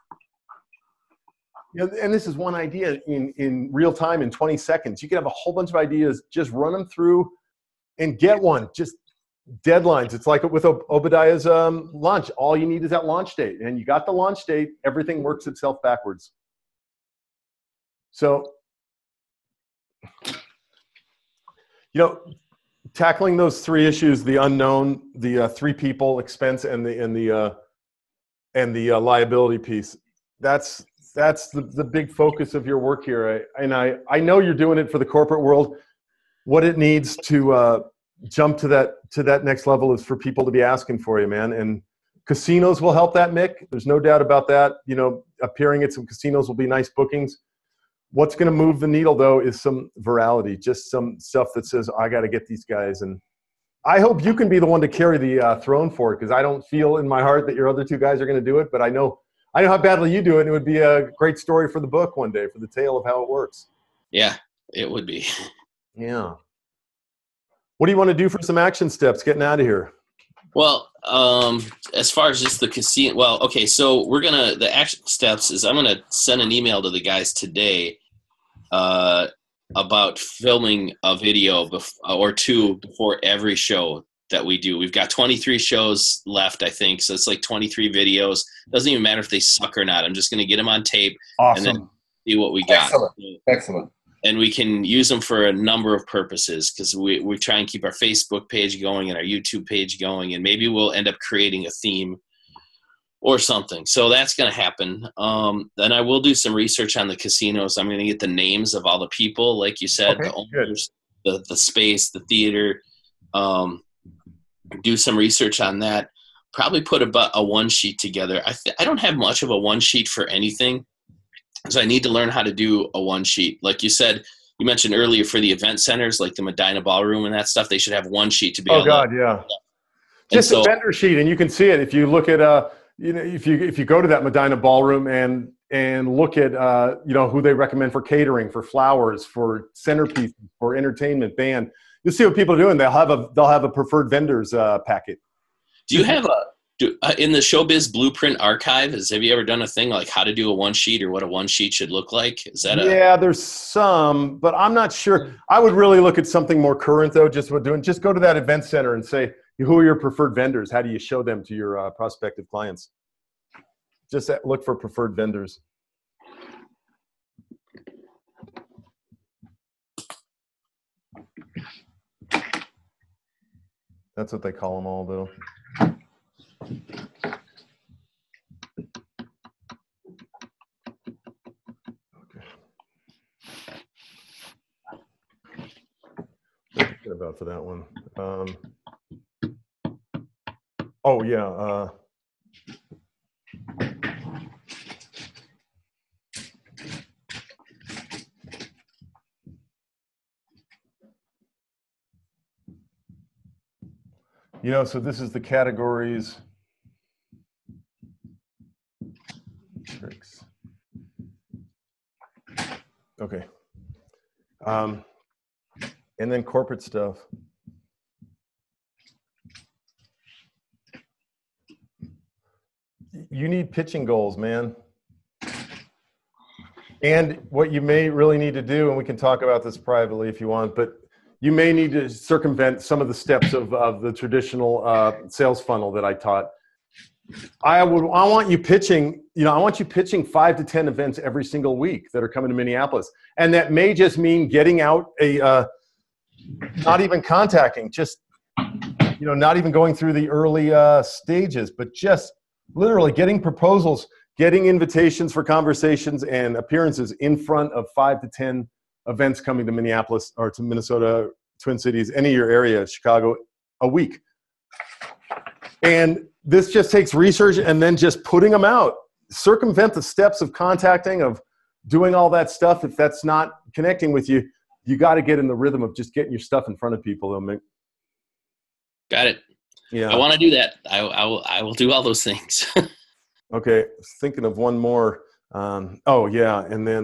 Speaker 2: You know, and this is one idea in real time in 20 seconds. You can have a whole bunch of ideas, just run them through and get one. Just deadlines. It's like with Obadiah's launch. All you need is that launch date. And you got the launch date, everything works itself backwards. So, you know, tackling those three issues: the unknown, the three people expense, and the liability piece. That's the big focus of your work here. I know you're doing it for the corporate world. What it needs to jump to that next level is for people to be asking for you, man. And casinos will help that, Mick. There's no doubt about that. You know, appearing at some casinos will be nice bookings. What's going to move the needle, though, is some virality, just some stuff that says, I got to get these guys. And I hope you can be the one to carry the throne for it, because I don't feel in my heart that your other two guys are going to do it, but I know how badly you do it, and it would be a great story for the book one day, for the tale of how it works.
Speaker 1: Yeah, it would be.
Speaker 2: Yeah. What do you want to do for some action steps getting out of here?
Speaker 1: Well, as far as just the casino, okay, so the action steps is I'm going to send an email to the guys today about filming a video or two before every show that we do. We've got 23 shows left, I think, so it's like 23 videos. Doesn't even matter if they suck or not. I'm just going to get them on tape.
Speaker 3: Awesome.
Speaker 1: And then see what we got.
Speaker 3: Excellent.
Speaker 1: And we can use them for a number of purposes, because we try and keep our Facebook page going and our YouTube page going, and maybe we'll end up creating a theme or something. So that's going to happen. Then I will do some research on the casinos. I'm going to get the names of all the people, like you said, the owners, the space, the theater, do some research on that. Probably put about a one sheet together. I don't have much of a one sheet for anything. So I need to learn how to do a one sheet. Like you said, you mentioned earlier for the event centers, like the Medina Ballroom and that stuff, they should have one sheet to be able to. Oh God,
Speaker 2: yeah. Just a vendor sheet, and you can see it if you look at if you go to that Medina Ballroom and look at who they recommend for catering, for flowers, for centerpieces, for entertainment, band. You'll see what people are doing. They'll have a preferred vendors packet.
Speaker 1: Do you have in the Showbiz Blueprint archive, have you ever done a thing like how to do a one sheet or what a one sheet should look like?
Speaker 2: Yeah, there's some, but I'm not sure. I would really look at something more current though. Just go to that event center and say, who are your preferred vendors? How do you show them to your prospective clients? Just look for preferred vendors. That's what they call them all though. Thinking about for that one. Oh yeah. So this is the categories. Tricks. Okay. And then corporate stuff. You need pitching goals, man. And what you may really need to do, and we can talk about this privately if you want, but you may need to circumvent some of the steps of the traditional sales funnel that I taught. I want you pitching, I want you pitching 5 to 10 events every single week that are coming to Minneapolis. And that may just mean getting out not even contacting, just, not even going through the early stages, but just literally getting proposals, getting invitations for conversations and appearances in front of 5 to 10 events coming to Minneapolis or to Minnesota, Twin Cities, any of your area, Chicago, a week. And this just takes research and then just putting them out. Circumvent the steps of contacting, of doing all that stuff. If that's not connecting with you, you got to get in the rhythm of just getting your stuff in front of people.
Speaker 1: Got it.
Speaker 2: Yeah,
Speaker 1: I want to do that. I will do all those things.
Speaker 2: Okay, thinking of one more. Oh yeah, and then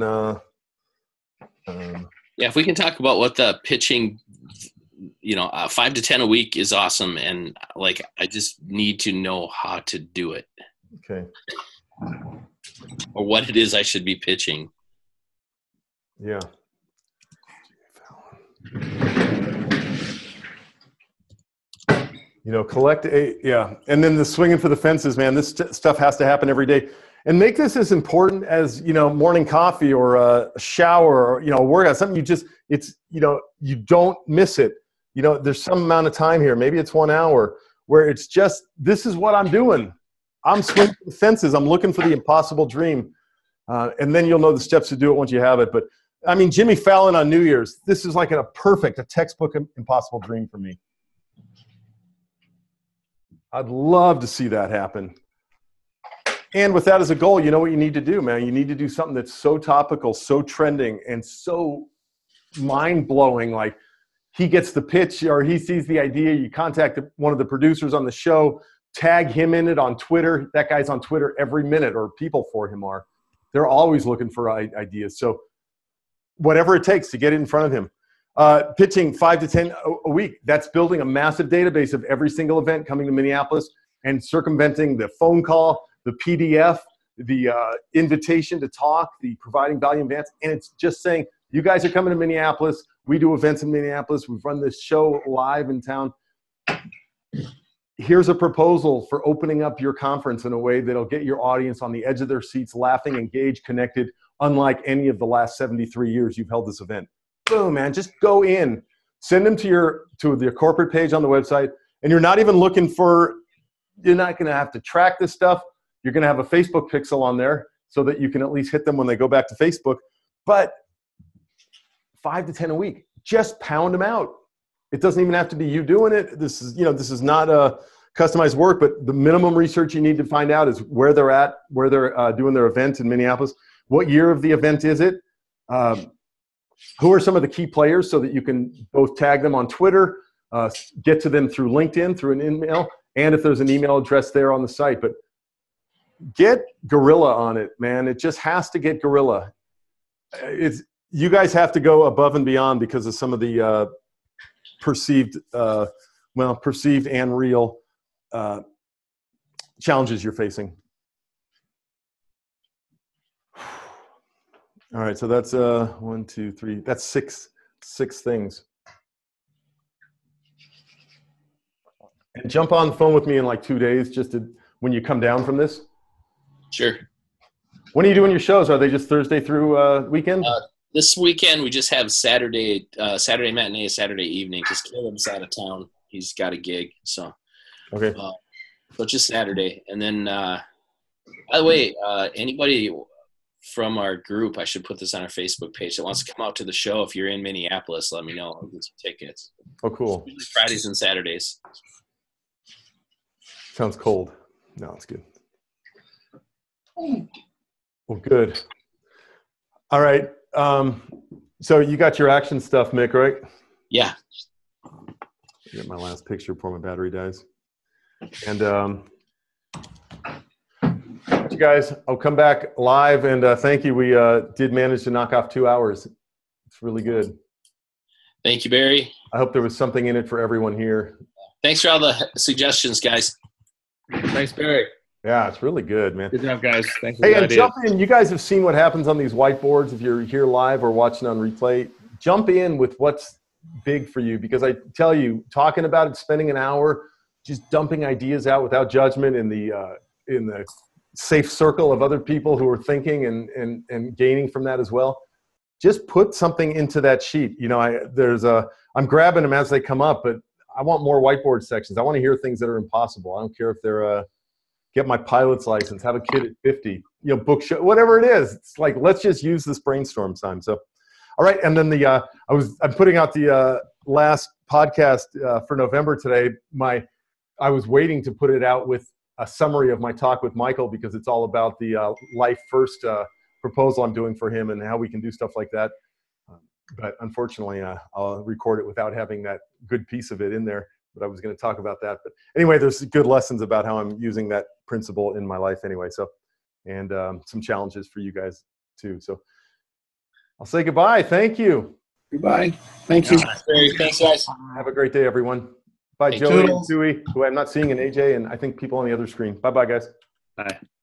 Speaker 1: yeah, if we can talk about what the pitching, 5 to 10 a week is awesome, and I just need to know how to do it.
Speaker 2: Okay.
Speaker 1: Or what it is I should be pitching.
Speaker 2: Yeah. And then the swinging for the fences, man. This stuff has to happen every day. And make this as important as, morning coffee or a shower or, a workout, something you don't miss it. You know, there's some amount of time here. Maybe it's 1 hour where it's just, this is what I'm doing. I'm swinging for the fences. I'm looking for the impossible dream. And then you'll know the steps to do it once you have it. But I mean, Jimmy Fallon on New Year's, this is like a textbook impossible dream for me. I'd love to see that happen. And with that as a goal, you know what you need to do, man? You need to do something that's so topical, so trending, and so mind-blowing. Like, he gets the pitch or he sees the idea, you contact one of the producers on the show, tag him in it on Twitter. That guy's on Twitter every minute, or people for him are. They're always looking for ideas. So whatever it takes to get it in front of him. Pitching 5 to 10 a week. That's building a massive database of every single event coming to Minneapolis and circumventing the phone call, the PDF, the invitation to talk, the providing value in advance. And it's just saying, you guys are coming to Minneapolis. We do events in Minneapolis. We've run this show live in town. Here's a proposal for opening up your conference in a way that'll get your audience on the edge of their seats, laughing, engaged, connected, unlike any of the last 73 years you've held this event. Boom, man, just go in. Send them to your corporate page on the website. And you're not even looking for, you're not going to have to track this stuff. You're going to have a Facebook pixel on there so that you can at least hit them when they go back to Facebook. But 5 to 10 a week, just pound them out. It doesn't even have to be you doing it. This is not a customized work, but the minimum research you need to find out is where they're at, where they're doing their event in Minneapolis. What year of the event is it? Who are some of the key players so that you can both tag them on Twitter, get to them through LinkedIn, through an email, and if there's an email address there on the site. But get guerrilla on it, man. It just has to get guerrilla. You guys have to go above and beyond because of some of the perceived and real challenges you're facing. All right, so that's 1, 2, 3. That's six things. And jump on the phone with me in like 2 days, when you come down from this.
Speaker 1: Sure.
Speaker 2: When are you doing your shows? Are they just Thursday through weekend?
Speaker 1: This weekend we just have Saturday matinee, Saturday evening, because Caleb's out of town. He's got a gig, so
Speaker 2: okay.
Speaker 1: So just Saturday, and then by the way, anybody from our group, I should put this on our Facebook page, that wants to come out to the show. If you're in Minneapolis, let me know. I'll get some tickets.
Speaker 2: Oh, cool.
Speaker 1: Usually Fridays and Saturdays.
Speaker 2: Sounds cold. No, it's good. Well, good. All right. So you got your action stuff, Mick, right?
Speaker 1: Yeah.
Speaker 2: Get my last picture before my battery dies. And you guys, I'll come back live, and thank you. We did manage to knock off 2 hours. It's really good.
Speaker 1: Thank you, Barry.
Speaker 2: I hope there was something in it for everyone here.
Speaker 1: Thanks for all the suggestions, guys.
Speaker 4: Thanks, Barry.
Speaker 2: Yeah, it's really good, man.
Speaker 4: Good job, guys. Thanks for
Speaker 2: Hey,
Speaker 4: the
Speaker 2: and
Speaker 4: ideas.
Speaker 2: jump in. You guys have seen what happens on these whiteboards if you're here live or watching on replay. Jump in with what's big for you, because I tell you, talking about it, spending an hour, just dumping ideas out without judgment in the safe circle of other people who are thinking and gaining from that as well. Just put something into that sheet. You know, I'm grabbing them as they come up, but I want more whiteboard sections. I want to hear things that are impossible. I don't care if they're get my pilot's license, have a kid at 50, book show, whatever it is. It's like, let's just use this brainstorm time. So, all right. And then I'm putting out the last podcast for November today. I was waiting to put it out with a summary of my talk with Michael, because it's all about the Life First proposal I'm doing for him and how we can do stuff like that. But unfortunately, I'll record it without having that good piece of it in there. But I was going to talk about that. But anyway, there's good lessons about how I'm using that principle in my life anyway. So, and some challenges for you guys too. So I'll say goodbye. Thank you.
Speaker 3: Goodbye. Thank you.
Speaker 1: Thanks, guys.
Speaker 2: Have a great day, everyone. Bye,
Speaker 1: Thank
Speaker 2: Joey
Speaker 3: you.
Speaker 2: and Dewey, who I'm not seeing, and AJ, and I think people on the other screen. Bye-bye, guys.
Speaker 4: Bye.